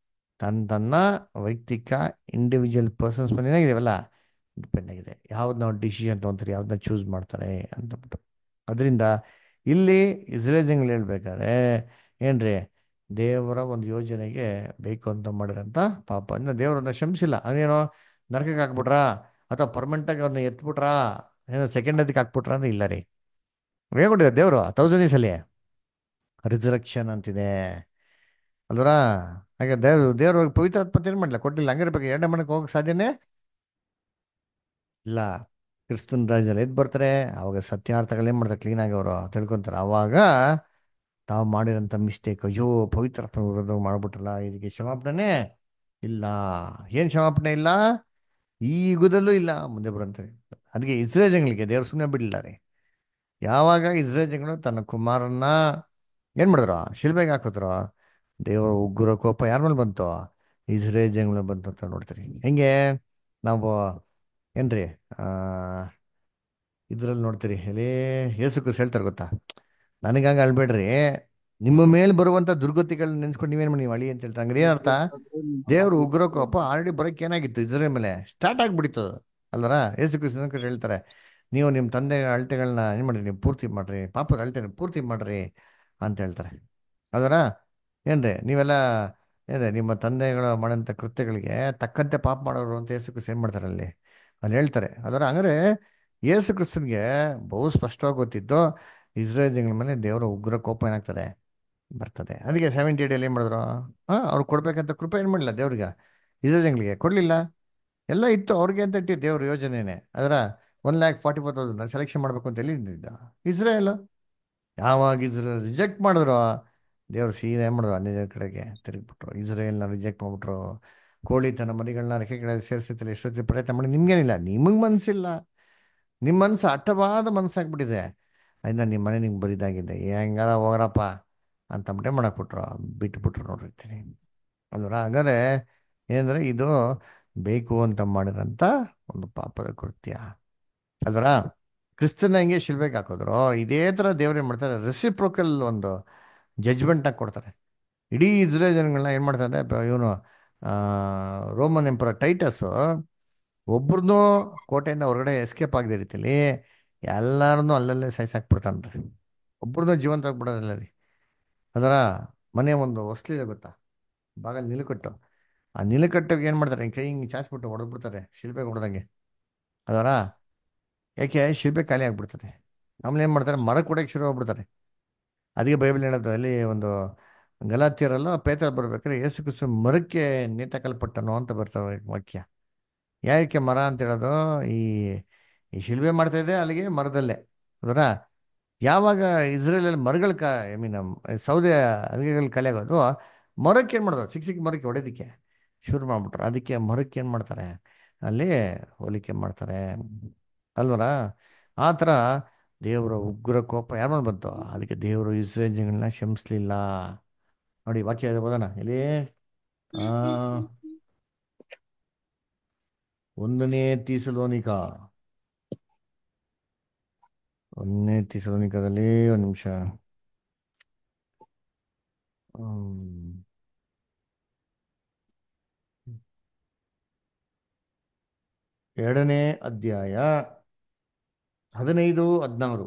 ತನ್ನ ವೈಯಕ್ತಿಕ ಇಂಡಿವಿಜುವಲ್ ಪರ್ಸನ್ಸ್ ಮೇಲೆ ಏನಾಗಿದೆಯಲ್ಲ ಡಿಪೆಂಡ್ ಆಗಿದೆ. ಯಾವ್ದು ನಾವು ಡಿಸಿಷನ್ ತೊಗೊಂತಾರೆ, ಯಾವ್ದನ್ನ ಚೂಸ್ ಮಾಡ್ತಾರೆ ಅಂತಬಿಟ್ಟು. ಅದರಿಂದ ಇಲ್ಲಿ ಇಸ್ರೇಲ್ ಜನಗಳು ಹೇಳ್ಬೇಕಾದ್ರೆ ಏನ್ರಿ, ದೇವರ ಒಂದು ಯೋಜನೆಗೆ ಬೇಕು ಅಂತ ಮಾಡಿರೋಂಥ ಪಾಪ ಇನ್ನು ದೇವರನ್ನ ಕ್ಷಮಿಸಿಲ್ಲ. ಅದೇನೋ ನರಕಕ್ಕೆ ಹಾಕ್ಬಿಟ್ರಾ ಅಥವಾ ಪರ್ಮನೆಂಟಾಗಿ ಅವ್ರನ್ನ ಎತ್ಬಿಟ್ರಾ, ಏನೋ ಸೆಕೆಂಡ್ ಅದಕ್ಕೆ ಹಾಕ್ಬಿಟ್ರಾ ಅಂದ್ರೆ ಇಲ್ಲ ರೀ. ಹೇಳ್ಬಿಟ್ಟಿದೆ ದೇವರು 1000 days ಅಲ್ಲಿ ರಿಸರಕ್ಷನ್ ಅಂತಿದೆ ಅಲ್ವರ. ಹಾಗೆ ದೇವ್ರ ಪವಿತ್ರಾತ್ಮ ಏನು ಮಾಡಲಿಲ್ಲ, ಕೊಟ್ಟಿಲ್ಲ. ಹಂಗಿರ್ಬೇಕು ಎರಡನೇ ಮನೆಗೆ ಹೋಗಕ್ಕೆ ಸಾಧ್ಯನೇ ಇಲ್ಲ. ಕ್ರಿಸ್ತನ್ ರಾಜ್ಯದಲ್ಲಿ ಎದ್ದು ಬರ್ತಾರೆ, ಅವಾಗ ಸತ್ಯಾರ್ಥಗಳು ಏನು ಮಾಡ್ತಾರೆ, ಕ್ಲೀನಾಗಿ ಅವರು ತಿಳ್ಕೊತಾರೆ. ಅವಾಗ ತಾವು ಮಾಡಿರೋಂಥ ಮಿಸ್ಟೇಕ್, ಅಯ್ಯೋ ಪವಿತ್ರಾತ್ಮ ವಿರೋಧ ಮಾಡ್ಬಿಟ್ರಲ್ಲ, ಇದಕ್ಕೆ ಕ್ಷಮಾಪಣೆ ಇಲ್ಲ. ಏನು ಕ್ಷಮಾಪಣೆ ಇಲ್ಲ, ಈ ಯುಗದಲ್ಲೂ ಇಲ್ಲ, ಮುಂದೆ ಬರಂತೆ. ಅದಕ್ಕೆ ಇಸ್ರೇಲ್ ಜನಗಳಿಗೆ ದೇವ್ರು ಸುಮ್ಮನೆ ಬಿಡಲಿಲ್ಲ ರೀ. ಯಾವಾಗ ಇಸ್ರೇಲ್ ಜನಗಳು ತನ್ನ ಕುಮಾರನ್ನ ಏನು ಮಾಡಿದ್ರು, ಶಿಲ್ಬೆಗೆ ಹಾಕಿದ್ರು, ದೇವರ ಉಗ್ರ ಕೋಪ ಯಾರ ಮೇಲೆ ಬಂತು, ಇಸ್ರೇಲ್ ಜನಗಳ ಬಂತು ಅಂತ ನೋಡ್ತೀರಿ. ಹೆಂಗೆ ನಾವು ಏನ್ರಿ ಇದ್ರಲ್ಲಿ ನೋಡ್ತೀರಿ, ಎಲ್ಲಿ ಯೇಸು ಕ್ರಿಸ್ತ ಹೇಳ್ತಾರೆ ಗೊತ್ತಾ, ನನಗಾಗಿ ಅಳ್ಬೇಡ್ರಿ, ನಿಮ್ಮ ಮೇಲೆ ಬರುವಂತ ದುರ್ಗತಿಗಳನ್ನ ನೆನ್ಸ್ಕೊಂಡು ನೀವೇನು ಮಾಡಿ ನೀವು ಅಳಿ ಅಂತ ಹೇಳ್ತಾರೆ. ಹಂಗ್ರೆ ಏನರ್ಥ, ದೇವ್ರು ಉಗ್ರ ಕೋಪ ಆಲ್ರೆಡಿ ಬರೋಕೆ ಏನಾಗಿತ್ತು, ಇಸ್ರೇಲ್ ಮೇಲೆ ಸ್ಟಾರ್ಟ್ ಆಗಿಬಿಡಿತ್ತು ಅಲ್ಲರ. ಯೇಸು ಕ್ರಿಸ್ತ ಹೇಳ್ತಾರೆ, ನೀವು ನಿಮ್ಮ ತಂದೆ ಅಳತೆಗಳನ್ನ ಏನು ಮಾಡಿರಿ, ನೀವು ಪೂರ್ತಿ ಮಾಡ್ರಿ, ಪಾಪದ ಅಳತೆ ಪೂರ್ತಿ ಮಾಡ್ರಿ ಅಂತ ಹೇಳ್ತಾರೆ. ಅದರ ಏನ್ರಿ ನೀವೆಲ್ಲ ಏನ್ರಿ ನಿಮ್ಮ ತಂದೆಗಳು ಮಾಡೋಂಥ ಕೃತ್ಯಗಳಿಗೆ ತಕ್ಕಂತೆ ಪಾಪ ಮಾಡೋರು ಅಂತ ಯೇಸು ಕ್ರಿಸ್ತ ಏನು ಮಾಡ್ತಾರೆ ಅಲ್ಲಿ ಅಲ್ಲಿ ಹೇಳ್ತಾರೆ. ಅದರ ಹಂಗಾರೆ ಯೇಸು ಕ್ರಿಸ್ತನ್ಗೆ ಬಹು ಸ್ಪಷ್ಟವಾಗಿ ಗೊತ್ತಿದ್ದು ಇಸ್ರೇಲ್ ಜನಗಳ ಮೇಲೆ ದೇವರ ಉಗ್ರ ಕೋಪ ಏನಾಗ್ತದೆ, ಬರ್ತದೆ. ಅದಕ್ಕೆ 70 AD ಏನು ಮಾಡಿದ್ರು, ಅವ್ರು ಕೊಡ್ಬೇಕಂತ ಕೃಪೆ ಏನು ಮಾಡಲಿಲ್ಲ ದೇವ್ರಿಗೆ, ಇಸ್ರೇಲ್ ಜನಗಳಿಗೆ ಕೊಡಲಿಲ್ಲ. ಎಲ್ಲ ಇತ್ತು ಅವ್ರಿಗೆ ಅಂತ ಇಟ್ಟು ದೇವ್ರ ಯೋಜನೆನೇ. ಅದರ 1,44,000 ಸೆಲೆಕ್ಷನ್ ಮಾಡಬೇಕು ಅಂತ ಎಲ್ಲಿದ್ದ ಇಸ್ರೇಲ್. ಯಾವಾಗ ಇಸ್ರೇಲ್ ರಿಜೆಕ್ಟ್ ಮಾಡಿದ್ರು, ದೇವ್ರು ಸೀದಾ ಏನು ಮಾಡಿದ್ರು, ಅನ್ಯ ಕಡೆಗೆ ತಿರುಗಿಬಿಟ್ರು. ಇಸ್ರೇಲ್ನ ರಿಜೆಕ್ಟ್ ಮಾಡ್ಬಿಟ್ರು. ಕೋಳಿ ತನ್ನ ಮರಿಗಳನ್ನ ರೆಕ್ಕೆ ಕಡೆ ಸೇರಿಸುತ್ತಲ್ಲ ಎಷ್ಟೊತ್ತಿ ಪ್ರಯತ್ನ ಮಾಡಿ, ನಿಮ್ಗೇನಿಲ್ಲ, ನಿಮಗೆ ಮನಸ್ಸಿಲ್ಲ, ನಿಮ್ಮ ಮನಸ್ಸು ಅಟ್ಟವಾದ ಮನಸ್ಸಾಗ್ಬಿಟ್ಟಿದೆ, ಅದನ್ನ ನಿಮ್ಮ ಮನೆ ನಿಮ್ಗೆ ಬರಿದಾಗಿದೆ, ಹೆಂಗಾರ ಹೋಗ್ರಪ್ಪ ಅಂತ ಮಟ್ಟೆ ಮಾಡಾಕ್ಬಿಟ್ರು, ಬಿಟ್ಬಿಟ್ರು ನೋಡಿರ್ತೀನಿ ಅಲ್ವರ. ಹಾಗಾದ್ರೆ ಏನಂದ್ರೆ ಇದು ಬೇಕು ಅಂತ ಮಾಡಿರೋಂಥ ಒಂದು ಪಾಪದ ಕೃತ್ಯ ಅಲ್ವರ. ಕ್ರಿಸ್ತನ ಹೆಂಗೆ ಶಿಲ್ಬೆಗೆ ಹಾಕಿದ್ರು, ಇದೇ ಥರ ದೇವ್ರು ಏನು ಮಾಡ್ತಾರೆ, ರೆಸಿಪ್ರೋಕಲ್ ಒಂದು ಜಜ್ಮೆಂಟ್ನ ಕೊಡ್ತಾರೆ. ಇಡೀ ಇಸ್ರೇಲ್ ಜನಗಳನ್ನ ಏನು ಮಾಡ್ತಾರೆ, ಇವನು ರೋಮನ್ ಎಂಪರರ್ ಟೈಟಸ್ಸು ಒಬ್ರನ್ನೂ ಕೋಟೆಯಿಂದ ಹೊರಗಡೆ ಎಸ್ಕೇಪ್ ಆಗದೆ ರೀತಿಯಲ್ಲಿ ಎಲ್ಲರನ್ನೂ ಅಲ್ಲಲ್ಲೇ ಸಾಯಿಸಾಕ್ಬಿಡ್ತಾನ್ರಿ. ಒಬ್ರನ್ನೂ ಜೀವಂತ ಆಗ್ಬಿಡೋದಿಲ್ಲ ರೀ. ಅದರ ಮನೆ ಒಂದು ಹೊಸ್ಲಿದೆ ಗೊತ್ತಾ, ಬಾಗಲ್ ನಿಲುಕಟ್ಟು, ಆ ನಿಲುಕಟ್ಟಿಗೆ ಏನು ಮಾಡ್ತಾರೆ, ಕೈ ಹಿಂಗೆ ಚಾಚ್ಬಿಟ್ಟು ಹೊಡೆದ್ಬಿಡ್ತಾರೆ ಶಿಲ್ಪೆಗೆ ಹೊಡೆದಂಗೆ. ಅದರ ಯಾಕೆ ಶಿಲ್ಪೆ ಖಾಲಿ ಆಗ್ಬಿಡ್ತಾರೆ. ಆಮೇಲೆ ಏನು ಮಾಡ್ತಾರೆ, ಮರ ಕೊಡೋಕ್ಕೆ ಶುರು ಆಗ್ಬಿಡ್ತಾರೆ. ಅದಕ್ಕೆ ಬೈಬಲ್ ಹೇಳೋದು, ಅಲ್ಲಿ ಒಂದು ಗಲಾತ್ಯರಲ್ಲ ಪೇತ್ರ ಬರ್ಬೇಕಾದ್ರೆ ಯೇಸು ಕ್ರಿಸ್ತ ಮರಕ್ಕೆ ನೇತಾಕಲ್ಪಟ್ಟನು ಅಂತ ಬರ್ತಾರೆ ವಾಕ್ಯ. ಯಾಕೆ ಮರ ಅಂತ ಹೇಳೋದು, ಈ ಈ ಶಿಲ್ಬೆ ಮಾಡ್ತಾ ಇದೆ ಅಲ್ಲಿಗೆ ಮರದಲ್ಲೇ ಅದರ. ಯಾವಾಗ ಇಸ್ರೇಲಲ್ಲಿ ಮರಗಳ ಐ ಮೀನ್ ಸೌದೆ ಅಲ್ಲಿಗೆಗಳ ಕಲೆ ಆಗೋದು, ಮರಕ್ಕೆ ಏನು ಮಾಡಿದ್ರು, ಸಿಕ್ಕ ಸಿಕ್ಕ ಮರಕ್ಕೆ ಹೊಡೆಯೋದಕ್ಕೆ ಶುರು ಮಾಡ್ಬಿಟ್ರು. ಅದಕ್ಕೆ ಮರಕ್ಕೆ ಏನು ಮಾಡ್ತಾರೆ, ಅಲ್ಲಿ ಹೋಲಿಕೆ ಮಾಡ್ತಾರೆ ಅಲ್ವರ. ಆ ಥರ ದೇವರ ಉಗ್ರ ಕೋಪ ಯಾರ ಮೇಲೆ ಬಂತು, ಅದಕ್ಕೆ ದೇವರು ಇಸ್ರೇಲ್ ಜನಗಳನ್ನ ಕ್ಷಮಿಸ್ಲಿಲ್ಲ. ನೋಡಿ ವಾಕ್ಯ ಓದೋಣ ಇಲ್ಲಿ. ಆ 1ನೇ ಥೆಸಲೋನಿಕ 1ನೇ ಥೆಸಲೋನಿಕದಲ್ಲಿ ಒಂದು ನಿಮಿಷ. ಹ್ಮ್. 2ನೇ ಅಧ್ಯಾಯ 15-16.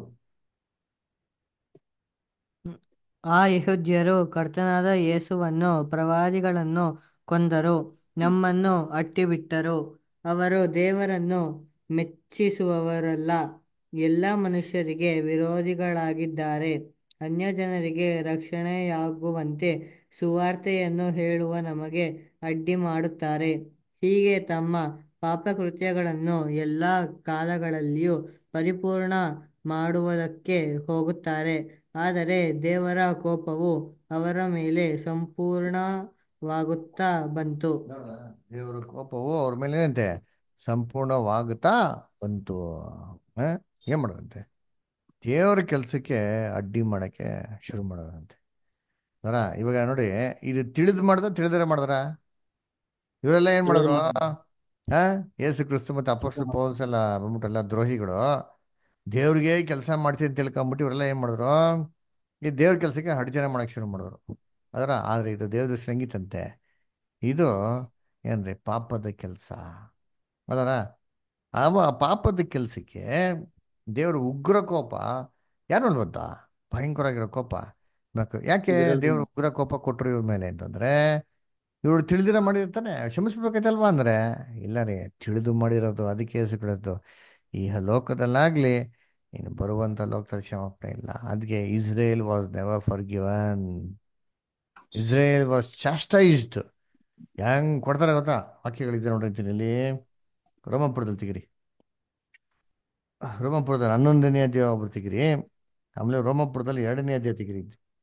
ಆ ಯೆಹೂದ್ಯರು ಕರ್ತನಾದ ಯೇಸುವನ್ನು ಪ್ರವಾದಿಗಳನ್ನು ಕೊಂದರು, ನಮ್ಮನ್ನು ಅಟ್ಟಿಬಿಟ್ಟರು. ಅವರು ದೇವರನ್ನು ಮೆಚ್ಚಿಸುವವರಲ್ಲ, ಎಲ್ಲ ಮನುಷ್ಯರಿಗೆ ವಿರೋಧಿಗಳಾಗಿದ್ದಾರೆ. ಅನ್ಯಜನರಿಗೆ ರಕ್ಷಣೆಯಾಗುವಂತೆ ಸುವಾರ್ತೆಯನ್ನು ಹೇಳುವ ನಮಗೆ ಅಡ್ಡಿ ಮಾಡುತ್ತಾರೆ. ಹೀಗೆ ತಮ್ಮ ಪಾಪಕೃತ್ಯಗಳನ್ನು ಎಲ್ಲ ಕಾಲಗಳಲ್ಲಿಯೂ ಪರಿಪೂರ್ಣ ಮಾಡುವುದಕ್ಕೆ ಹೋಗುತ್ತಾರೆ. ಆದರೆ ದೇವರ ಕೋಪವು ಅವರ ಮೇಲೆ ಸಂಪೂರ್ಣವಾಗುತ್ತಾ ಬಂತು. ದೇವರ ಕೋಪವು ಅವ್ರ ಮೇಲೆ ಏನಂತೆ, ಸಂಪೂರ್ಣವಾಗುತ್ತಾ ಬಂತು. ಆ? ಏನ್ ಮಾಡೋದಂತೆ, ದೇವರ ಕೆಲಸಕ್ಕೆ ಅಡ್ಡಿ ಮಾಡಕ್ಕೆ ಶುರು ಮಾಡೋದಂತೆ. ಅದರ ಇವಾಗ ನೋಡಿ, ಇದು ತಿಳಿದು ಮಾಡ್ದ ತಿಳಿದರೆ ಮಾಡಿದ್ರ ಇವರೆಲ್ಲ ಏನ್ ತಿಳಿದು ಮಾಡಿದ್ರು, ಮಾಡಿದ್ರು. ಯೇಸು ಕ್ರಿಸ್ತು ಮತ್ತೆ ಅಪೊಸ್ತಲ ಪೌಲ್ಸ್ ಎಲ್ಲ ಬಂದ್ಬಿಟ್ಟಲ್ಲ ದ್ರೋಹಿಗಳು, ದೇವ್ರಿಗೆ ಕೆಲಸ ಮಾಡ್ತೀವಿ ಅಂತ ತಿಳ್ಕೊಂಬಿಟ್ಟು ಇವರೆಲ್ಲ ಏನ್ ಮಾಡಿದ್ರು, ಈ ದೇವ್ರ ಕೆಲಸಕ್ಕೆ ಅಡ್ಜನೆ ಮಾಡಕ್ ಶುರು ಮಾಡಿದ್ರು. ಆದ್ರೆ ಇದು ದೇವ್ರ ದೃಷ್ಟಿ ಹೆಂಗಿತ್ತಂತೆ, ಇದು ಏನ್ರಿ ಪಾಪದ ಕೆಲಸ. ಅದರ ಪಾಪದ ಕೆಲಸಕ್ಕೆ ದೇವ್ರ ಉಗ್ರ ಕೋಪ ಯಾರು ಗೊತ್ತಾ, ಭಯಂಕರ ಆಗಿರೋ ಕೋಪ. ಯಾಕೆ ದೇವ್ರ ಉಗ್ರ ಕೋಪ ಕೊಟ್ಟರು ಇವ್ರ ಮೇಲೆ ಅಂತಂದ್ರೆ, ಇವ್ರು ತಿಳಿದಿರ ಮಾಡಿರ್ತಾನೆ ಕ್ಷಮಿಸ್ಬೇಕೈತಲ್ವಾ ಅಂದ್ರೆ, ಇಲ್ಲ ರೀ, ತಿಳಿದು ಮಾಡಿರೋದು, ಅದಕ್ಕೆ ಹೆಸರುಗಳದ್ದು. ಈ ಲೋಕದಲ್ಲಾಗ್ಲಿ ಇನ್ನು ಬರುವಂತ ಲೋಕದಲ್ಲಿ ಕ್ಷಮಾಪಣೆ ಇಲ್ಲ. ಅದಕ್ಕೆ Israel was never forgiven, Israel was chastised. ಹೆಂಗ್ ಕೊಡ್ತಾರೆ ಗೊತ್ತಾ, ವಾಕ್ಯಗಳಿದೆ ನೋಡಿರ್ತೀನಿ ಇಲ್ಲಿ. ರೋಮಪುರದಲ್ಲಿ ತೆಗಿರಿ, ರೋಮಪುರದಲ್ಲಿ 11ನೇ ಅಧ್ಯಾಯ ಒಬ್ರು ತೆಗಿರಿ, ಆಮೇಲೆ ರೋಮಪುರದಲ್ಲಿ 2ನೇ ಅಧ್ಯಾಯ ತೆಗಿರಿ.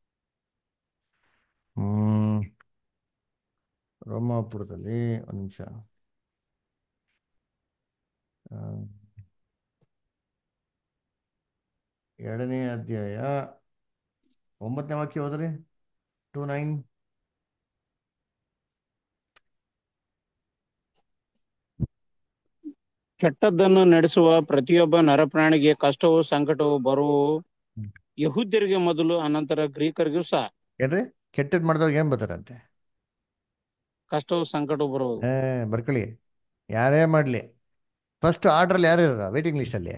ಹ್ಮ್ ರೋಮಾಪುರದಲ್ಲಿ ಒಂದು ನಿಮಿಷ. ಆ, 2ನೇ ಅಧ್ಯಾಯ 9ನೇ ವಾಕ್ಯ ಹೋದ್ರಿ, 2:9. ಕೆಟ್ಟದ್ದನ್ನು ನಡೆಸುವ ಪ್ರತಿಯೊಬ್ಬ ನರಪ್ರಾಣಿಗೆ ಕಷ್ಟವೂ ಸಂಕಟವೂ ಬರುವು, ಯಹೂದ್ಯರಿಗೆ ಮೊದಲು ಅನಂತರ ಗ್ರೀಕರಿಗೂ ಸಹ. ಏನ್ರಿ, ಕೆಟ್ಟದ್ ಮಾಡಿದವ್ರಿಗೆ ಏನ್ ಬರ್ತಾರಂತೆ, ಕಷ್ಟವೂ ಸಂಕಟವೂ ಬರುವುದು. ಬರ್ಕೊಳ್ಳಿ, ಯಾರೇ ಮಾಡ್ಲಿ ಫಸ್ಟ್ ಆರ್ಡ್ರಲ್ಲಿ ಯಾರು ಇರೋದ ವೇಟಿಂಗ್ ಲಿಸ್ಟ್ ಅಲ್ಲಿ,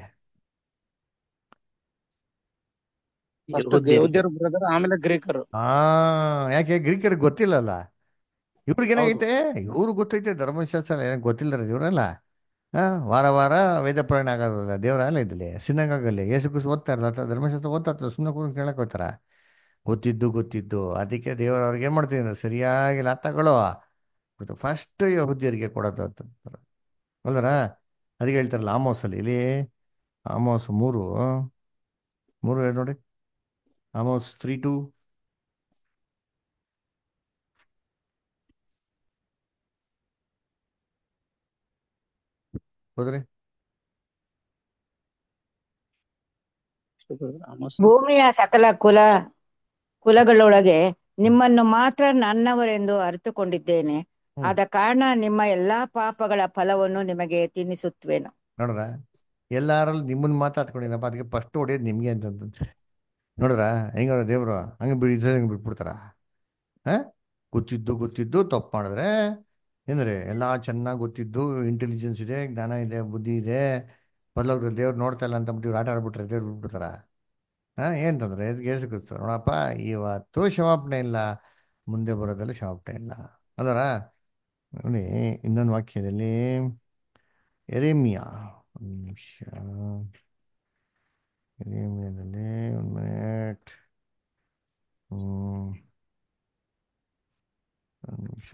ಫಸ್ಟ್ ಯಹೂದ್ಯರು ಬ್ರದರ್, ಆಮೇಲೆ ಗ್ರೀಕರು. ಯಾಕೆ ಗ್ರೀಕರಿಗೆ ಗೊತ್ತಿಲ್ಲಲ್ಲ, ಇವ್ರಿಗೆ ಏನಾಗೈತೆ, ಇವ್ರು ಗೊತ್ತೈತೆ ಧರ್ಮಶಾಸ್ತ್ರ ಏನ್ ಗೊತ್ತಿಲ್ಲ ಇವ್ರಲ್ಲ. ವಾರ ವಾರ ವೇದ ಪುರಾಣ ಆಗೋದಲ್ಲ, ದೇವರ ಅಲ್ಲ ಇದ್ದಲ್ಲಿ ಸಿನ್ನಗಾಗಲ್ಲಿ ಯೇಸು ಕ್ರಿಸ್ತು ಓದ್ತಾ ಇರಲ್ಲ, ಅಥವಾ ಧರ್ಮಶಾಸ್ತ್ರ ಓದ್ತಾ ಇರ್ತಾರೆ, ಸುಮ್ಮನೆ ಕೂಡ ಕೇಳಕ್ ಹೋಗ್ತಾರ. ಗೊತ್ತಿದ್ದು ಅದಕ್ಕೆ ದೇವರು ಅವ್ರಿಗೆ ಏನ್ ಮಾಡ್ತೀನಿ ಅಂದ್ರೆ, ಸರಿಯಾಗಿ ಲಾತಗಳು ಫಸ್ಟ್ ಯಹೂದ್ಯರಿಗೆ ಕೊಡೋದು ಅಂತ ಅಲ್ದರ. ಅದಕ್ಕೆ ಹೇಳ್ತಾರಲ್ಲ ಆಮೋಸಲ್ಲಿ, ಇಲ್ಲಿ ಆಮೋಸ್ 3:3 ನೋಡಿ, ಆಮೋಸ್ 3:2. ಹೋದ್ರಿ, ಭೂಮಿಯ ಸಕಲ ಕುಲಗಳೊಳಗೆ ನಿಮ್ಮನ್ನು ಮಾತ್ರ ನನ್ನವರೆಂದು ಅರಿತುಕೊಂಡಿದ್ದೇನೆ. ಆದ ಕಾರಣ ನಿಮ್ಮ ಎಲ್ಲಾ ಪಾಪಗಳ ಫಲವನ್ನು ನಿಮಗೆ ತಿನ್ನಿಸುತ್ತೇನೆ. ನೋಡ್ರ, ಎಲ್ಲಾರಲ್ಲಿ ನಿಮ್ಮನ್ನ ಮಾತಾಡ್ಕೊಂಡಿರಪ್ಪ, ಅದಕ್ಕೆ ಫಸ್ಟ್ ಹೊಡೆಯೋದು ನಿಮ್ಗೆ ಅಂತಂದ್ರೆ ನೋಡ್ರ ಹೆಂಗ ದೇವ್ರು ಹಂಗೆ ಹಂಗೆ ಬಿಟ್ಬಿಡ್ತಾರ. ಗೊತ್ತಿದ್ದು ತಪ್ಪು ಮಾಡಿದ್ರೆ ಏನ್ರಿ, ಎಲ್ಲ ಚೆನ್ನಾಗಿ ಗೊತ್ತಿದ್ದು, ಇಂಟೆಲಿಜೆನ್ಸ್ ಇದೆ, ಜ್ಞಾನ ಇದೆ, ಬುದ್ಧಿ ಇದೆ, ಬದಲಾಗ ದೇವ್ರು ನೋಡ್ತಾ ಇಲ್ಲ ಅಂತ ಆಟ ಆಡ್ಬಿಟ್ರೆ ದೇವ್ರು ಬಿಟ್ಬಿಡ್ತಾರ. ಏನ್ ತಂದ್ರೆ ಯೇಸು ಕ್ರಿಸ್ತು ನೋಡಪ್ಪ, ಇವತ್ತು ಕ್ಷಮಾಪಣೆ ಇಲ್ಲ, ಮುಂದೆ ಬರೋದಲ್ಲಿ ಕ್ಷಮಾಪಣೆ ಇಲ್ಲ ಅದರ. ನೋಡಿ ಇನ್ನೊಂದು ವಾಕ್ಯದಲ್ಲಿ ಎರೇಮಿಯಾ, ಒಂದು ನಿಮಿಷ, ಎರೇಮಿಯಾದಲ್ಲಿ 1 ಮಿನಿಟ್, 1 ನಿಮಿಷ.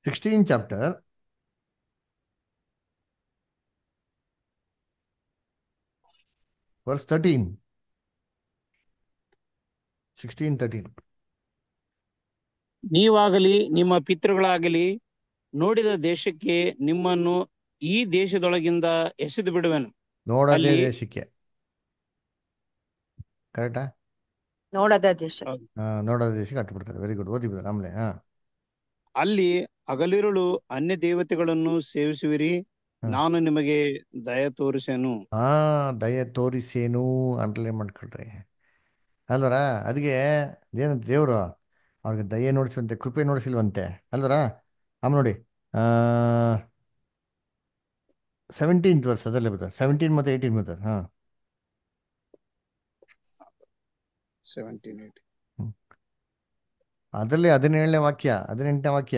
16 ಚಾಪ್ಟರ್ ವರ್ಸ್ 13. 16:13. ನೀವಾಗಲಿ ನಿಮ್ಮ ಪಿತೃಗಳಾಗಲಿ ನೋಡಿದ ದೇಶಕ್ಕೆ ನಿಮ್ಮನ್ನು ಈ ದೇಶದೊಳಗಿಂದ ಎಸೆದು ಬಿಡುವೆನು. ನೋಡದೇ ಅಲ್ಲಿ ದೇಶಕ್ಕೆ. ಕರೆಕ್ಟಾ? ನೋಡದ ದೇಶ. ನೋಡದ ದೇಶಕ್ಕೆ ಅಟ್ಬಿಡ್ತಾರೆ. Very good. ಓದಿ ಬಿಡ್ತಾರೆ ಆಮೇಲೆ. ಅಲ್ಲಿ ಹಗಲಿರುಳು ಅನ್ಯ ದೇವತೆಗಳನ್ನು ಸೇವಿಸುವಿರಿ, ನಾನು ನಿಮಗೆ ದಯ ತೋರಿಸೆನು. ದಯೆ ತೋರಿಸೇನು ಅಂಡರ್ಲೈನ್ ಮಾಡ್ಕೊಳ್ರಿ ಅಲ್ವರ. ಅದಕ್ಕೆ ಏನಂತ ದೇವರು ಅವ್ರಿಗೆ ದಯೆ ನೋಡಿಸುವಂತೆ, ಕೃಪೆ ನೋಡಿಸಿಲ್ವಂತೆ ಅಲ್ವರ. ಆಮೇಲೆ ನೋಡಿ 17th ವರ್ಸ್ ಅದಲ್ಲೇ ಬರ್ತಾರೆ. 17 ಮತ್ತು 18 ಬರ್ತಾರೆ. 17, 18. ಅದರಲ್ಲಿ 17ನೇ ವಾಕ್ಯ, 18ನೇ ವಾಕ್ಯ.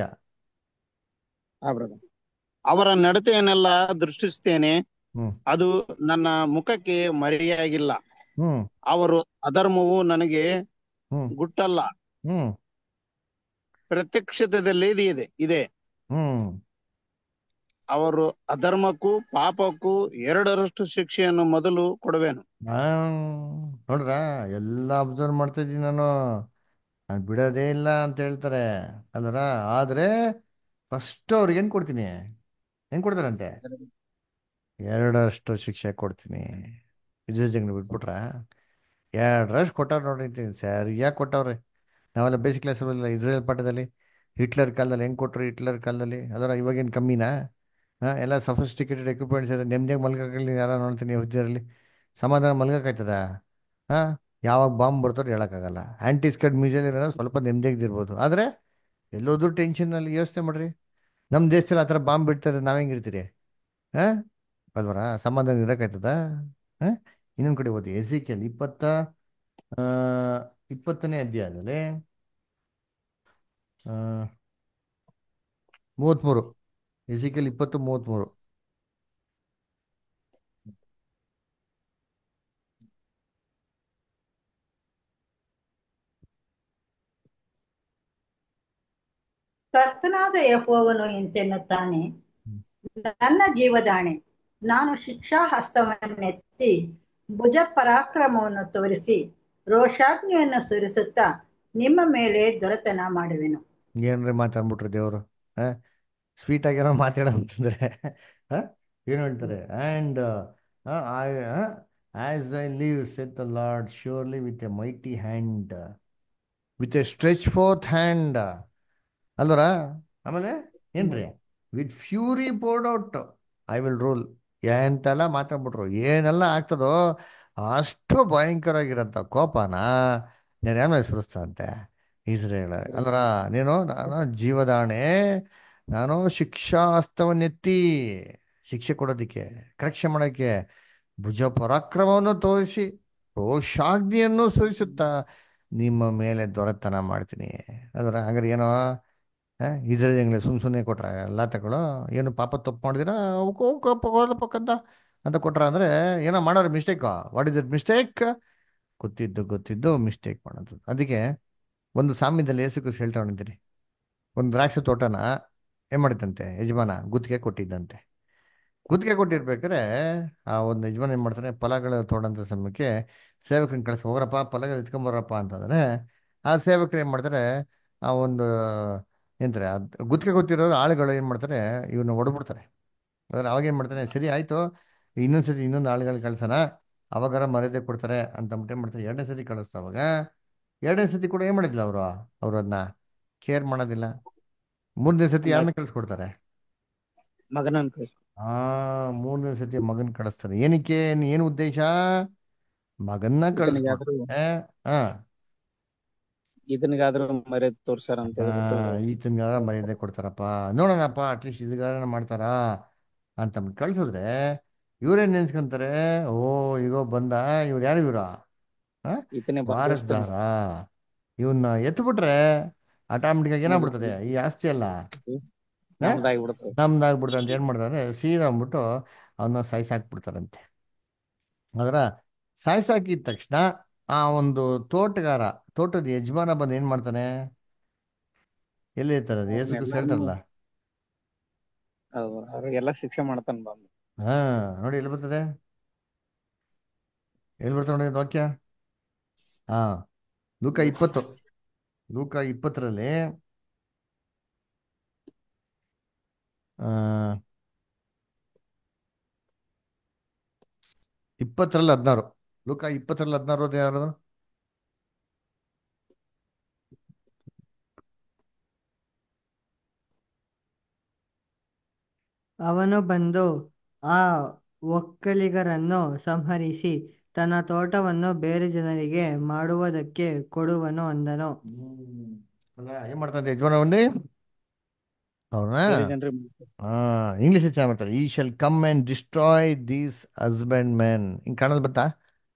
ಅವರ ನಡತೆಯನ್ನೆಲ್ಲ ದೃಷ್ಟಿಸ್ತೇನೆ, ಹ್ಮ್ ಅದು ನನ್ನ ಮುಖಕ್ಕೆ ಮರೆಯಾಗಿಲ್ಲ. ಹ್ಮ್ ಅವರು ಅಧರ್ಮವು ನನಗೆ ಹ್ಮ್ ಗುಟ್ಟಲ್ಲ, ಹ್ಮ್ ಪ್ರತ್ಯಕ್ಷತೆಯಲ್ಲಿ ಇದೆ. ಹ್ಮ್ ಅವರು ಅಧರ್ಮಕ್ಕೂ ಪಾಪಕ್ಕೂ 2ರಷ್ಟು ಶಿಕ್ಷೆಯನ್ನು ಮೊದಲು ಕೊಡುವೆನು. ನೋಡ್ರ, ಎಲ್ಲ ಅಬ್ಸರ್ವ್ ಮಾಡ್ತಾ ಇದ್ದೀನಿ ನಾನು ಬಿಡೋದೇ ಇಲ್ಲ ಅಂತ ಹೇಳ್ತಾರೆ ಅಲ್ವರ. ಆದ್ರೆ ಫಸ್ಟ್ ಅವ್ರಿಗೆ ಏನ್ ಕೊಡ್ತೀನಿ, ಏನ್ ಕೊಡ್ತಾರಂತೆ? 2ರಷ್ಟು ಶಿಕ್ಷೆ ಕೊಡ್ತೀನಿ. ವಿಜಯಜಂಗ್ ಬಿಟ್ಬಿಟ್ರ 2ರಷ್ಟು ಕೊಟ್ಟವ್ರು ನೋಡ್ರಿ, ಸರಿಯಾಗಿ ಕೊಟ್ಟವ್ರೆ. ನಾವೆಲ್ಲ ಬೇಸಿಕ್ ಕ್ಲಾಸ್ ಇಸ್ರೇಲ್ ಪಾಠದಲ್ಲಿ ಹಿಟ್ಲರ್ ಕಾಲದಲ್ಲಿ ಹೆಂಗ್ ಕೊಟ್ರು, ಹಿಟ್ಲರ್ ಕಾಲದಲ್ಲಿ ಅದರ ಇವಾಗೇನು ಕಮ್ಮಿನಾ? ಎಲ್ಲ ಸಫಿಸ್ಟಿಕೇಟೆಡ್ ಎಕ್ವಿಪ್ಮೆಂಟ್ಸ್ ಇದೆ. ನೆಮ್ಮದಿಯಾಗಿ ಮಲ್ಗಲ್ಲಿ ಯಾರು ನೋಡ್ತೀನಿ ಹುದ್ದೆಯಲ್ಲಿ ಸಮಾಧಾನ ಮಲ್ಗಕ್ಕಾಯ್ತದ? ಯಾವಾಗ ಬಾಂಬ್ ಬರ್ತಾರೋ ಹೇಳೋಕ್ಕಾಗಲ್ಲ. ಆ್ಯಂಟಿ ಸ್ಕಡ್ ಮ್ಯೂಸಿಯಲ್ ಇರೋದು ಸ್ವಲ್ಪ ನೆಮ್ಮದಿಯಾಗಿರ್ಬೋದು, ಆದರೆ ಎಲ್ಲೋದ್ರೂ ಟೆನ್ಷನಲ್ಲಿ ಯೋಚನೆ ಮಾಡ್ರಿ. ನಮ್ಮ ದೇಶದಲ್ಲಿ ಆ ಥರ ಬಾಂಬ್ ಬಿಡ್ತಾರೆ, ನಾವು ಹೆಂಗಿರ್ತೀರಿ? ಹಾಂ ಅಲ್ವರ? ಸಮಾಧಾನ ಇರೋಕ್ಕಾಯ್ತದ? ಇನ್ನೊಂದು ಕಡೆ ಓದಿ, ಎಸಿಕೆಲ್ 20ನೇ ಅಧ್ಯಾಯದಲ್ಲಿ 33. ಎಸಿಕೆಲ್ 20:33. ಕರ್ತನಾದ ಯೆಹೋವನು ಇಂತೆನ್ನುತ್ತಾನೆ, ನನ್ನ ಜೀವದಾಣೆ, ನಾನು ಶಿಕ್ಷಾಹಸ್ತವನ್ನೆತ್ತಿ ಭುಜ ಪರಾಕ್ರಮವನ್ನು ತೋರಿಸಿ ರೋಷಾಗ್ನಿಯನ್ನು ಸುರಿಸುತ್ತಾ ನಿಮ್ಮ ಮೇಲೆ ದೊರೆತನ ಮಾಡುವೆನು. ಏನ್ರಿ ಮಾತಾಡ್ಬಿಟ್ರಿ ದೇವರು? ಸ್ವೀಟ್ ಆಗಿರೋ ಮಾತಾಡೋದಂತಂದ್ರೆ ಏನು ಹೇಳ್ತಾರೆ? And as I live saith the Lord surely with a mighty hand, with a stretch forth hand ಅಲ್ವರ. ಆಮೇಲೆ ಏನ್ರಿ? With fury poured out I will rule. ಎಂತೆಲ್ಲ ಮಾತಾಡ್ಬಿಟ್ರು. ಏನೆಲ್ಲ ಆಗ್ತದೋ ಅಷ್ಟು ಭಯಂಕರವಾಗಿರೋಂಥ ಕೋಪನ ನಾನು ಯಾರ ಮೇಲೆ ಸುರಿಸ್ತಂತೆ? ಇಸ್ರೇಲ್ ಅಲ್ವರ. ನಾನು ಜೀವದಾಣೆ, ನಾನು ಶಿಕ್ಷಾಸ್ತ್ರವನ್ನೆತ್ತಿ ಶಿಕ್ಷೆ ಕೊಡೋದಿಕ್ಕೆ, ಕರೆಕ್ಷೆ ಮಾಡೋಕ್ಕೆ ಭುಜ ಪರಾಕ್ರಮವನ್ನು ತೋರಿಸಿ ರೋಷಾಗ್ನಿಯನ್ನು ಸುರಿಸುತ್ತಾ ನಿಮ್ಮ ಮೇಲೆ ದೊರೆತನ ಮಾಡ್ತೀನಿ ಅದರ. ಹಂಗಾರೆ ಏನೋ ಇಸ್ರೇಲ್ ಸುಮ್ಮನೆ ಕೊಟ್ರ ಎಲ್ಲ ತಗೊಳ್ಳೋ, ಏನು ಪಾಪ ತಪ್ಪು ಮಾಡಿದಿರ ಪಕ್ಕಂತ ಅಂತ ಕೊಟ್ರ ಅಂದರೆ ಏನೋ ಮಾಡೋರು mistake. What is it mistake? ಗೊತ್ತಿದ್ದು ಮಿಸ್ಟೇಕ್ ಮಾಡೋದು. ಅದಕ್ಕೆ ಒಂದು ಸಾಮ್ಯದಲ್ಲಿ ಯೇಸು ಕ್ರಿಸ್ತ ಹೇಳ್ತಾ ಹೊಂದಿರಿ, ಒಂದು ದ್ರಾಕ್ಷಿ ತೋಟನ ಏನು ಮಾಡಿದಂತೆ ಯಜಮಾನ ಗುತ್ತಿಗೆ ಕೊಟ್ಟಿದ್ದಂತೆ. ಗುತ್ತಿಗೆ ಕೊಟ್ಟಿರ್ಬೇಕಾದ್ರೆ ಆ ಒಂದು ಯಜಮಾನ ಏನು ಮಾಡ್ತಾನೆ, ಫಲಗಳು ತೋಡಂಥ ಸಮಯಕ್ಕೆ ಸೇವಕರನ್ನ ಕಳಿಸಿ, ಹೋಗ್ರಪ್ಪ ಫಲಗಳು ಎತ್ಕೊಂಬರಪ್ಪ ಅಂತಂದರೆ ಆ ಸೇವಕರು ಏನು ಮಾಡ್ತಾರೆ, ಆ ಒಂದು ಏನಂತಾರೆ ಗುತ್ತಿಗೆ ಗೊತ್ತಿರೋರು ಆಳುಗಳು ಏನು ಮಾಡ್ತಾರೆ, ಇವನ್ನ ಹೊಡೆದ್ಬಿಡ್ತಾರೆ. ಅದ್ರ ಅವಾಗ ಏನು ಮಾಡ್ತಾನೆ, ಸರಿ ಆಯಿತು ಇನ್ನೊಂದು ಆಳುಗಳು ಕಳ್ಸೋಣ, ಅವಾಗಾರ ಮರ್ಯಾದೆ ಕೊಡ್ತಾರೆ ಅಂತಂದ್ಬಿಟ್ಟು ಏನು ಮಾಡ್ತಾರೆ, 2ನೇ ಸತಿ ಕಳಿಸ್ತಾ. ಅವಾಗ 2ನೇ ಸತಿ ಕೂಡ ಏನು ಮಾಡಿದ್ದಿಲ್ಲ ಅವರು ಅದನ್ನ ಕೇರ್ ಮಾಡೋದಿಲ್ಲ. 3ನೇ ಸತಿ ಯಾರನ್ನ ಕಳಿಸ್ಕೊಡ್ತಾರೆ? ಮಗನನ್ನು 3ನೇ ಸತಿ ಮಗನ್ ಕಳಿಸ್ತಾರೆ. ಏನಕ್ಕೆ? ಏನು ಉದ್ದೇಶ? ಮಗನ್ನ ಕಳಿಸ್ಕೊಡ್ತಾರೆ. ಇದನ್ಗಾದ್ರೂ ಮರ್ಯಾದೆ ತೋರ್ಸಾರ ಅಂತ ಈತನ್ಗಾರ ಮರ್ಯಾದೆ ಕೊಡ್ತಾರಪ್ಪ, ನೋಡೋಣಪ್ಪ ಅಟ್ಲೀಸ್ಟ್ ಇದಗಾರ ಮಾಡ್ತಾರಾ ಅಂತ ಕಳ್ಸಿದ್ರೆ ಇವ್ರೇನ್ ನೆನ್ಸ್ಕೊಂತಾರೆ, ಓ ಈಗ ಬಂದ ಇವ್ರು ಯಾರು, ಇವ್ರ ವಾರಸ್ದಾರ, ಇವನ್ನ ಎತ್ಬಿಟ್ರೆ ಆಟೋಮೆಟಿಕ್ ಆಗಿ ಏನಾಗ್ಬಿಡ್ತದೆ, ಈ ಆಸ್ತಿ ಎಲ್ಲ ನಮ್ದಾಗ್ಬಿಡ್ತದೆ ಅಂತ ಏನ್ ಮಾಡ್ತಾರೆ, ಸೀದಾ ಅಂದ್ಬಿಟ್ಟು ಅವನ್ನ ಸಾಯ್ಸಾಕ್ಬಿಡ್ತಾರಂತೆ. ಅದರ ಸಾಯ್ಸಾಕಿದ ತಕ್ಷಣ ಆ ಒಂದು ತೋಟದ ಯಜಮಾನ ಬಂದು ಏನ್ ಮಾಡ್ತಾನೆ, ಎಲ್ಲಿ ಇರ್ತಾರೆ, ಯೇಸು ಕ್ರಿಸ್ತ ಹೇಳ್ತಾರಲ್ಲ, ಹೌದು ಅವ್ರಿಗೆಲ್ಲ ಶಿಕ್ಷೆ ಮಾಡ್ತಾನೆ ಬಂದು. ಹಾ, ನೋಡಿ ಎಲ್ಲಿ ಬರ್ತದೆ, ಎಲ್ಲಿ ಬರ್ತದೆ ನೋಡಿ ಇದು ವಾಕ್ಯ. ಹಾ, ಲೂಕ 20, ಲೂಕ 20ರಲ್ಲಿ ಆ 20:16. ಲೂಕ 20:16 ಓದಿ ಯಾರು? ಅವನು ಬಂದು ಆ ಒಕ್ಕಲಿಗರನ್ನು ಸಂಹರಿಸಿ ತನ್ನ ತೋಟವನ್ನು ಬೇರೆ ಜನರಿಗೆ ಮಾಡುವುದಕ್ಕೆ ಕೊಡುವನು ಅಂದನು. ಅಲ್ಲ, ಏನ್ ಮಾಡ್ತಾನೆ ಯಜಮಾನ ಅವನ್ನೇ ಅವ್ರನ್ನ? ಬೇರೆ ಜನರಿಗೆ ಇಂಗ್ಲಿಷ್ ಚೆನ್ನಾಗಿ ಮಾಡ್ತಾರೆ. ಈ shall come and destroy these husbandmen. ಹಿಂಗ್ ಕಾಣಲ್ ಬತ್ತಾ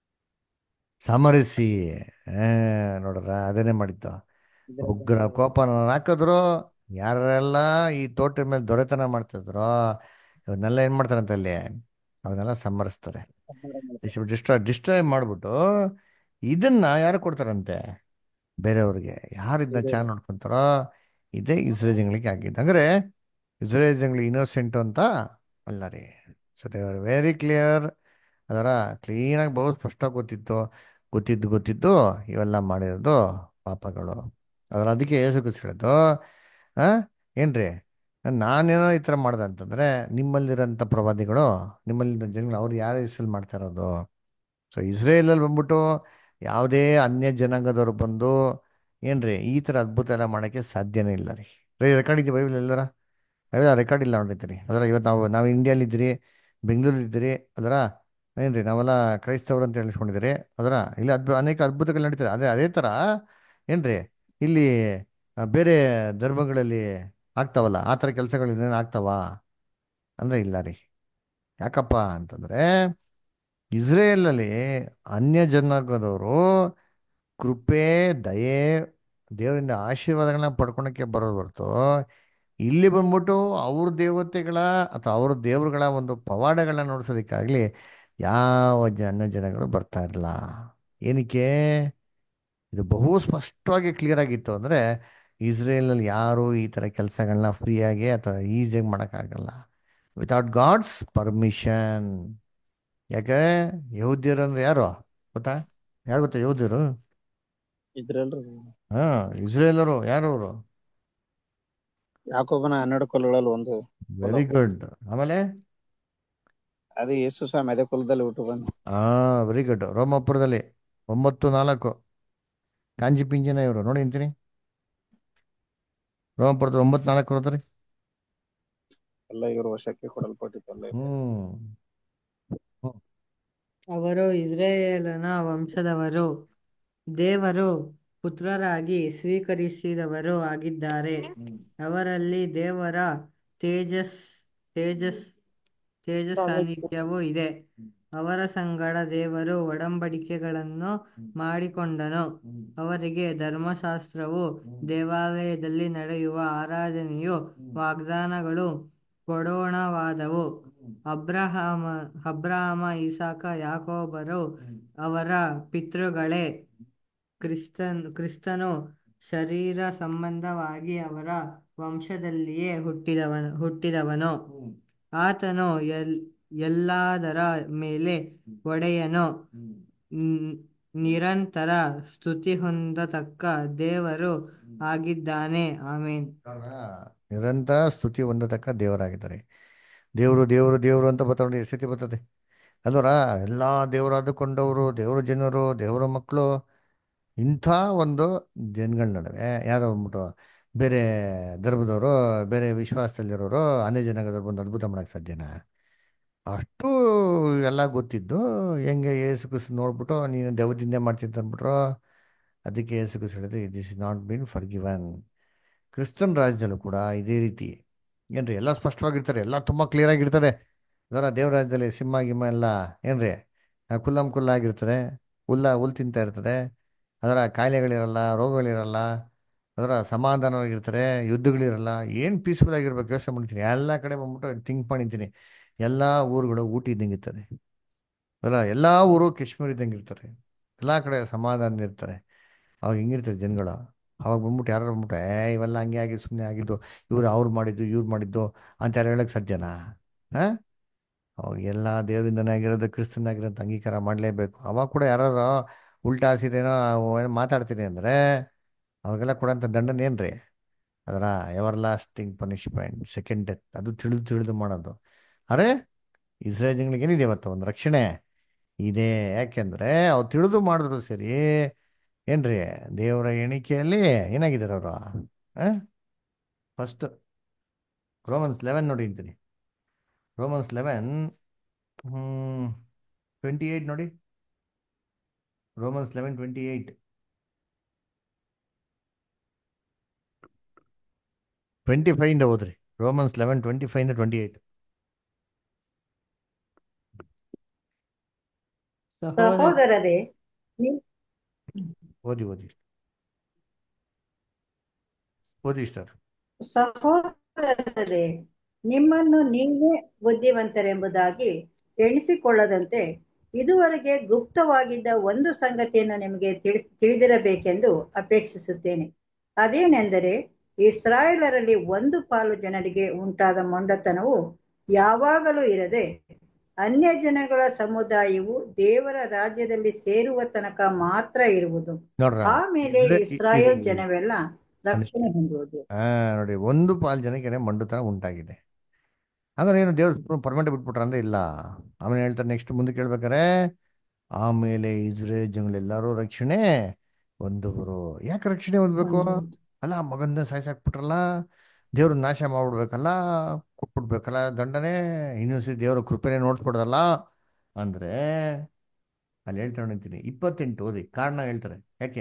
ಸಮರಿಸಿ. ನೋಡ್ರ ಅದನ್ನೇ ಮಾಡಿತ್ತು. ಉಗ್ರ ಕೋಪನ ಹಾಕಿದ್ರು. ಯಾರೆಲ್ಲ ಈ ತೋಟದ ಮೇಲೆ ದೊರೆತನ ಮಾಡ್ತಿದ್ರು ಇವನ್ನೆಲ್ಲ ಏನ್ ಮಾಡ್ತಾರಂತ ಅಲ್ಲಿ ಅವನ್ನೆಲ್ಲ ಸಂಹರಿಸ್ತಾರೆ. ಡಿಸ್ಟ್ರಾಯ್ ಮಾಡ್ಬಿಟ್ಟು ಇದನ್ನ ಯಾರು ಕೊಡ್ತಾರಂತೆ? ಬೇರೆಯವ್ರಿಗೆ. ಯಾರು ಇದನ್ನ ಚೆನ್ನಾಗಿ ನೋಡ್ಕೊಂತಾರೋ ಇದೇ ಇಸ್ರೇಲ್ ಜನಗಳಿಗೆ ಆಗಿದ್ದು. ಅಂದ್ರೆ ಇಸ್ರೇಲ್ ಜನಗಳಿಗೆ ಇನ್ನೋಸೆಂಟ್ ಅಂತ ಅಲ್ಲ ರೀ. So they are very clear. ಅದರ ಕ್ಲೀನಾಗಿ ಬಹು ಸ್ಪಷ್ಟ ಗೊತ್ತಿದ್ದು ಇವೆಲ್ಲ ಮಾಡಿರೋದು ಪಾಪಗಳು. ಅದರ ಅದಕ್ಕೆ ಯೇಸು ಕ್ರಿಸ್ತ ಹೇಳಿದ್ದು, ಆ ಏನ್ರಿ, ನಾನೇನೋ ಈ ಥರ ಮಾಡ್ದೆ ಅಂತಂದ್ರೆ ನಿಮ್ಮಲ್ಲಿರೋಂಥ ಪ್ರವಾದಿಗಳು, ನಿಮ್ಮಲ್ಲಿದ್ದ ಜನಗಳು ಅವ್ರು ಯಾರ ಹೆಸರಲ್ಲಿ ಮಾಡ್ತಾ ಇರೋದು? ಸೊ ಇಸ್ರೇಲಲ್ಲಿ ಬಂದ್ಬಿಟ್ಟು ಯಾವುದೇ ಅನ್ಯ ಜನಾಂಗದವ್ರು ಬಂದು ಏನ್ರಿ ಈ ಥರ ಅದ್ಭುತ ಎಲ್ಲ ಮಾಡೋಕ್ಕೆ ಸಾಧ್ಯನೇ ಇಲ್ಲ ರೀ. ರೆಕಾರ್ಡ್ ಇದೆಯಾ ಬೈಬಲ್ ಎಲ್ಲರ? ಅವೆಲ್ಲ ರೆಕಾರ್ಡ್ ಇಲ್ಲ ನೋಡಿರ್ತೀರಿ. ಅದರ ಇವತ್ತು ನಾವು ಇಂಡಿಯಾಲಿದ್ದೀರಿ, ಬೆಂಗಳೂರಿದ್ದೀರಿ, ಅದರ ಏನ್ರಿ ನಾವೆಲ್ಲ ಕ್ರೈಸ್ತವರು ಅಂತ ಹೇಳಿಸ್ಕೊಂಡಿದ್ದೀರಿ. ಅದರ ಇಲ್ಲಿ ಅನೇಕ ಅದ್ಭುತಗಳು ನಡೀತಾರೆ. ಅದೇ ಥರ ಏನ್ರಿ ಇಲ್ಲಿ ಬೇರೆ ಧರ್ಮಗಳಲ್ಲಿ ಆಗ್ತಾವಲ್ಲ ಆ ಥರ ಕೆಲಸಗಳು ಇನ್ನೇನು ಆಗ್ತಾವ ಅಂದರೆ ಇಲ್ಲ ರೀ. ಯಾಕಪ್ಪ ಅಂತಂದರೆ ಇಸ್ರೇಲಲ್ಲಿ ಅನ್ಯ ಜನಾಂಗದವರು ಕೃಪೆ, ದಯೆ, ದೇವರಿಂದ ಆಶೀರ್ವಾದಗಳನ್ನ ಪಡ್ಕೊಳಕ್ಕೆ ಬರೋದು ಹೊರತು ಇಲ್ಲಿ ಬಂದ್ಬಿಟ್ಟು ಅವ್ರ ದೇವತೆಗಳ ಅಥವಾ ಅವ್ರ ದೇವರುಗಳ ಒಂದು ಪವಾಡಗಳನ್ನ ನೋಡ್ಸೋದಕ್ಕಾಗಲಿ ಯಾವ ಅನ್ಯ ಜನಗಳು ಬರ್ತಾ ಇರಲಿಲ್ಲ. ಏನಕ್ಕೆ? ಇದು ಬಹು ಸ್ಪಷ್ಟವಾಗಿ ಕ್ಲಿಯರ್ ಆಗಿತ್ತು. ಅಂದರೆ ಇಸ್ರೇಲಲ್ಲಿ ಯಾರು ಈ ಥರ ಕೆಲಸಗಳನ್ನ ಫ್ರೀಯಾಗಿ ಅಥವಾ ಈಸಿಯಾಗಿ ಮಾಡೋಕ್ಕಾಗಲ್ಲ ವಿತೌಟ್ ಗಾಡ್ಸ್ ಪರ್ಮಿಷನ್. ಯಾಕೆ? ಯಹೂದ್ಯರು ಅಂದ್ರೆ ಯಾರು ಗೊತ್ತಾ? ಯಾರು ಗೊತ್ತಾ ಯಹೂದ್ಯರು? ಇದ್ರಲ್ರಿ ಹಾ, ಇಸ್ರೇಲರು ಯಾರು ಅವರು? ಯಾಕೋಬನ 12 ಕುಲಗಳಲ್ಲಿ ಒಂದು ವೆರಿ ಗುಡ್. ಆಮೇಲೆ ಅದೇ ಯೇಸು ಸಹ ಮೆದೆ ಕುಲದಲ್ಲಿ ಹುಟ್ಟು ಬಂದು. Very good. ರೋಮಾಪುರದಲ್ಲಿ 9:4 ಕಾಂಜಿ ಪಿಂಜನ ಇವರು ನೋಡಿ ಅಂತೀನಿ. ರೋಮಾಪುರದ 9:4 ಬರ್ತರಿ. ಎಲ್ಲ ಇವರು ವಶಕ್ಕೆ ಕೊಡಲ್ಪಟ್ಟಿದ್ದಲ್ಲ. ಹ್ಮ್ ಅವರು ಇಸ್ರಾಯೇಲನ ವಂಶದವರು, ದೇವರು ಪುತ್ರರಾಗಿ ಸ್ವೀಕರಿಸಿದವರು ಆಗಿದ್ದಾರೆ. ಅವರಲ್ಲಿ ದೇವರ ತೇಜಸ್ ತೇಜಸ್ ಸಾನ್ನಿಧ್ಯವೂ ಇದೆ. ಅವರ ಸಂಗಡ ದೇವರು ಒಡಂಬಡಿಕೆಗಳನ್ನು ಮಾಡಿಕೊಂಡನು. ಅವರಿಗೆ ಧರ್ಮಶಾಸ್ತ್ರವು, ದೇವಾಲಯದಲ್ಲಿ ನಡೆಯುವ ಆರಾಧನೆಯು, ವಾಗ್ದಾನಗಳು ಕೊಡೋಣವಾದವು. ಅಬ್ರಹಾಮ, ಇಸಾಕ, ಯಾಕೋಬರು ಅವರ ಪಿತೃಗಳೇ. ಕ್ರಿಸ್ತನು ಶರೀರ ಸಂಬಂಧವಾಗಿ ಅವರ ವಂಶದಲ್ಲಿಯೇ ಹುಟ್ಟಿದವನು. ಆತನು ಎಲ್ಲದರ ಮೇಲೆ ಒಡೆಯನು. ನಿರಂತರ ಸ್ತುತಿ ಹೊಂದತಕ್ಕ ದೇವರು ಆಗಿದ್ದಾನೆ. ಆಮೇನ್. ನಿರಂತರ ಸ್ತುತಿ ಹೊಂದತಕ್ಕ ದೇವರಾಗಿದ್ದಾರೆ. ದೇವರು ದೇವರು ದೇವರು ಅಂತ ಬರ್ತಾರೆ. ಸ್ಥಿತಿ ಬರ್ತದೆ ಅಲ್ವರ? ಎಲ್ಲ ದೇವರಾದುಕೊಂಡವರು, ದೇವರ ಜನರು, ದೇವರ ಮಕ್ಕಳು, ಇಂಥ ಒಂದು ಜನಗಳ ನಡುವೆ ಯಾರೋ ಬಂದ್ಬಿಟ್ಟು ಬೇರೆ ಧರ್ಮದವರು, ಬೇರೆ ವಿಶ್ವಾಸದಲ್ಲಿರೋರು, ಅನ್ಯ ಜನಾಂಗದವ್ರು ಬಂದು ಅದ್ಭುತ ಮಾಡೋಕ್ಕೆ ಸಾಧ್ಯನಾ? ಅಷ್ಟು ಎಲ್ಲ ಗೊತ್ತಿದ್ದು ಹೆಂಗೆ ಯೇಸು ಕ್ರಿಸ್ತ ನೋಡ್ಬಿಟ್ಟು ನೀನು ದೆವ್ವದಿಂದ ಮಾಡ್ತಿದ್ದ ಅಂದ್ಬಿಟ್ರು. ಅದಕ್ಕೆ ಯೇಸು ಕ್ರಿಸ್ತ ಹೇಳಿದ್ರೆ this is not been forgiven. ಕ್ರಿಸ್ತನ್ ರಾಜ್ಯದಲ್ಲೂ ಕೂಡ ಇದೇ ರೀತಿ ಏನ್ರಿ ಎಲ್ಲ ಸ್ಪಷ್ಟವಾಗಿರ್ತಾರೆ, ಎಲ್ಲ ತುಂಬ ಕ್ಲಿಯರ್ ಆಗಿರ್ತದೆ. ಅದರ ದೇವ್ರ ರಾಜ್ಯದಲ್ಲಿ ಸಿಂಹ ಗಿಮ್ಮ ಎಲ್ಲ ಏನ್ರಿ ಕುಲ್ಲಂ ಆಗಿರ್ತದೆ, ಹುಲ್ ತಿಂತಾ ಇರ್ತದೆ. ಅದರ ಕಾಯಿಲೆಗಳಿರಲ್ಲ, ರೋಗಗಳಿರಲ್ಲ, ಅದರ ಸಮಾಧಾನವಾಗಿರ್ತಾರೆ, ಯುದ್ಧಗಳಿರಲ್ಲ. ಏನು ಪೀಸ್ಫುಲ್ ಆಗಿರ್ಬೇಕು ಯೋಚನೆ ಮಾಡ್ತೀನಿ. ಎಲ್ಲ ಕಡೆ ಬಂದ್ಬಿಟ್ಟು ಥಿಂಕ್ ಮಾಡಿದ್ದೀನಿ, ಎಲ್ಲ ಊರುಗಳು ಊಟಿ ಇದ್ದಂಗೆ ಇರ್ತದೆ ಅಲ್ಲ, ಎಲ್ಲ ಊರು ಕಾಶ್ಮೀರ ಇದ್ದಂಗೆ ಇರ್ತಾರೆ, ಎಲ್ಲ ಕಡೆ ಸಮಾಧಾನ ಇರ್ತಾರೆ. ಅವಾಗ ಹೆಂಗಿರ್ತಾರೆ ಜನಗಳು? ಅವಾಗ ಬಂದ್ಬಿಟ್ಟು ಯಾರು ಬಂದ್ಬಿಟ್ಟು ಇವೆಲ್ಲ ಹಂಗೆ ಆಗಿ ಸುಮ್ಮನೆ ಆಗಿದ್ದು, ಅವ್ರು ಮಾಡಿದ್ದು ಇವ್ರು ಮಾಡಿದ್ದು ಅಂತ ಯಾರು ಹೇಳಕ್ ಸಾಧ್ಯನಾ? ಹಾ, ಅವಾಗ ಎಲ್ಲ ದೇವರಿಂದನೇ ಆಗಿರೋದು, ಕ್ರಿಸ್ತನಾಗಿರೋದು ಅಂಗೀಕಾರ ಮಾಡಲೇಬೇಕು. ಅವಾಗ ಕೂಡ ಯಾರು ಉಲ್ಟಾ ಹಸಿದೇನೋ ಏನೋ ಮಾತಾಡ್ತೀನಿ ಅಂದರೆ ಅವಾಗೆಲ್ಲ ಕೊಡೋಂಥ ದಂಡನೆ ಏನ್ರಿ? ಅದರ everlasting punishment, second death, ಅದು ತಿಳಿದು ತಿಳಿದು ಮಾಡೋದು. ಅರೆ ಇಸ್ರೇಲ್ಗಳಿಗೆ ಏನಿದೆ ಇವತ್ತು ಒಂದು ರಕ್ಷಣೆ ಇದೆ. ಯಾಕೆಂದ್ರೆ ಅವ್ರು ತಿಳಿದು ಮಾಡಿದ್ರು ಸರಿ ಏನ್ರಿ, ದೇವರ ಎಣಿಕೆಯಲ್ಲಿ ಏನಾಗಿದ್ದಾರೆ ಅವರು? ಫಸ್ಟ್ ರೋಮನ್ಸ್ 11 ನೋಡಿ ಅಂತೀನಿ. ರೋಮನ್ಸ್ 11 28 ನೋಡಿ. ರೋಮನ್ಸ್ 11:28 25 ಇಂದ ಹೋದ್ರಿ. ರೋಮನ್ಸ್ 11:25 ಇಂದ 28. ಸಹೋದರರೇ, ನೀವು ಓದಿ ಓದಿ ಓದಿ ಸರ್. ಸಹೋದರರೇ, ನಿಮ್ಮನ್ನು ನೀವೇ ಬುದ್ಧಿವಂತರೆಂಬುದಾಗಿ ಎಣಿಸಿಕೊಳ್ಳದಂತೆ ಇದುವರೆಗೆ ಗುಪ್ತವಾಗಿದ್ದ ಒಂದು ಸಂಗತಿಯನ್ನು ನಿಮಗೆ ತಿಳಿದಿರಬೇಕೆಂದು ಅಪೇಕ್ಷಿಸುತ್ತೇನೆ. ಅದೇನೆಂದರೆ, ಇಸ್ರಾಯೇಲರಲ್ಲಿ ಒಂದು ಪಾಲು ಜನರಿಗೆ ಉಂಟಾದ ಮೊಂಡತನವು ಯಾವಾಗಲೂ ಇರದೆ ಅನ್ಯ ಜನಗಳ ಸಮುದಾಯವು ದೇವರ ರಾಜ್ಯದಲ್ಲಿ ಸೇರುವ ತನಕ ಮಾತ್ರ ಇರುವುದು. ನೋಡ್ರ ಆಮೇಲೆ ಇಸ್ರಾಯೇಲ್ ಜನವೆಲ್ಲ ರಕ್ಷಣೆ ಹೊಂದುವುದು. ನೋಡಿ, ಒಂದು ಪಾಲು ಜನಕ್ಕೆ ಮಂಡುತನ ಉಂಟಾಗಿದೆ. ಹಾಗಾದ್ರೆ ಏನು ದೇವ್ರು ಪರ್ಮನೆಂಟ್ ಬಿಟ್ಬಿಟ್ರ ಅಂದ್ರೆ ಇಲ್ಲ. ಆಮೇಲೆ ಹೇಳ್ತಾರೆ ನೆಕ್ಸ್ಟ್ ಮುಂದೆ ಕೇಳ್ಬೇಕಾರೆ, ಆಮೇಲೆ ಇಸ್ರೇಲ್ ಜನಗಳೆಲ್ಲರೂ ರಕ್ಷಣೆ ಹೊಂದುವರು. ಯಾಕೆ ರಕ್ಷಣೆ ಹೊಂದ್ಬೇಕು? ಅಲ್ಲ, ಮಗನ ಸಾಯ್ಸಾಕ್ಬಿಟ್ರಲ್ಲ, ದೇವ್ರ ನಾಶ ಮಾಡ್ಬಿಡ್ಬೇಕಲ್ಲ, ಕೊಟ್ಬಿಡ್ಬೇಕಲ್ಲ ದಂಡನೆ, ಇನ್ನೊಂದ್ಸರಿ ದೇವ್ರ ಕೃಪೆನೇ ನೋಡ್ಸ್ಕೊಡೋದಲ್ಲ ಅಂದ್ರೆ ಅಲ್ಲಿ ಹೇಳ್ತಾರೆ ನಿಂತೀನಿ 28 ಓದಿ, ಕಾರಣ ಹೇಳ್ತಾರೆ ಯಾಕೆ.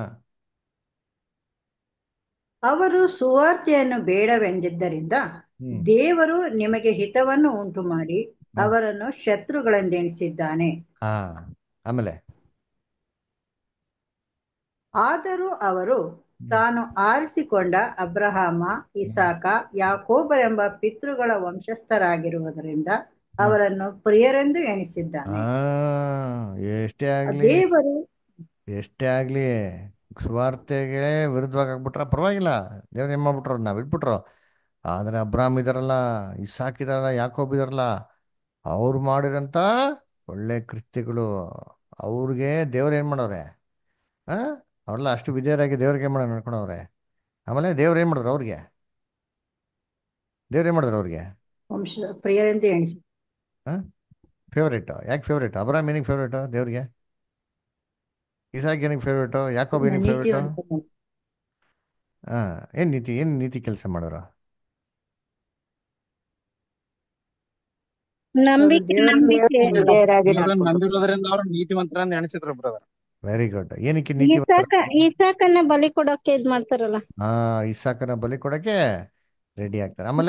ಅವರು ಸುವಾರ್ತೆಯನ್ನು ಬೇಡವೆಂದಿದ್ದರಿಂದ ದೇವರು ನಿಮಗೆ ಹಿತವನ್ನು ಉಂಟು ಮಾಡಿ ಅವರನ್ನು ಶತ್ರುಗಳೆಂದೆಣಿಸಿದ್ದಾನೆ. ಆಮೇಲೆ ಆದರೂ ಅವರು ತಾನು ಆರಿಸಿಕೊಂಡ ಅಬ್ರಹಾಮ, ಇಸಾಕ, ಯಾಕೋಬರೆಂಬ ಪಿತೃಗಳ ವಂಶಸ್ಥರಾಗಿರುವುದರಿಂದ ಅವರನ್ನು ಪ್ರಿಯರೆಂದು ಎಣಿಸಿದ್ದಾನೆ. ದೇವರು ಎಷ್ಟೇ ಆಗ್ಲಿ ಸುವಾರ್ತೆಗೆ ವಿರುದ್ಧವಾಗಿ ಆಗ್ಬಿಟ್ರ ಪರವಾಗಿಲ್ಲ, ದೇವ್ರ ಏನ್ ಮಾಡ್ಬಿಟ್ರು, ನಾವ್ ಬಿಟ್ಬಿಟ್ರು. ಆದ್ರೆ ಅಬ್ರಾಮ್ ಇದಾರಲ್ಲ, ಇಸಾಕ್ ಇದಾರಲ್ಲ, ಯಾಕೋಬ್ ಇದಾರಲ್ಲ, ಅವ್ರು ಮಾಡಿರಂತ ಒಳ್ಳೆ ಕೃತ್ಯಗಳು ಅವ್ರಿಗೆ ದೇವ್ರ ಏನ್ ಮಾಡವ್ರೆ? ಅವ್ರೆಲ್ಲ ಅಷ್ಟು ವಿಧೇಯರಾಗಿ ದೇವ್ರಿಗೆ ಏನ್ ಮಾಡ ನಡ್ಕೊಂಡವ್ರೆ. ಆಮೇಲೆ ದೇವ್ರ ಏನ್ ಮಾಡಿದ್ರು ಅವ್ರಿಗೆ? ದೇವ್ರ ಏನ್ ಮಾಡಿದ್ರು ಅವ್ರಿಗೆ? ವಂಶ ಪ್ರಿಯರೆಂದು ಎಣಿಸಿ. ಫೇವ್ರೇಟ್. ಯಾಕೆ ಫೇವ್ರೇಟ್? ಅಬ್ರಾಮ್ ಏನಿಗೆ ಫೇವ್ರೇಟ್ ದೇವ್ರಿಗೆ? ಇಸಾಕ್ ಏನಿಗೆ ಫೇವ್ರೇಟು? ಯಾಕೋಬ್ ಏನಿಗೆ ಫೇವ್ರೇಟು? ಏನ್ ನೀತಿ ಕೆಲಸ ಮಾಡೋರು? ನಂಬಿರೋದ್ರಿಂದ ಅವ್ರು ನೀತಿವಂತರಂತ ಎಣಿಸಿದ್ರು ಬ್ರದರ್. Very good. ಏನಕ್ಕೆ ನೀತಿ? ಇಸಾಕನ್ನ ಬಲಿ ಕೊಡೋಕೆ ಇದ್ ಮಾಡ್ತಾರಲ್ಲ. ಇಸಾಕನ ಬಲಿ ಕೊಡಕ್ಕೆ ರೆಡಿ ಆಗ್ತಾರೆ. ಆಮೇಲೆ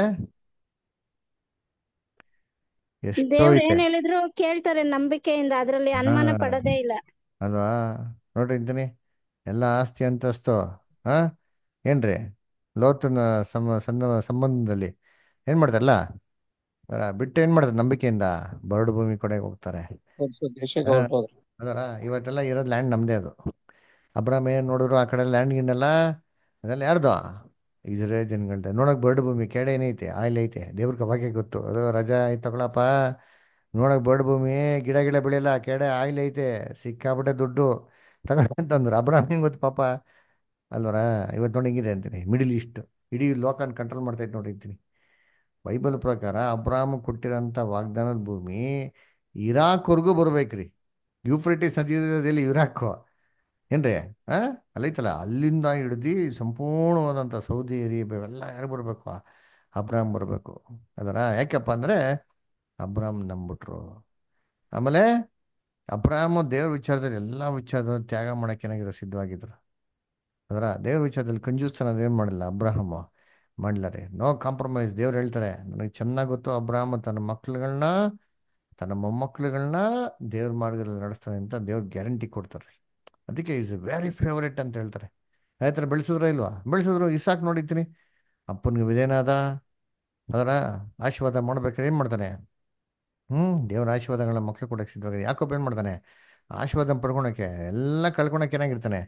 ದೇವ್ರ ಏನ್ ಹೇಳಿದ್ರು ಕೇಳ್ತಾರೆ ನಂಬಿಕೆಯಿಂದ, ಅದ್ರಲ್ಲಿ ಅನುಮಾನ ಪಡೋದೇ ಇಲ್ಲ ಅಲ್ವಾ? ನೋಡ್ರಿ ಇಂತೀನಿ ಎಲ್ಲ ಆಸ್ತಿ ಅಂತಸ್ತು ಏನ್ರಿ ಲೋತನ ಸಂಬಂಧದಲ್ಲಿ ಏನ್ ಮಾಡ್ತಾರಲ್ಲ ಬಿಟ್ಟು ಏನ್ ಮಾಡ್ತಾರೆ? ನಂಬಿಕೆಯಿಂದ ಬರಡು ಭೂಮಿ ಕಡೆ ಹೋಗ್ತಾರೆ. ಅದರ ಇವತ್ತೆಲ್ಲ ಇರೋದು ಲ್ಯಾಂಡ್ ನಮ್ದೇ. ಅದು ಅಬ್ರಾಮ್ ಏನ್ ನೋಡಿದ್ರು ಆ ಕಡೆ ಲ್ಯಾಂಡ್ ಗಿನ್ನೆಲ್ಲ ಅದೆಲ್ಲ ಯಾರ್ದು? ಇಸ್ರೇಲ್ ಜನಗಳ್ದೆ. ನೋಡಕ್ ಬರಡು ಭೂಮಿ ಕೆಡೆ ಏನೈತೆ, ಆಯಿಲ್ ಐತೆ, ದೇವ್ರಿಗೆ ಅವಾಗೆ ಗೊತ್ತು. ಅದು ರಜಾ ಆಯ್ತು ತಗೊಳಪ್ಪ, ನೋಡಕ್ ಬರಡು ಭೂಮಿ, ಗಿಡ ಬೆಳೆಯಲ್ಲ, ಕೆಡೆ ಆಯಿಲ್ ಐತೆ, ಸಿಕ್ಕಾಬಿಟ್ಟೆ ದುಡ್ಡು ತಗೊಂತಂದ್ರು. ಅಬ್ರಾಮ್ ಹೆಂಗ್ ಗೊತ್ತು ಪಾಪ ಅಲ್ವರ? ಇವತ್ತು ನೋಡಿ ಹಿಂಗಿದೆ ಅಂತೀನಿ, ಮಿಡಿಲ್ ಈಸ್ಟ್ ಇಡೀ ಲೋಕನ ಕಂಟ್ರೋಲ್ ಮಾಡ್ತೈತೆ ನೋಡಿರ್ತೀನಿ. ಬೈಬಲ್ ಪ್ರಕಾರ ಅಬ್ರಾಮ್ ಕೊಟ್ಟಿರೋಂಥ ವಾಗ್ದಾನದ ಭೂಮಿ ಇರಾಕ್ವರೆಗೂ ಬರ್ಬೇಕ್ರಿ. ಯೂಫ್ರೆಟಿಸ್ ನದಿಯಲ್ಲಿ ಇರಾಕ್ ಏನ್ರಿ ಅಲ್ಲೈತಲ್ಲ, ಅಲ್ಲಿಂದ ಹಿಡ್ದು ಸಂಪೂರ್ಣವಾದಂಥ ಸೌದಿ ಅರೇಬಿಯಾ ಎಲ್ಲ ಯಾರು ಬರ್ಬೇಕು? ಅಬ್ರಾಮ್ ಬರಬೇಕು. ಅದರ ಯಾಕಪ್ಪ ಅಂದ್ರೆ ಅಬ್ರಾಮ್ ನಂಬಿಟ್ರು. ಆಮೇಲೆ ಅಬ್ರಾಮ್ ದೇವ್ರ ವಿಚಾರದಲ್ಲಿ ಎಲ್ಲ ವಿಚಾರದಲ್ಲಿ ತ್ಯಾಗ ಮಾಡಕ್ಕೆ ಏನಾಗಿರೋ ಸಿದ್ಧವಾಗಿದ್ರು. ಅದರ ದೇವ್ರ ವಿಚಾರದಲ್ಲಿ ಕಂಜೂಸ್ತನ ಏನ್ ಮಾಡಿಲ್ಲ ಅಬ್ರಾಹಮ್ ಮಾಡ್ಲ ರೀ. No compromise. ದೇವ್ರು ಹೇಳ್ತಾರೆ, ನನಗೆ ಚೆನ್ನಾಗಿ ಗೊತ್ತು ಅಬ್ರಾಹಮ್ ತನ್ನ ಮಕ್ಳುಗಳನ್ನ ತನ್ನ ಮೊಮ್ಮಕ್ಳುಗಳನ್ನ ದೇವ್ರ ಮಾರ್ಗದಲ್ಲಿ ನಡೆಸ್ತಾನೆ ಅಂತ ದೇವ್ರ ಗ್ಯಾರಂಟಿ ಕೊಡ್ತಾರೆ. ಅದಕ್ಕೆ ಈಸ್ ವೆರಿ ಫೇವರೇಟ್ ಅಂತ ಹೇಳ್ತಾರೆ. ಆ ಥರ ಬೆಳೆಸಿದ್ರ ಇಲ್ವಾ? ಬೆಳೆಸಿದ್ರು. ಇಸಾಕ್ ನೋಡಿದ್ದೀನಿ, ಅಪ್ಪನಿಗೆ ವಿಧೇನಾದ, ಅದರ ಆಶೀರ್ವಾದ ಮಾಡ್ಬೇಕಾದ್ರೆ ಏನ್ ಮಾಡ್ತಾನೆ? ದೇವ್ರ ಆಶೀರ್ವಾದಗಳನ್ನ ಮಕ್ಳು ಕೊಡಕ್ಕೆ ಸಿದ್ಧವಾಗಿದೆ. ಯಾಕೊಬ್ಬ ಏನ್ ಮಾಡ್ತಾನೆ? ಆಶೀರ್ವಾದ ಪಡ್ಕೊಳಕ್ಕೆ ಎಲ್ಲ ಕಳ್ಕೊಳಕ್ಕೆ ಏನಾಗಿರ್ತಾನೆ?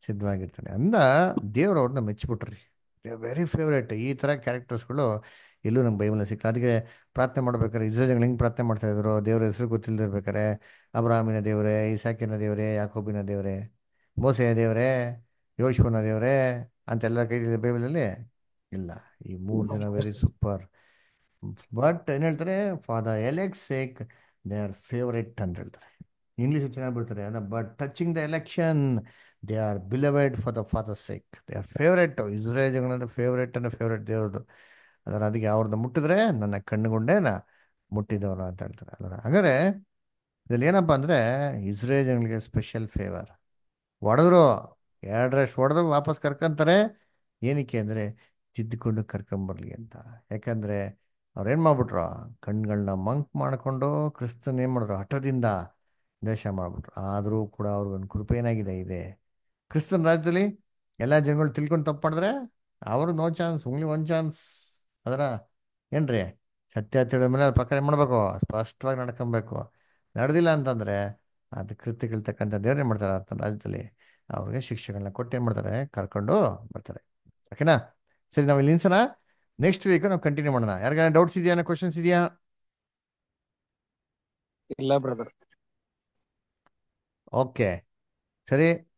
ಸಿದ್ಧವಾಗಿರ್ತಾನೆ ಅಂದ ದೇವ್ರು ಅವ್ರನ್ನ ಮೆಚ್ಚಿಬಿಟ್ರಿ. ವೆರಿ ಫೇವ್ರೇಟ್ ಈ ಥರ ಕ್ಯಾರೆಕ್ಟರ್ಸ್ಗಳು ಎಲ್ಲೂ ನಮ್ಮ ಬೈಬಲ್ನ ಸಿಕ್ಕಲ್ಲ. ಅದಕ್ಕೆ ಪ್ರಾರ್ಥನೆ ಮಾಡ್ಬೇಕಾದ್ರೆ ಇಸ್ರೇಲ್ ಹೆಂಗೆ ಪ್ರಾರ್ಥನೆ ಮಾಡ್ತಾ ಇದ್ರು, ದೇವ್ರ ಹೆಸರು ಗೊತ್ತಿಲ್ಲದಿರ್ಬೇಕಾರೆ, ಅಬ್ರಾಹಾಮಿನ ದೇವರೇ, ಇಸಾಕಿನ ದೇವರೇ, ಯಾಕೋಬಿನ ದೇವರೇ, ಮೋಸೆಯ ದೇವರೇ, ಯೋಶುವನ ದೇವರೇ ಅಂತೆಲ್ಲ ಕೈ ಬೈಬಲಲ್ಲಿ ಇಲ್ಲ. ಈ ಮೂರು ಜನ ವೆರಿ ಸೂಪರ್. ಬಟ್ ಏನು ಹೇಳ್ತಾರೆ, for the elect sake they are favourite ಅಂತ ಹೇಳ್ತಾರೆ. ಇಂಗ್ಲೀಷ್ ಚೆನ್ನಾಗಿ ಬಿಡ್ತಾರೆ, but touching the election they are beloved for the father sake. They are favourite. Israel ಜನಗಳಂದ್ರೆ ಫೇವ್ರೇಟ್ ಅಂದ್ರೆ ಫೇವ್ರೇಟ್ ದೇವ್ರದ್ದು. ಅದರ ಅದಕ್ಕೆ ಅವ್ರನ್ನ ಮುಟ್ಟಿದ್ರೆ ನನ್ನ ಕಣ್ಣುಗುಂಡೆ ಮುಟ್ಟಿದವರು ಅಂತ ಹೇಳ್ತಾರೆ. ಅದರ ಹಾಗಾದ್ರೆ ಇದ್ರಲ್ಲಿ ಏನಪ್ಪ ಅಂದ್ರೆ ಇಸ್ರೇಲ್ ಜನಗಳಿಗೆ ಸ್ಪೆಷಲ್ ಫೇವರ್. ಹೊಡೆದ್ರು, ಎರಡರಷ್ಟು ಹೊಡೆದು ವಾಪಸ್ ಕರ್ಕೊಂತಾರೆ. ಏನಕ್ಕೆ ಅಂದರೆ ತಿದ್ದುಕೊಂಡು ಕರ್ಕೊಂಬರ್ಲಿ ಅಂತ. ಯಾಕಂದ್ರೆ ಅವ್ರೇನು ಮಾಡ್ಬಿಟ್ರು, ಕಣ್ಗಳನ್ನ ಮಂಕ್ ಮಾಡಿಕೊಂಡು ಕ್ರಿಸ್ತನ್ ಏನು ಮಾಡಿದ್ರು, ಹಠದಿಂದ ದ್ವೇಷ ಮಾಡ್ಬಿಟ್ರು. ಆದರೂ ಕೂಡ ಅವ್ರಿಗೊಂದು ಕೃಪೆ ಏನಾಗಿದೆ ಇದೆ, ಕ್ರಿಸ್ತನ ರಾಜ್ಯದಲ್ಲಿ ಎಲ್ಲ ಜನಗಳು ತಿಳ್ಕೊಂಡು ತಪ್ಪು ಮಾಡಿದ್ರೆ ಅವರು no chance, only one chance. ಅದರ ಏನ್ರಿ, ಸತ್ಯ ತಿಳಿದ ಮೇಲೆ ಅದ್ರ ಪ್ರಕಾರ ಏನು ಮಾಡಬೇಕು, ಸ್ಪಷ್ಟವಾಗಿ ನಡ್ಕೊಬೇಕು. ನಡೆದಿಲ್ಲ ಅಂತಂದ್ರೆ ಅದು ಕೃತ್ಯಗಳು ತಕ್ಕಂಥ ದೇವ್ರು ಏನು ಮಾಡ್ತಾರೆ, ತನ್ನ ರಾಜ್ಯದಲ್ಲಿ ಅವ್ರಿಗೆ ಶಿಕ್ಷೆಗಳನ್ನ ಕೊಟ್ಟು ಏನು ಮಾಡ್ತಾರೆ, ಕರ್ಕೊಂಡು ಬರ್ತಾರೆ. ಓಕೆನಾ? ಸರಿ, ನಾವು ಇಲ್ಲಿ ನಿಲ್ಸೋಣ. ನೆಕ್ಸ್ಟ್ ವೀಕ್ ನಾವು ಕಂಟಿನ್ಯೂ ಮಾಡೋಣ. ಯಾರಿಗಾನ ಡೌಟ್ಸ್ ಇದೆಯಾ, ಕ್ವಶನ್ಸ್ ಇದೆಯಾ? ಇಲ್ಲ ಬ್ರದರ್. ಓಕೆ, ಸರಿ.